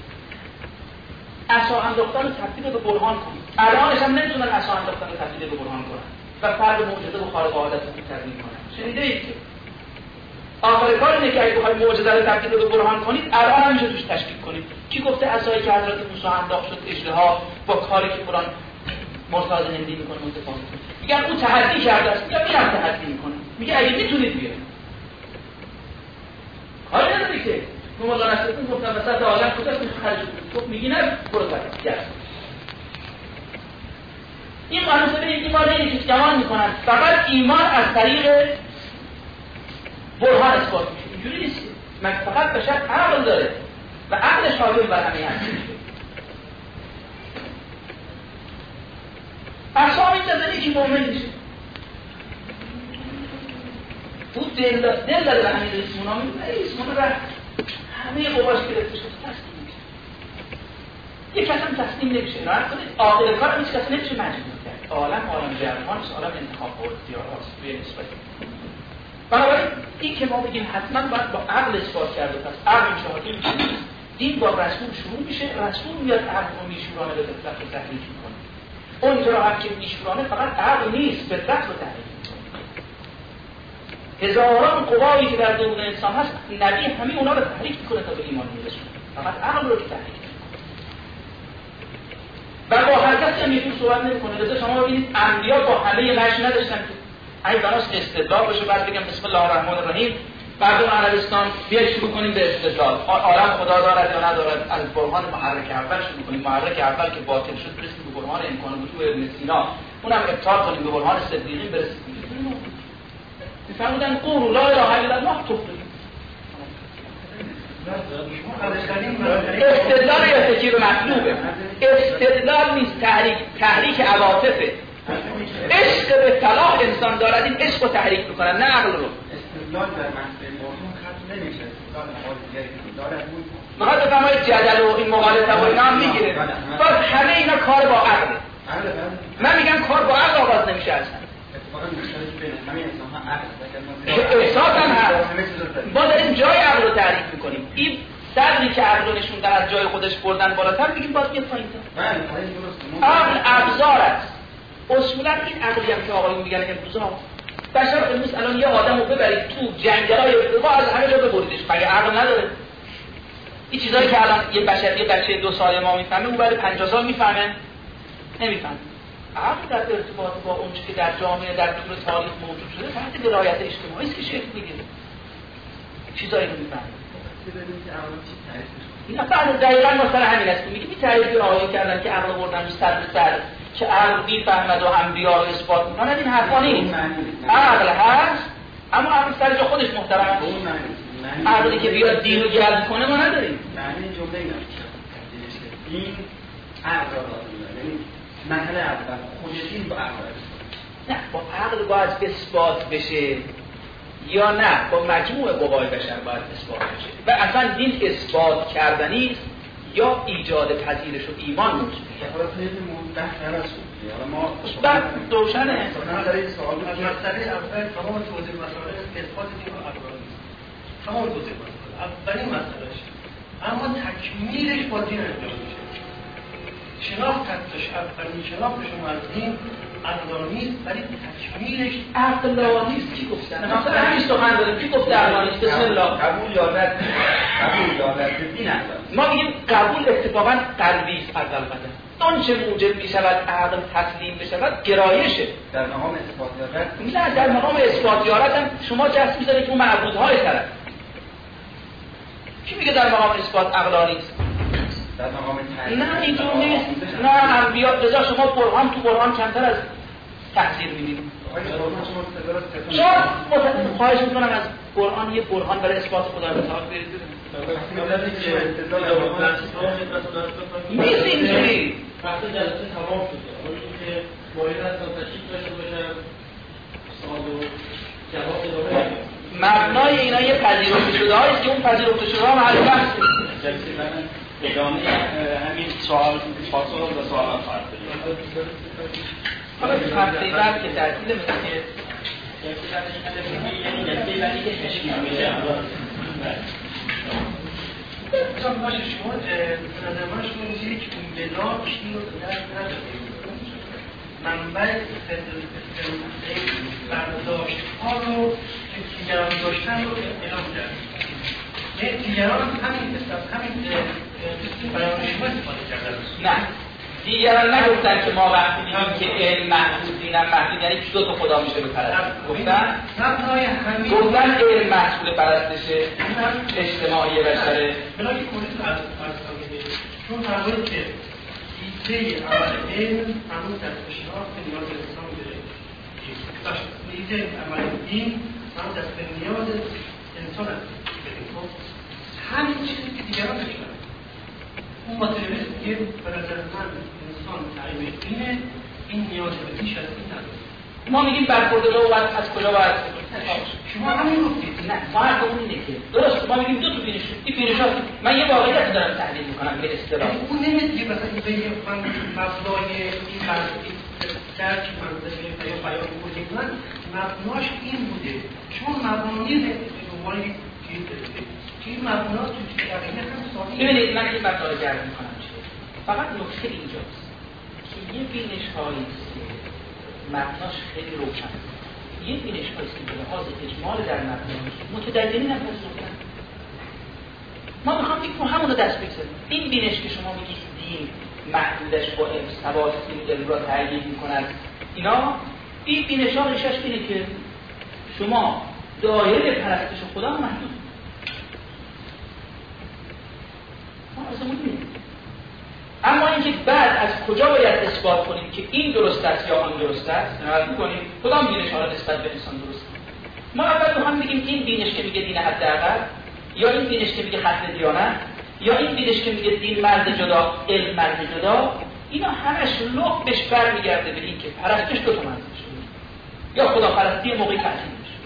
عصا انداختن رو تبدیل به برهان کنید. الانش هم نمی‌تونن عصا انداختن رو تبدیل به برهان کنن و فرد معجزه و خارق عادت رو تبدیل کنن. شنیدید که آخر کار اینه که اگه بخواید معجزه رو تبدیل به برهان کنید الان هم میشه توش تشکیک کنید. کی گفته عصایی که حضرت موسی انداخت شد اژدها با کاری که قرآن مرتضی هندی میکنه متفاوته؟ میگن اون تحدی کرده است، میگن میرم تحدی میکنه. میگه اگه میتونید بیاید کاری نداری که مولا نصرالدین گفتن وسط عالم کجاست خرج کنید، میگی نه برو برید. این قانون ایمان اینه که جوان میکنن فقط ایمان از طریق برهان اثبات میشه. اینجوری نیست. من فقط بشر عقل داره و عقلش حاکم بر همه هست. عصا می‌زنه که مؤمن میشه. او دل داره به همین اسمونا میگه اسمونا رفت همه قواش گرفته شد تسلیم میشه. یک کس هم تسلیم نمیشه. نه کنید عاقل کار هیچ کس نمیشه مجبور کرد. عالم جرمان است، عالم انتخاب و اختیار است به نسبت. بنابراین این که ما بگیم حتما باید با عقل اثبات کرده، پس عقل شاهدی میشه. این با رسول شروع میشه، رسول میاد عقل رو میشورانه به فطرت رو تحریک میکنه. اون جا هم که میشورانه فقط عقل نیست، فطرت رو تحریک میکنه. هزاران قوایی که در درون انسان هست نبی همه اونا رو تحریک میکنه تا به ایمان میرسونه، فقط عقل رو که تحریک میکنه. و با هر کسی هم یه جور صحبت نمیکنه. لذا شما ببینید انبیا با همه مشی نداشتن که اگه بناست استدلال بشه بعد بگم بسم الله الرحمن الرحیم مردم عربستان بیاید شروع کنیم به استدلال. عالم خدا دارد یا ندارد، از برهان محرک اول شروع کنیم. محرک اول که باطل شد برسیم به برهان امکان وجود ابن سینا، اونم ابطال کنیم به برهان صدیقین برسیم. میفهمودن قولوا لا اله الا الله تفلحون. استدلال یا تکیه مطلوبه، استدلال نیست، تحریک عواطفه. عشق به طلاق انسان دارد، این عشق رو تحریک میکنن نه عقل رو. استدلال در معنی مرحوم ختم نمیشه، استدلال حاضری دارد بود. میخواد بفرمایید جدل و این مغالطه و اینا هم میگیره. باز همه اینا کار با عقله. من میگم کار با عقل آغاز نمیشه اصلا. اتفاقا مشکلش بین همه انسان‌ها عقل. احساس هم هست. ما داریم جای عقل رو تعریف میکنیم. این صدری که عقل رو نشوندن از جای خودش بردن بالاتر میگیم باز بیاد پایین‌تر. عقل ابزار است. اصولا این عقلی هم که آقایون میگن امروزها بشر امروز الان یه آدمو ببرید تو جنگل‌های ارتفاع از همه جا ببریدش، مگه عقل نداره؟ این چیزایی که الان یه بچه 2 ساله ما میفهمه اون بعد 50 سال میفهمه؟ نمیفهمه. عقل در ارتباط با اون چیزی که در جامعه در طول تاریخ موجود شده تحت ولایت اجتماعی است که شکل میگیره. چیزایی رو میفهمه. این اصلا دقیقاً مثلا همین است. میگه این تعریفی آقای کردن که عقل بردن سر به سر که عقل میفهمد و انبیا رو اثبات میکنه، این حرفا نیست. عقل هست اما عقل سر جا خودش محترم است. عقلی که بیاد دین رو جلب کنه ما نداریم. معنی جمله اینا این عقل را یعنی مرحله اول خود دین با عقل نه با عقل باید اثبات بشه یا نه با مجموع قوای بشر باید اثبات بشه و اصلا دین اثبات کردنی است یا ایجاد پذیرش و ایمان موجوده. حالا خیلی مدت است. حالا ما بعد روشنه. مسئله سوال مسئله اول تمام توضیح مسئله اثبات دین و عقل تمام توضیح مسئله اولین مسئلهش، اما تکمیلش با دین انجام میشه. شناختش اولین شناخت شما از دین عقل نیست ولی تکمیلش عقل نیست. کی گفتن؟ مثلا همین سخن داریم کی گفته عقل نیست؟ بسم الله. قبول یا رد؟ قبول یا رد دین است. ما میگیم قبول اتفاقا قلبی است از البته. آنچه موجب میشود عقل تسلیم بشود گرایشه. در مقام اثبات یا رد؟ نه، در مقام اثبات یا رد هم شما جست می‌ذارید که اون معبودهای طرف. کی میگه در مقام اثبات عقل نیست؟ در مقام تعریف. نه اینطور نیست. نه انبیا رضا شما قرآن تو قرآن کمتر از تفسیر می‌بینید. شما خواهش می‌کنم از قرآن یه برهان برای اثبات خدا رو تعالی برید نیست اینجوری. وقتی جلسه تمام شد که مورد از تشریف داشته باشم سوال و جواب ادامه مبنای اینا یه پذیرفته شده هاییست که اون پذیرفته شده ها محل بحث جلسه من ادامه همین سوال پاسخ و سوالات خواهد بود. حالا هفته بعد که تعطیل مثل که جلسه بعدی که تشکیل میشه چون باشه شما به نظر من شما می‌گید که اون بلا چی رو درک ندارید. منبع برداشت ها رو که دیگران داشتن رو اعلام کرد. دیگران همین بیان شما استفاده کردن. نه دیگران نگفتن که ما وقتی میگیم که علم محدود دینم محدود یعنی که دو تا خدا میشه بپرستن. گفتن علم محصول پرستشه اجتماعی بشره. بلای کلی از چون فرمایید که ایده عمل علم همون دست به شناخت نیاز انسان داره. ایده عمل دین همون دست به نیاز انسان هست. همین چیزی که دیگران داشتن. اون ماتریالیسم که به نظر من انسان تعیین اینه این نیاز به بیش از این نداره. ما میگیم برخوردار و از کجا باید شما همین گفتید. نه ما حرفمون اینه که درست ما میگیم دو تا بینش این بینش‌ها من یه واقعیت دارم تحلیل میکنم به اصطلاح اون نمیگه مثلا این من مبنای این فرضی درک منطقی بیان بودیم من مبناش این بوده چون مبنای نمایی که این مبنا تو دقیقه هم ساده. ببینید من این مبنا رو گرد میکنم فقط نکته اینجاست که یه بینش هاییست که مبناش خیلی روشن یه بینش هاییست که به لحاظ اجمال در مبناش متدینین هم پذیرفتن. ما میخوام که همون رو دست بگذاریم. این بینش که شما میگید دین محدودش با ثبات این علم را تعیین میکند اینا این بینش ها ریشش اینه که شما دایره پرستش خدا محدود اما اینکه بعد از کجا باید اثبات کنیم که این درست است یا آن درست است نظر می‌کنیم کدام بینش ها را نسبت به انسان درست ما اول هم میگیم این بینش که میگه دین حداقل یا این بینش که میگه حد دیانت یا این بینش که میگه دین مرد جدا علم مرد جدا اینا همش لبش برمیگرده به این که پرستش دو تا مرد شده یا خدا پرستی موقعی تعطیل میشه.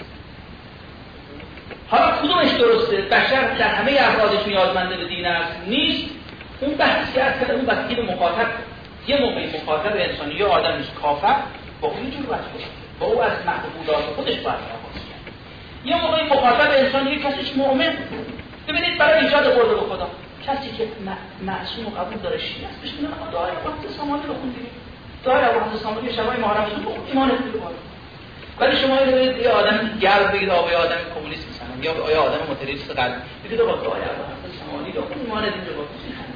حالا کدومش درسته؟ بشر در همه افرادش نیازمنده به دین است نیست اون بحثی کرده اون بحثی به مخاطب یه موقعی مخاطب انسانی یا آدمش کافر با اون جور بحث کنه با او از محبوبات خودش باید رهاش کنه یه موقعی مخاطب انسانی یه کسیش مؤمن ببینید برای ایجاد قرب به خدا کسی که معصوم و قبول داره شیعه است بهش میگن آقا دعای ابوالحسن سامانی رو خوندید دعای ابوالحسن سامانی شبای محرم رو ایمانت رو بالا ولی شما یه آدم گرد بگید آقا آدم کمونیست مثلا یا آیا آدم متریست قلب بگید آقا دعای ابوالحسن سامانی رو ایمانت اینجا بالا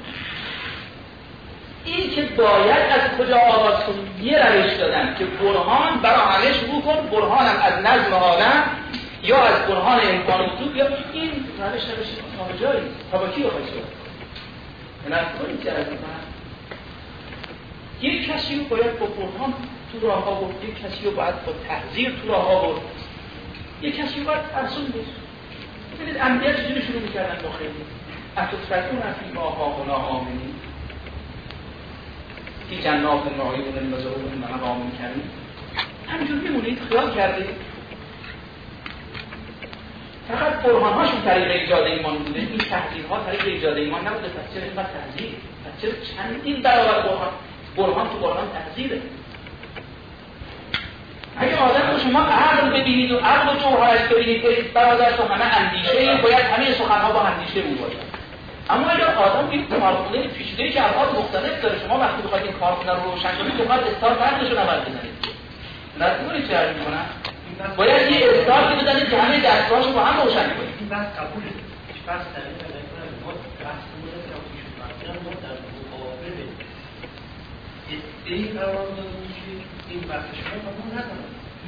این که باید از کجا آغاز کنیم یه روش دادن که برهان برای همه شروع کن برهانم از نظم عالم یا از برهان امکان وجود یا این روش ناجایی تا با کی بخواهی شد نکنید که از یک کسی رو باید با برهان تو راه ها برد یک کسی رو باید با تحذیر تو راه ها برد یک کسی رو باید ترسون بود ببینید انبیاء چجوری شروع میکردن با خیلی اتفرکون فی ما هاهنا آمنین که جنات نعیم المزعوم مقام کریم همینجور میمونید خیال کردید فقط برهان‌هاشون طریق ایجاد ایمان بوده این تحذیرها طریق ایجاد ایمان نبوده پس چرا اینقدر تحذیر پس چرا چندین برابر برهان تو برهان تحذیره اگه آدم رو شما عقل ببینید و عقل و جوهرش ببینید برادر تو همه اندیشه باید همه سخنها با اندیشه بود باشه اما اگر آدم یک کارخونه پیچیده که ابعاد مختلف داره، شما وقتی بخواید این کارخونه رو روشن کنید باید استارت بندش رو عمل بزنید. نمی‌دونید چه حرفی می‌کنم؟ باید یه استارت بزنید که همه دستگاهاشو با هم روشن کنید. این بحث قبوله. بحث در این بحث ما در مقابل ادعای قرار داده میشه این بحث شما قبول ندارم.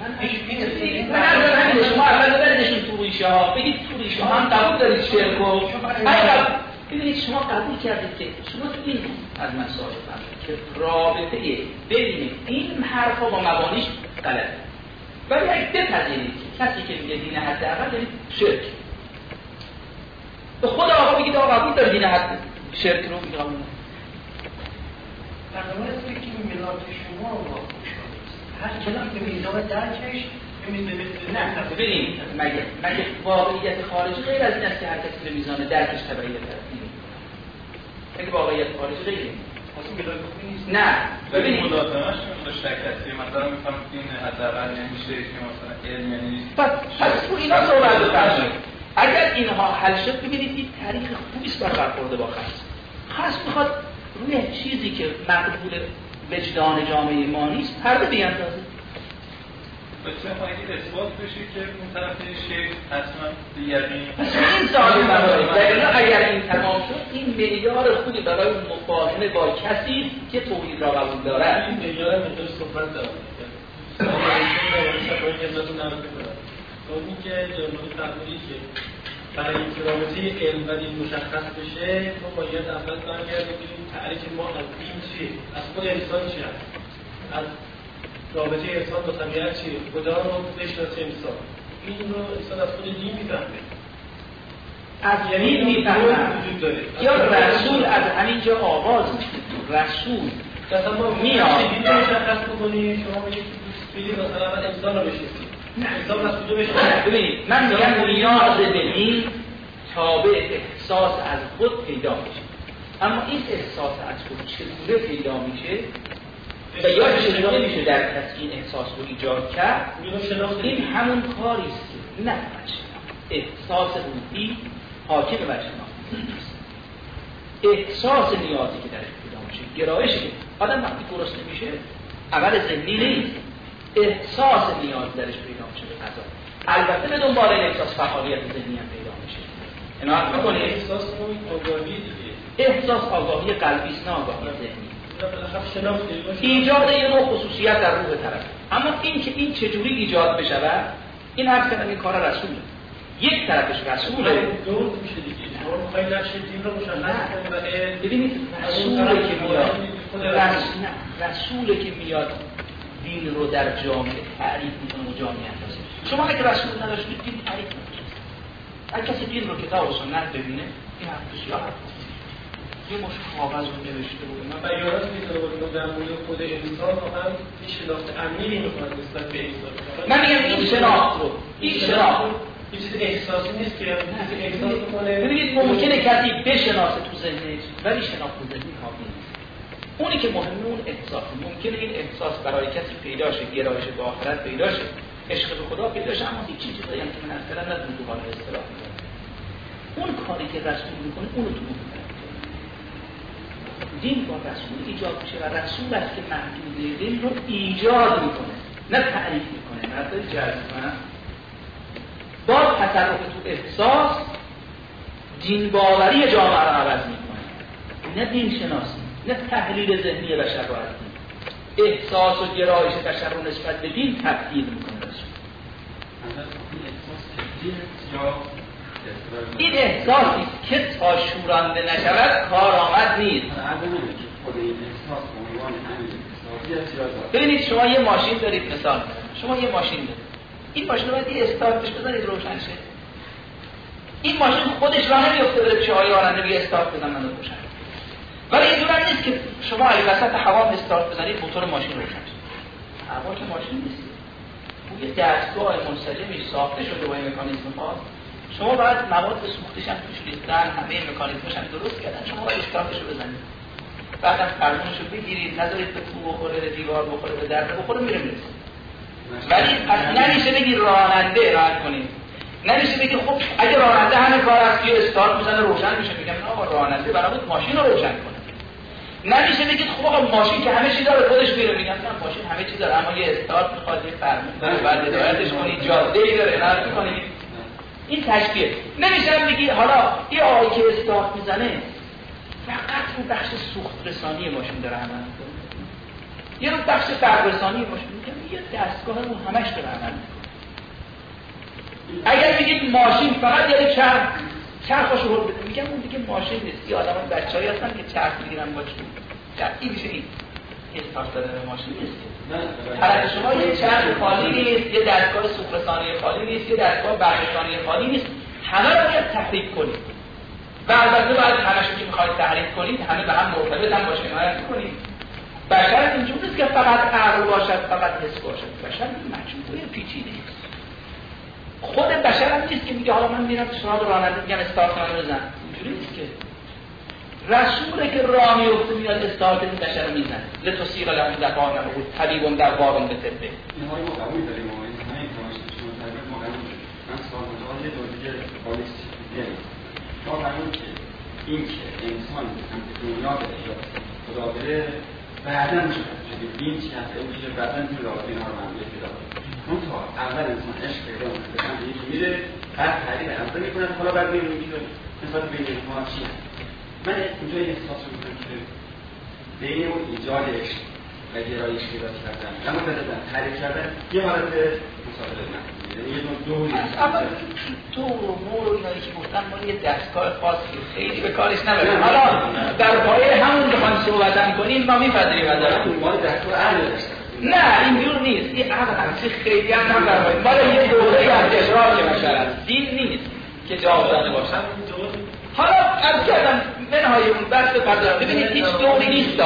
من شما اول ببریدشون تو ریشه ها، بگید تو ریشه ها هم قبول دارید شرک و ببینید شما قبول کردید که شما تو این از مسائل که رابطه بین این حرفا با مبانیش غلطه. ولی اگه بپذیرید که کسی که میگه دین حداقل دارید شرک، به خود آقا بگید آقا قبول دارید دین حد شرک رو میگه قبول برنامه است که میلاد شما رو هر کلاس به میزان درکش نه ببینید مگه واقعیت خارجی غیر از این است که هر کسی به میزان درکش تبعیت داره. مگه واقعیت خارجی غیر نیست؟ نه ببینید مدافعش مشترکاتی مثلا میفهم این حداقل یعنی شرک مثلا علم یعنی پس تو اینا صحبت بکنید. اگر اینها حل شد ببینید این تاریخ خوبی است برخورده با خاص میخواد روی چیزی که مقبول وجدان جامعه ما نیست پرده بیاندازه. بسیار خواهید اثبات بشه که اون طرف شیخ حتما دیگری این سوالی مداره. اگر این تمام شد این معیار خوبی برای مفاهمه با کسی که توحید را قبول دارد. این معیار مقدار صحبت دارد. اونی که جرمانی فرمودید که برای اینکه رابطه علم و دین مشخص بشه ما باید اول برگردیم ببینیم تعریف ما از دین چیه، از خود انسان چیه، از رابطه انسان با طبیعت چیه، خدا رو بشناسه انسان. این رو انسان از خود دین میفهمه. از دین میفهمه یا رسول از همینجا آغاز میشه. رسول مثلا ما میاد دین رو مشخص بکنیم، شما بگید مثلا من انسان رو بشناسید. انسان از کجا بشناسید؟ ببینید من میگم نیاز به دین تابع احساس از خود پیدا میشه. اما این احساس از خود چگونه پیدا میشه و یا چگونه میشه در کسی این احساس رو ایجاد کرد؟ این همون کاری است که نه احساس روحی حاکم بر شناخت احساس نیازی که درش پیدا میشه، گرایشی که آدم وقتی درست نمیشه عمل ذهنی نیست، احساس نیاز درش پیدا میشه به قضا. البته به دنبال این احساس فعالیت ذهنی هم پیدا میشه. عنایت بکنید احساس آگاهی دیگه، احساس آگاهی قلبی است، نه آگاهی ذهنی. ایجاد یه نوع خصوصیت در روح طرف. اما این که این چجوری ایجاد بشود، این حرف کردن این کار رسوله. یک طرفش رسوله درست میشه دیگه. شما میخواید نقش دین رو مشخص کنید. ببینید رسوله که میاد رسوله که میاد دین رو در جامعه تعریف میکنه و جامعه اندازه. شما اگه رسول نداشتید دین تعریف نمیشه. اگه کسی دین رو کتاب و سنت ببینه این حرف بسیار یه مش کاغذ رو نوشته بود. من بیانات میذاره بود در مورد خود انسان واقعا این شناخت عمیقی میخواد نسبت به انسان. من میگم این شناخت رو این چیز احساسی نیست که احساس کنه. ببینید ممکنه کسی بشناسه تو ذهنش ولی شناخت ذهنی کافی نیست. اونی که مهمه اون احساس. ممکنه این احساس برای کسی پیدا شه، گرایش به آخرت پیدا شه، عشق به خدا پیدا شه، اما هیچ چیزایی هم که من اصلا ندونم تو حال اصطلاح میکنه. اون کاری که رسول میکنه اونو تو میکنه. دین با رسول ایجاد میشه و رسول است که محدوده دین رو ایجاد میکنه، نه تعریف میکنه، نه داری جذب کنه. با تصرف تو احساس دین باوری جامعه رو عوض میکنه، نه دین شناسی، نه تحلیل ذهنی بشر رو از دین. احساس و گرایش بشر رو نسبت به دین تبدیل میکنه رسول. این احساسی که تا شورانده نشود کارآمد نیست. ببینید شما یه ماشین دارید، مثال شما یه ماشین دارید، این ماشین رو باید یه استارتش بزنید روشن شه. این ماشین خودش راه نمیفته بره پیش آقای راننده بگه استارت بزن من روشن. ولی اینجوری نیست که شما اگه وسط هوا استارت بزنید موتور ماشین روشن شه. هوا که ماشین نیست، اون یه دستگاه منسجمی ساخته شده با این مکانیزم خاص. شما باید مواد سوختش هم توش ریختن، همه مکانیزمش هم درست کردن، شما باید استارتش رو بزنید، بعدم فرمونش رو بگیرید، نذارید به تو بخوره، به دیوار بخوره، به درد بخوره، میره. ولی پس نمیشه بگید راننده ران کنید. نمیشه بگی خب اگه راننده همه کار است یه استارت میزنه روشن میشه، میگم نه آقا راننده برای ماشین رو روشن کنه. نمیشه بگید خب آقا ماشین که همه چیز داره خودش میره، میگم نه ماشین همه چیز داره اما یه استارت میخواد، یه فرمون بعد هدایتش کنی، جاده‌ای داره نه میکنی. این تشبیه. نمیشه بگی حالا یه آقایی که استارت میزنه فقط اون بخش سوخت رسانی ماشین داره عمل میکنه، یه رو بخش برق رسانی ماشین میکنه، یه دستگاه رو همش داره عمل میکنه. اگر بگید ماشین فقط یه چرخش رو بده، میگم اون دیگه ماشین نیست. یه آدم بچه‌ای هستن که چرخ میگیرن ماشین. این میشه این استارت دادن ماشین نیست. حالت شما یه چرخ خالی نیست، یه دستگاه سوخت خالی نیست، یه دستگاه برق رسانی خالی نیست. همه رو باید تحریک کنید. و البته باید همه‌شو که می‌خواید تحریک کنید همه به هم مرتبط هم باشه، حمایت کنید. بشر اینجوری نیست که فقط عقل باشد، فقط حس باشد. بشر مجموعه پیچیده است. خود بشر هم نیست که میگه حالا من میرم سراغ راننده میگم استارت منو بزن. اینجوری نیست که. رسوله که راه میفته میاد استارت این بشر رو میزنه. لتوسیق لهم دفاعا بود طبیبون در بارون به طبه. اینها رو قبول داریم ما این همه اینفورماسیون شما تقریبا ما قبول داریم. من سوال یه دور دیگه پالیسی دیگه. ما قبول که این که انسان هم دنیا بده یا خدا بده بعداً شده دین چی هست اون که بعداً این رابطه اینا رو معمولیت پیدا کنه. اون تا اول انسان عشق پیدا کنه به سمت یکی میره بعد تعریف اول میکنه حالا بعد میبینیم که نسبت بین اینها چی هست. من اینجا این احساس رو میکنم که بین اون ایجاد عشق و گرایش پیدا کردن اما بدن تعریف کردن یه حالت مسابقه من یه دور اول تو مور و اینایی که گفتن مال یه دستگاه خاصی خیلی به کارش نبریم. حالا در پایه همون بخوایم صحبت کنیم ما میپذیریم ازش. مال دستگاه اهل داشتن نه اینجور نیست. این عقل همچی خیلی هم در پایه مال یه دوره از اشراق بشر دین نیست که جاودانه باشه. حالا از کردم منهای اون بحث پردارم ببینید هیچ دوری نیست.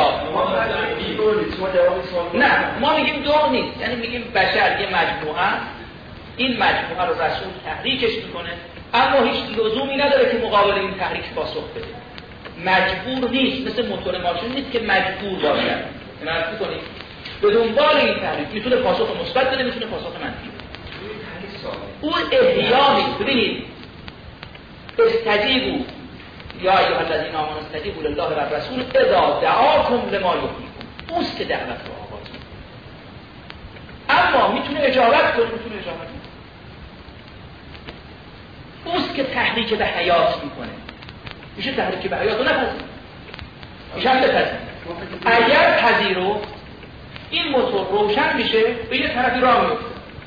نه ما میگیم دور نیست، یعنی میگیم بشر یه مجموعه، این مجموعه رو رسول تحریکش میکنه اما هیچ لزومی نداره که مقابل این تحریک پاسخ بده. مجبور نیست، مثل موتور ماشین نیست که مجبور باشه. این عرض میکنیم به دنبال این تحریک میتونه پاسخ مثبت بده، میتونه پاسخ منفی بده. اون احیا نیست. ببینید استجیبوا یا ایها الذین آمنوا استجیبوا لله و الرسول اذا دعاکم لما یحییکم. اوست که دعوت رو آغاز میکنه. اما میتونه اجابت کنه، میتونه اجابت کنه. اوست که تحریک به حیات میکنه. میشه تحریک به حیات رو نپذیر. میشه هم بپذیر. اگر پذیرو این موتور روشن میشه به یه طرفی راه میفته.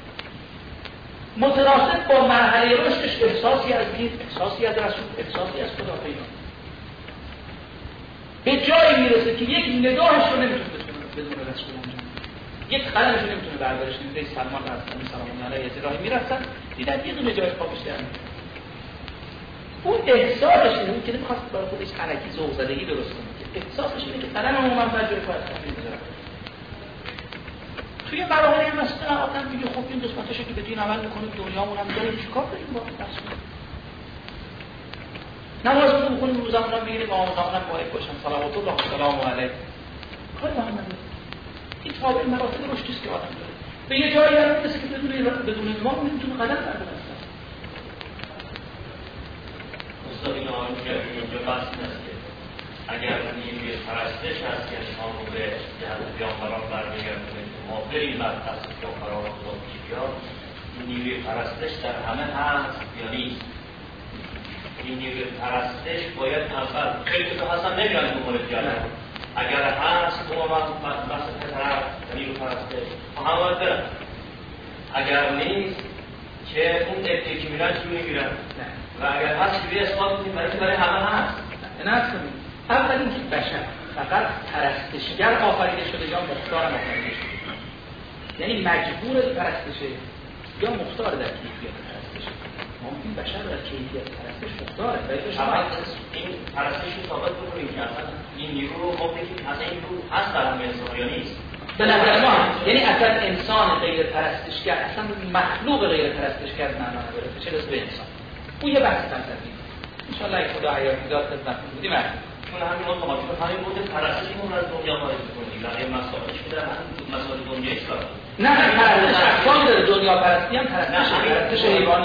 متناسب با مرحله رشدش احساسی از دین، احساسی از رسول، احساسی از خدا پیدا به جایی میرسه که یک نگاهش رو نمیتونه بدون رسول انجام، یک قلمش رو نمیتونه بردارش. نمیده سلمان رسول سلام علیه از راهی میرفتن دیدن یه دونه جایش پاکش درن. اون احساسش اینه که نمیخواست برای خودش علکی ذوق زدگی درست کنه، که احساسش اینه که قلم عموما باید جای پای تحریم بذارم. توی مراحل این مسئله آدم میگه خب این قسمتشه که به دین عمل میکنیم دنیامون هم داریم چیکار کنیم با رسول. نمازمون میکنیم روزمون هم میگیریم آموزمون هم باید باشن صلوات الله و سلام علیه. کاری با هم نداره. این تابع مراتب رشدیست که آدم داره. به یه جایی هم میرسه که بدون ایمان نمیتونه قدم برداره. استاد این آن که اینجا بحث است که اگر نیروی پرستش هست که انسان رو به جهت پیامبران برمیگردونه که ما بریم بر پس پیامبران خدا پیش بیاد، این نیروی پرستش در همه هست یا نیست؟ این نیروی پرستش باید اول خیلی که هستن نمیان این مورد جانه اگر هست تو بحث پسر نیروی پرستش همه باید برن. اگر نیست که اون دکتی که میرن چی میگیرن و اگر هست که بیه اثبات کنیم برای همه هست نهت کنیم. اول اینکه بشر فقط پرستشگر آفریده شده یا مختار آفریده شده، یعنی مجبور پرستشه یا مختار در کیفیت پرستشه. ممکن بشر در کیفیت پرستش مختاره. این پرستش رو ثابت بکنیم که اصلا این نیرو رو ممکن که اصلا این نیرو هست در همه انسان یا نیست. به نظر ما یعنی اصلا انسان غیر پرستشگر، اصلا مخلوق غیر پرستشگر معنا نداره چه رسه به انسان. اون یه بحث فلسفی ان شاء الله خدا حیاتی داد خدمتتون بودیم. چون همین اون ماجرا همین بود پرستشمون از دنیا خارج کنیم. یعنی مسائلش که در مسائل دنیایی است. نه پرستش احکام داره. دنیا پرستی هم پرستش حیوانی.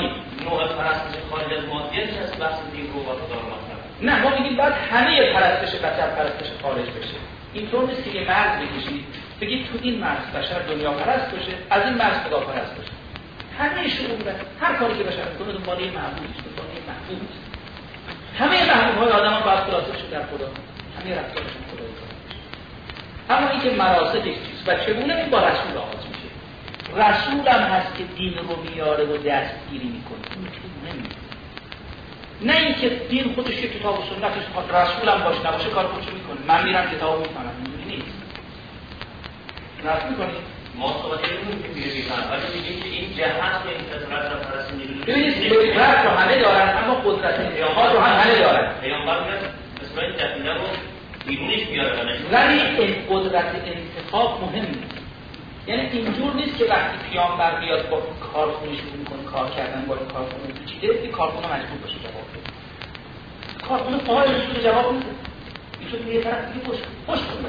نوع پرستش خارج از مادیت که از بحث دین رو و خدا رو مطرح. نه ما میگیم باید همه پرستش بشر پرستش خارج بشه. اینطور نیست که یه مرز بکشید بگید تو این مرز بشر دنیا پرست باشه، از این مرز خدا پرست باشه. همه شروع هر کاری که بشر میکنه دنبال یه معبود است، دنبال یه معبود. همه محبوب‌های آدم‌ها باید خلاصه بشه در خدا. همه رفتارشون خدایی کنه. اما اینکه مراسم یک چیز و چگونه این با رسول آغاز میشه. رسول هم هست که دین رو میاره و دستگیری میکنه. این خیلی مهمه. نه اینکه دین خودش یک کتاب و سنتش رسول هم باشه نباشه کار خودشو میکنه. من میرم کتابو میخونم. اینجوری نیست. درست میکنید؟ ما صحبت نمی‌کنیم که بیرون ولی میگیم که این جهت که این قدرت را پرست می‌دونیم. ببینید قدرت رو همه دارن اما قدرت انتخاب رو هم همه دارن. پیامبر میگه مثلا این دفینه رو بیرونش میاره ولی این قدرت انتخاب مهم نیست. یعنی اینجور نیست که وقتی پیامبر بیاد با کارخونه شروع کنه کار کردن با این کارخونه پیچیده که کارخونه مجبور باشه جواب بده. کارخونه فاعلش رو جواب میده. اینجور یه طرف دیگه پشت کنه.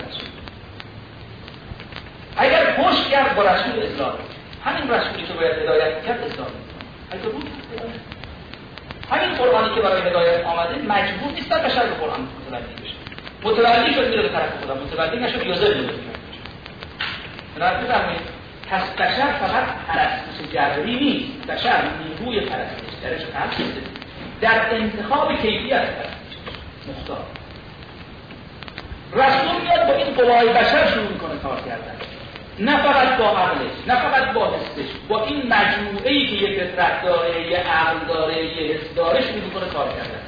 اگر پشت کرد با رسول اسلام همین رسولی که باید هدایت کرد اسلام اگر بود همین قرآنی که برای هدایت آمده مجبور نیست در بشر به قرآن متولی بشه. متولی شد میره به طرف خدا، متولی نشد یوزر میره پس بشر فقط پرستش جبری نیست، بشر نیروی پرستش درش هست در انتخاب کیفیت پرستش مختار. رسول میاد با این قوای بشر شروع میکنه کار کردن، نه فقط با عقلش، نه فقط با حسش، با این مجموعه‌ای که یه فطرت داره، یه عقل داره، یه حس داره شروع میکنه کار کردن.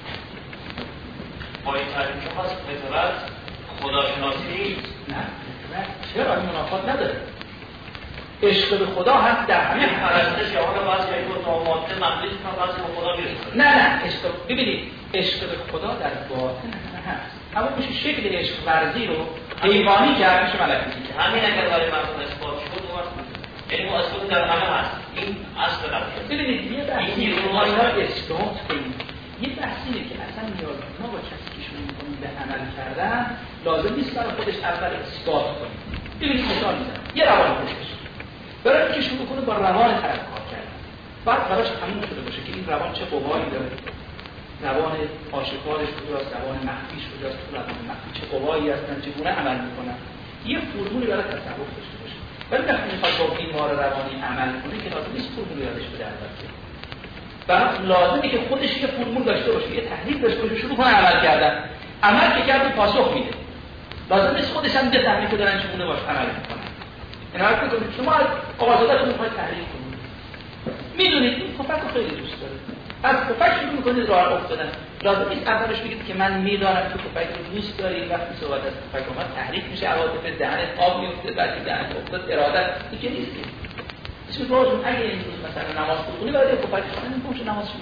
با این تعریف که هست فطرت خداشناسی نه چرا این منافات نداره؟ عشق به خدا هست در همه پرستش یا حالا باید یک متعامات مبنی فقط به خدا میرسه. نه عشق ببینید عشق به خدا در باطن هست، اما میشه شکل عشق ورزی رو حیوانی کرد میشه ملکی کرد. همین اگر برای مردم اثبات شد اون وقت یعنی اثبات در همه هست. این اصل قضیه. ببینید یه بحثی ما اینا اثبات کنیم. یه بحثیه که اصلا نیاز ما با کسی که شروع می‌کنیم به عمل کردن لازم نیست برای خودش اول اثبات کنیم. ببینید مثال میزنم. یه روان خوشش برای اینکه شروع کنه با روان طرف کار کردن. بعد براش تموم شده باشه که این روان چه قوایی داره. روان آشکارش کجاست، روان مخفیش کجاست، روان مخفی چه قوایی هستن، چگونه عمل میکنن. یه فرمولی برای تصرف داشته باشه. ولی وقتی میخواد با بیمار روانی عمل کنه که لازم نیست فرمولی یادش بده البته. برای لازمه که خودش یه فرمول داشته باشه، یه تحلیل داشته باشه، شروع کنه عمل کردن. عمل که کرد پاسخ میده. لازم نیست خودش هم یه تحلیل کنه چگونه باش عمل میکنه. اینا رو بکنید شما از آوازادتون میخواید تحلیل کنید. میدونید این پفک رو خیلی دوست داره. از پفک شروع میکنید راه افتادن. لازم نیست اولش بگید که من میدانم که پفک رو دوست داری. وقتی صحبت از پفک اومد تحریک میشه، عواطف دهنت آب میفته، بعد دهنت افتاد ارادت دیگه نیست. اسم روزون اگه امروز مثلا نماز بخونی برای پفک خونه نمیشه نماز شد.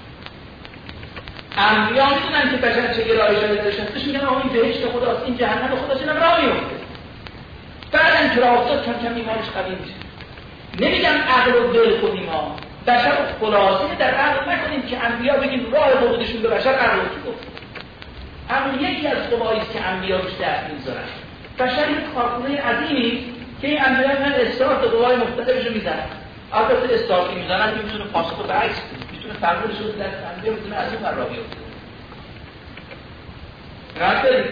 انبیا میدونن که بشر چه گرایشی داشتن. توش میگن آقا این بهشت خداست، این جهنم خداست، اینا راه میفته. بعدن که راه افتاد کم کم ایمانش قوی میشه. نمیگم عقل رو ول کنیم ها. بشر خلاصه در عقل نکنیم که انبیا بگیم راه ورودشون به بشر عقل رو گفت. اما یکی از قوایی است که انبیا روش دست میذارن. بشر یک کارخونه عظیمی که این انبیا من استارت قوای مختلفش رو میزنن. البته استارت میزنن که میتونه پاسخ برعکس کنه. میتونه فرمولش رو در انبیا میتونه از اون راه بیفته. راست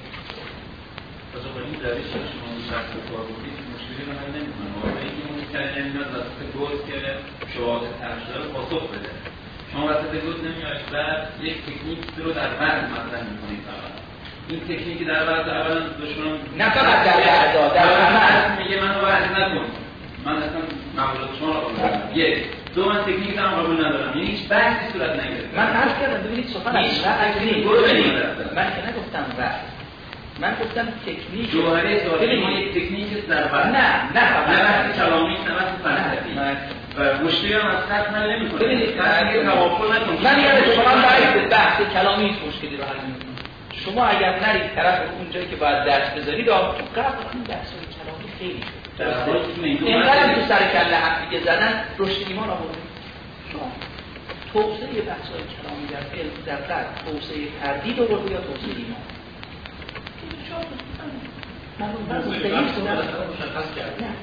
این دلیلش شما شخص کار بودید مشکلی رو هم نمی‌کنه. واقعا این ممکنه نمیاد وسط گوز که شواهد ترشح رو پاسخ بده. شما وسط گوز نمیاد بعد یک تکنیک رو در بعد مطرح می‌کنید فقط. این تکنیک در بعد اولا دشمن نه فقط در اعداد در عمل میگه منو وعده نکن. من اصلا مقولات شما رو قبول ندارم. یک دو من تکنیک هم قبول ندارم. یعنی هیچ بحثی صورت نگرفته. من عرض کردم ببینید سخن از من که نگفتم رأی. من گفتم تکنیک جوهره سوالی ما یک تکنیک در بعد نه بحث کلامی نه بحث فلسفی و مشکلی هم از خط حل نمی‌کنه. ببینید توافق نکنید. من یاد شما برای بحث کلامی هیچ مشکلی رو حل نمی‌کنه. شما اگر نرید طرف اون جایی که باید درس بذارید تو قبل این درس کلامی خیلی شد. اینقدر تو سر کله هم دیگه زدن رشد ایمان آورد. شما توسعه بحث‌های کلامی در علم در درس توسعه تردید آورد یا توسعه ایمان؟ من مشخص کردم.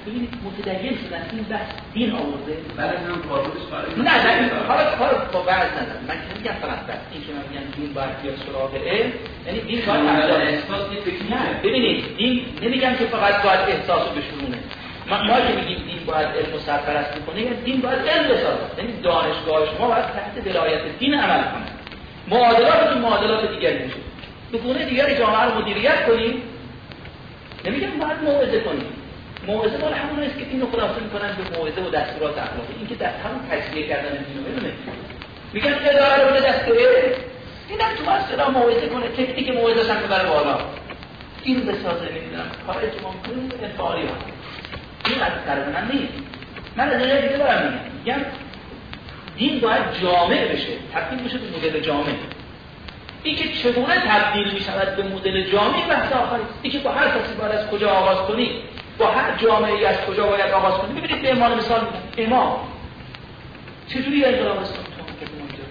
ببینید متدین شدن این بحث دین آورده بعد هم کاربردش برای نه حالا کار با بعض ندارم من که میگم فقط بس این که من میگم دین باید بیاد سراغ علم یعنی دین باید احساس نه ببینید دین نمیگم که فقط باید احساسو بشورونه ما که میگیم دین باید علم و سرپرست میکنه یعنی دین باید علم بسازه یعنی دانشگاه شما باید تحت ولایت دین عمل کنه معادلات معادلات دیگری میشه به گونه دیگری جامعه رو مدیریت کنیم نمیگم باید موعظه کنیم موعظه مال همون است که اینو خلاصه میکنن به موعظه و دستورات اخلاقی این که در همون تجزیه کردن دینو بدونه میگن اداره رو به دست گرفت اینم تو اصلا موعظه کنه تکنیک موعظه‌اش هم ببره بالا این بسازه نمیدونم کار اتمام کنه انفعالی ها این از طرف من نیست من از جای دیگه دارم میگم دین باید جامع بشه تبدیل بشه به مدل جامع این که چگونه تبدیل میشود به مدل جامع بحث آخری این که با هر کسی باید از کجا آغاز کنی با هر جامعه‌ای از کجا باید آغاز کنی ببینید به امام مثال میگم امام چجوری انقلاب اسلامی تو که اونجا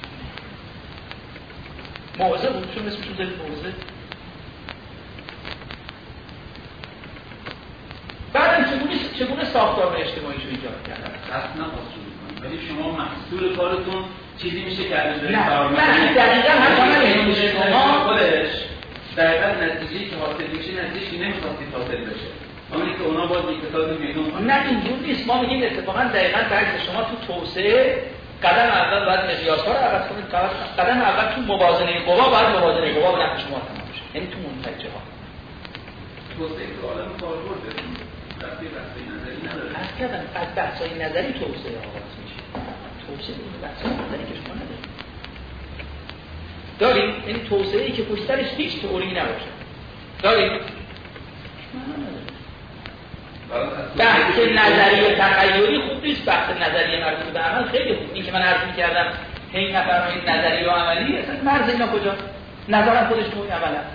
موعظه بود چون اسمشون دارید موعظه بعد چگونه ساختار اجتماعیشو ایجاد کردن اصلا نخواستون ولی شما محصول کارتون چیزی میشه که از نه دقیقاً همین شما خودش دقیقاً نتیجه‌ای که حاصل میشه نتیجه‌ای نمی‌خواستید حاصل بشه اونی که اونا باید اقتصاد میدون نه اینجور نیست ما میگیم اتفاقاً دقیقاً برعکس شما تو توسعه قدم اول باید مقیاس‌ها رو عوض کنید قدم اول تو موازنه قوا باید موازنه قوا به نفع شما تمام بشه یعنی تو منتج‌ها توسعه تو عالم کاربرد رفتی نظری نداره از بحث‌های نظری توسعه آغاز میشه توسعه این بحث‌های نظری که شما ندارید داریم یعنی توسعه‌ای که پشتش هیچ تئوری نباشه داریم بحث نظری تخیلی خوب نیست بحث نظری مربوط به عمل خیلی خوب این که من عرض می‌کردم این نفرمایید نظری و عملی اصلا مرز اینا کجا نظر خودش تو عمل است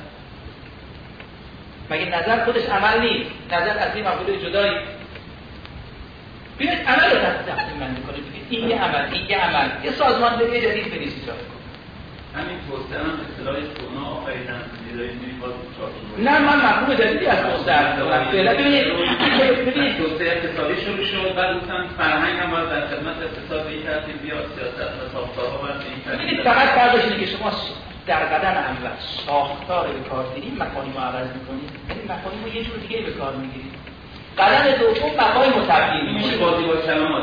مگه نظر خودش عمل نیست نظر از این مقوله جدایی ببینید عمل رو تقسیم بندی کنید این یه عمل این یه عمل یه سازماندهی جدید بنویسید همین توسعه هم اصطلاحی سونا آفریدن دیدای می‌خواد چارچوب نه من مفهوم جدیدی از توسعه دارم ببینید توسعه اقتصادی شروع شد بعد گفتم فرهنگ هم باید در خدمت اقتصاد به این ترتیب بیاد سیاست و ساختارها باید به این ترتیب ببینید فقط فرقش اینه که شما در قدم اول ساختار به کار گیری مفاهیم رو عوض می‌کنید یعنی مفاهیم رو یه جور دیگه به کار می‌گیرید قدم دوم مفاهیم رو تبدیل میشه بازی با کلمات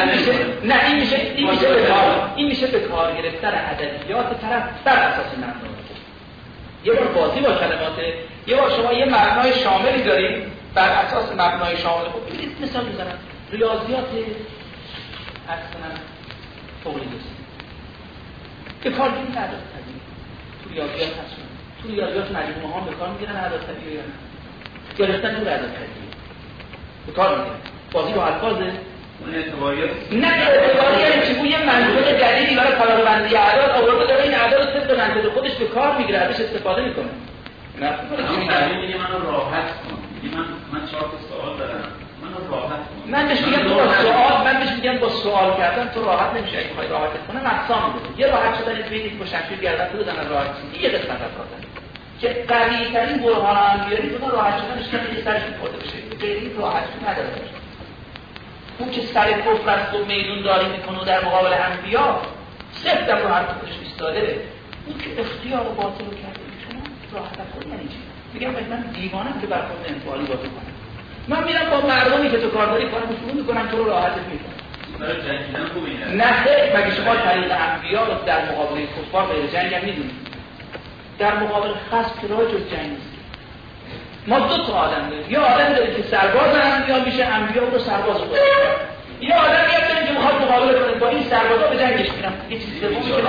این میشه به کار گرفتن ادبیات طرف بر اساس مبنا یه بار بازی با کلمات یه بار شما یه مبنای شاملی دارید بر اساس مبنای شامل خب ببینید مثال می‌زنم ریاضیات اصلا تولیدی به کار گیری نداره تو ریاضیات هست تو ریاضیات مجموعه ها به کار میگیرن اعداد طبیعی یا نه گرفتن تو اعداد طبیعی به کار میگیرن بازی با الفاظه اون اعتباریات نه اعتباریات چه یه منظور جدیدی برای قراردادبندی اعداد آورده داره این اعداد رو طبق منطق خودش به کار میگیره ازش استفاده میکنه نه میگه منو راحت کن میگه من 4 تا سوال دارم منو راحت کن من بهش میگم تو سوال من بهش میگم با سوال کردن تو راحت نمیشه اگه بخوای راحت کنه اقسام میده یه راحت شدن ببینید با شمشیر گردن تو بزنن راحت شدن یه قسمت از راحت که قوی ترین برهان هم بیاری تو راحت شدنش که سرش خورده بشه غیر راحت نداره اون که سر کفر است و میدون داری میکنه در مقابل انبیا صرف در رو هر کفرش ایستاده اون که اختیار و باطل رو کرده شما راحت خود یعنی چی میگم من دیوانم که برخورد انفعالی با تو کنم من میرم با مردمی که تو کار داری کارم شروع میکنم تو رو راحتت میکنم برای جنگیدن خوبه نه خیر مگه شما طریق انبیا رو در مقابل کفار غیر جنگ هم میدونید در مقابل خصم که راه جز جنگ نیست ما دو تا آدم داریم یا آدم داریم که سرباز انبیا میشه انبیا رو سرباز کنه یا آدم داریم که میخواد مقابله کنه با این سربازا به جنگش میرن یه چیزی سومی که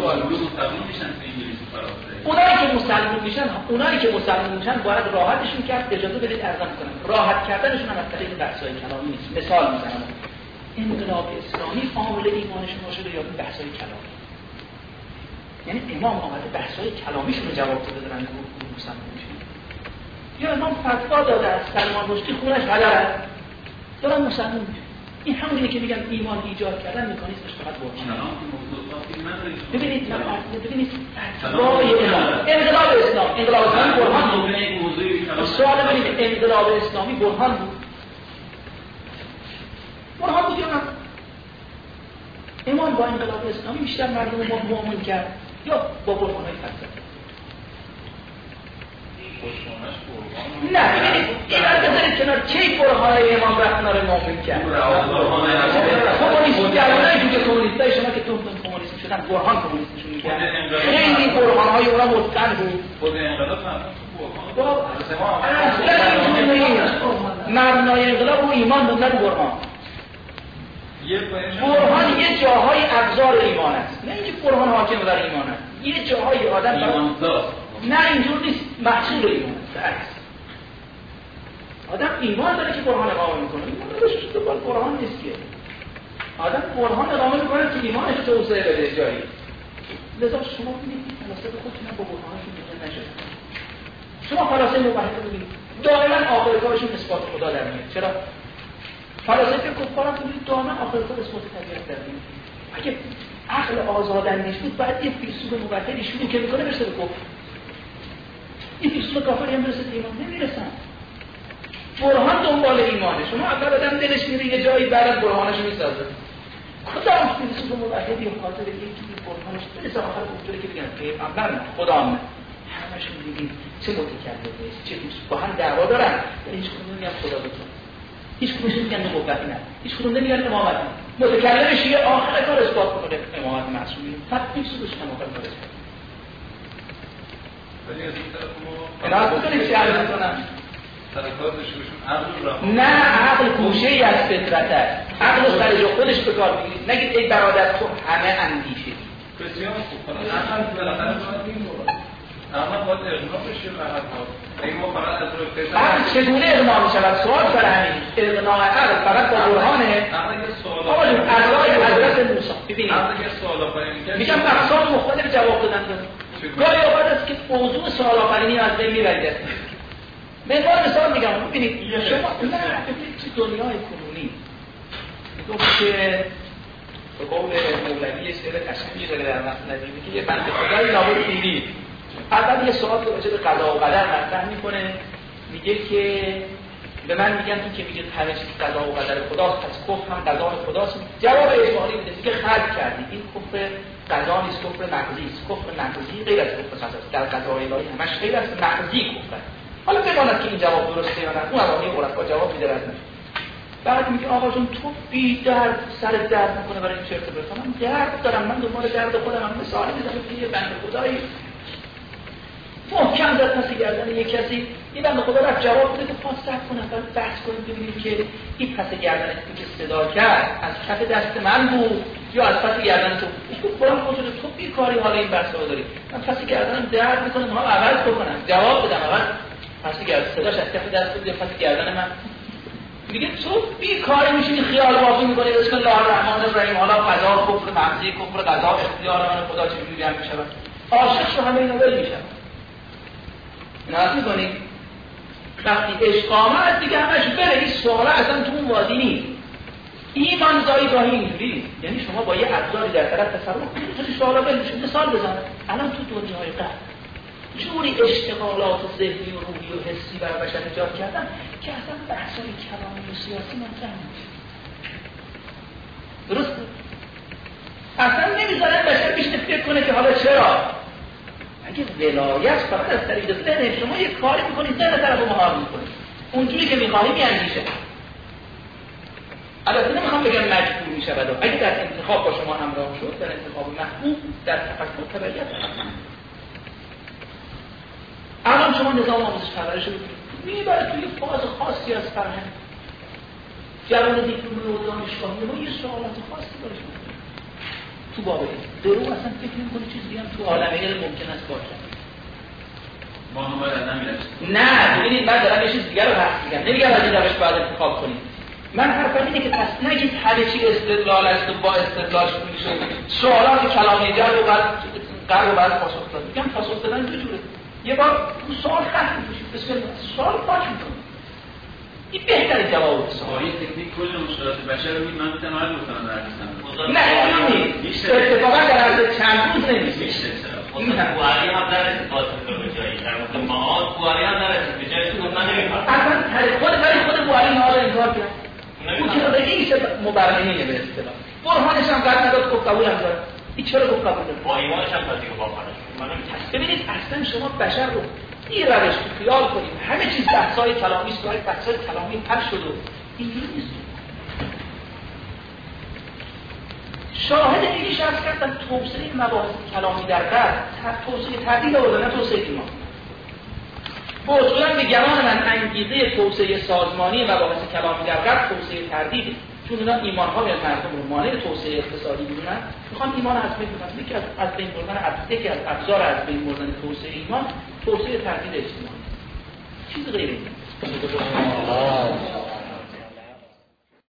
اونایی که مسلمان میشن باید راحتشون کرد اجازه بدید ارزم کنم راحت کردنشون هم از طریق بحث‌های کلامی نیست مثال میزنم انقلاب اسلامی عامل ایمانشون باشه یا بحث‌های کلامی یعنی امام آمده بحث‌های کلامیشون رو جواب داده دارن مسلمان میشن یا امام فتوا داده از سلمان رشدی خونش حلال است دارن مسلمان میشن این همونیه که میگم ایمان ایجاد کردن مکانیزمش فقط ببینید انقلاب اسلامی برهان بود سوال ببینید انقلاب اسلامی برهان بود برهان بود یا نه؟ ایمان با انقلاب اسلامی بیشتر مردم ما مؤمن کرد یا با برهان‌های فلسفی؟ نه ببینید این بذارید کنار کی برهان‌های امام رفتن رو مؤمن کرد؟ کمونیسم جوانایی که کمونیستای شما که تو کمونیسم شدن برهان کمونیستشون می‌کرد. خیلی برهان‌های اونا متقن بود. خود انقلاب مبنای انقلاب و ایمان بود نه برهان. برهان یه جاهای ابزار ایمان است، نه اینکه برهان حاکم بر ایمان است. یه جاهای آدم نه اینجور نیست، محصول ایمان است. آدم ایمان داره که برهان اقامه میکنه، ایمان داره که دنبال برهان نیست که آدم برهان اقامه میکنه که ایمانش توسعه بده جایی. لذا شما ببینید فلاسفه خودتون با برهانشون مطمئن نشدن. شما فلاسفه موحد رو ببینید دائما آخر کارشون اثبات خدا در میاد. چرا؟ فلاسفه کفار هم ببینید دائما آخر کار اثبات طبیعت در میاد. اگه عقل آزاداندیش بود باید یه فیلسوف موحدی شروع که میکنه برسه به کفر. این فیلسوف کافری هم برسه به ایمان نمیرسن. برهان دنبال ایمانه. شما اول آدم دلش میره یه جایی بعد برهانش میسازه. کدام فیلسوف موحدی و خاطر یکی برهانش برسه آخر گفتاره که بگن پیغمبر خدا نه. همشون دیدیم چه متکلم نیست، چه فیلسوف با هم دعوا دارن، ولی هیچ کدوم نمیگن خدا بتون. هیچ کدوم نمیگن قوت نه. هیچ کدوم نمیگن امامت. متکلمش یه آخر کار اثبات کنه امامت معصومی. فقط فیلسوفش هم آخر کار اثبات. ولی از این طرف ما اینا بکنید چه عرض کنم؟ نه عقل گوشه ای از فطرت است. عقل رو سر جا خودش به کار بگیرید. نگید ای برادر تو همه اندیشه. بسیار خوب. عقل بالاخره باید این بود. عقل باید اغنا بشه به هر حال. اگه ما فقط از روی فطرت عقل چگونه اغنا می‌شود؟ سوال سر همین. اغناء عقل فقط با برهانه. عقل یه سوال. آقا جون ادعای حضرت موسی. ببینید. عقل یه سوال آفرینی کرد. میگم اقسام مختلف جواب دادن. گاهی اوقات است که موضوع سوال آفرینی از بین می‌برید. مثال میگم ببینید شما نه ببینید تو دنیای کنونی میگفت که به قول مولوی شعر قشنگی داره در مثنوی میگه یه بنده خدایی لابد دیدی اول یه سوال راجع به قضا و قدر مطرح میکنه میگه که به من میگن تو که میگه همه چیز قضا و قدر خداست پس کفر هم قضا خداست. جواب اجمالی میده میگه خلق کردی این کفر قضا نیست، کفر مغزی است. کفر مغزی غیر از کفر قضا در قضای الهی همش غیر از مغزی کفر. حالا بماند که این جواب درسته یا نه، اون عوامی عرفا جواب میده از من. بعد میگه آقا جون تو بی درد سر درد میکنه برای این چرت و پرت. من درد دارم، من دنبال درد خودم هم. مثال میزنم که یه بنده خدایی محکم در پس گردن یک کسی این بنده خدا رفت جواب بده که فاصله کنه بعد بحث کنیم ببینیم که این پس گردن که صدا کرد از کف دست من بود یا از پس گردن تو. تو قرآن خودت تو بیکاری حال این بحثا داری. من پس گردنم درد میکنه ما عوض بکنم جواب بدم اول پس گردن صداش از کف دست بود یا پس گردن من. میگه تو بیکاری میشی خیال بافی میکنی بسم الله الرحمن الرحیم حالا قضا کفر مغزی کفر قضا اختیار من خدا چجوری هم میشه عاشق شو همه اینا ولی میشه ناز میکنی وقتی عشق آمد دیگه همش بره این سوالا اصلا تو اون وادی نیست. ایمان زایی گاهی اینجوری یعنی شما با یه ابزاری در طرف تصرف کنید تو سوالا بلش مثال بزنم الان تو دنیای غرب جوری اشتغالات ذهنی و روحی و حسی برای بشر ایجاد کردن که اصلا بحثای کلامی و سیاسی مطرح نیست. درسته؟ اصلا نمیذارن بشر بیشتر فکر کنه که حالا چرا؟ اگه ولایت فقط از طریق ذهن شما یک کاری میکنید ذهن طرف رو مهار میکنید اونجوری که میخواهی میاندیشه. البته نمیخوام بگم مجبور میشود اگه در انتخاب با شما همراه شد در انتخاب محبوب در تفکر تبعیت الان شما نظام آموزش پرورش رو میبره توی فاز خاصی از فرهنگ جوان دیپلم و دانشگاهی ما یه سوالات خاصی داره تو بابه درو اصلا فکر نمی‌کنه چیزی هم تو عالم علم ممکن است باشه. ما هم باید نمیرسیم. نه ببینید من دارم یه چیز دیگر رو بحث می‌کنم. نمیگم از این روش باید انتخاب کنید. من حرفم اینه که پس نگید همه چی استدلال است و با استدلال شروع میشه. سوالات کلامی جلب و بعد پاسخ داد. میگم پاسخ دادن دو جوره. یه بار اون سوال خط می‌کشید. بسم الله سوال پاک می‌کنید. این بهترین جواب سوال. این تکنیک کل مشکلات بشر رو من میتونم حل بکنم در حسن. نه این نیست. اتفاقا در عرض چند روز نمیشه. این بواری هم در ارتباط به جایی در مورد معاد بواری هم در ارتباط به جایی تو من نمیفهم. اصلا خود بواری معاد انکار کرد. اون که بگی رئیس مبرهنینه به اصطلاح. برهانش هم قد نداد گفت قبول هم داره. این چرا گفت قبول داره؟ با ایمانش هم تصدیق با خودش. ببینید اصلا شما بشر رو این روش رو خیال کنید همه چیز بحث‌های کلامی است، بحث‌های کلامی حل شد و اینجوری نیست. شاهد دیگه شخص کردن توسعه مباحث کلامی در غرب توسعه تردید آورده نه توسعه ایمان. با اصولا به گمان من انگیزه توسعه سازمانی مباحث کلامی در غرب توسعه تردیده، چون اینا ایمان‌ها میاد مردم رو مانع توسعه اقتصادی می‌دونن، می‌خوان ایمان از بین ببرن. یکی از بین بردن یکی از ابزار از بین بردن توسعه ایمان توسعه تردید اجتماعی، چیز غیر اینه.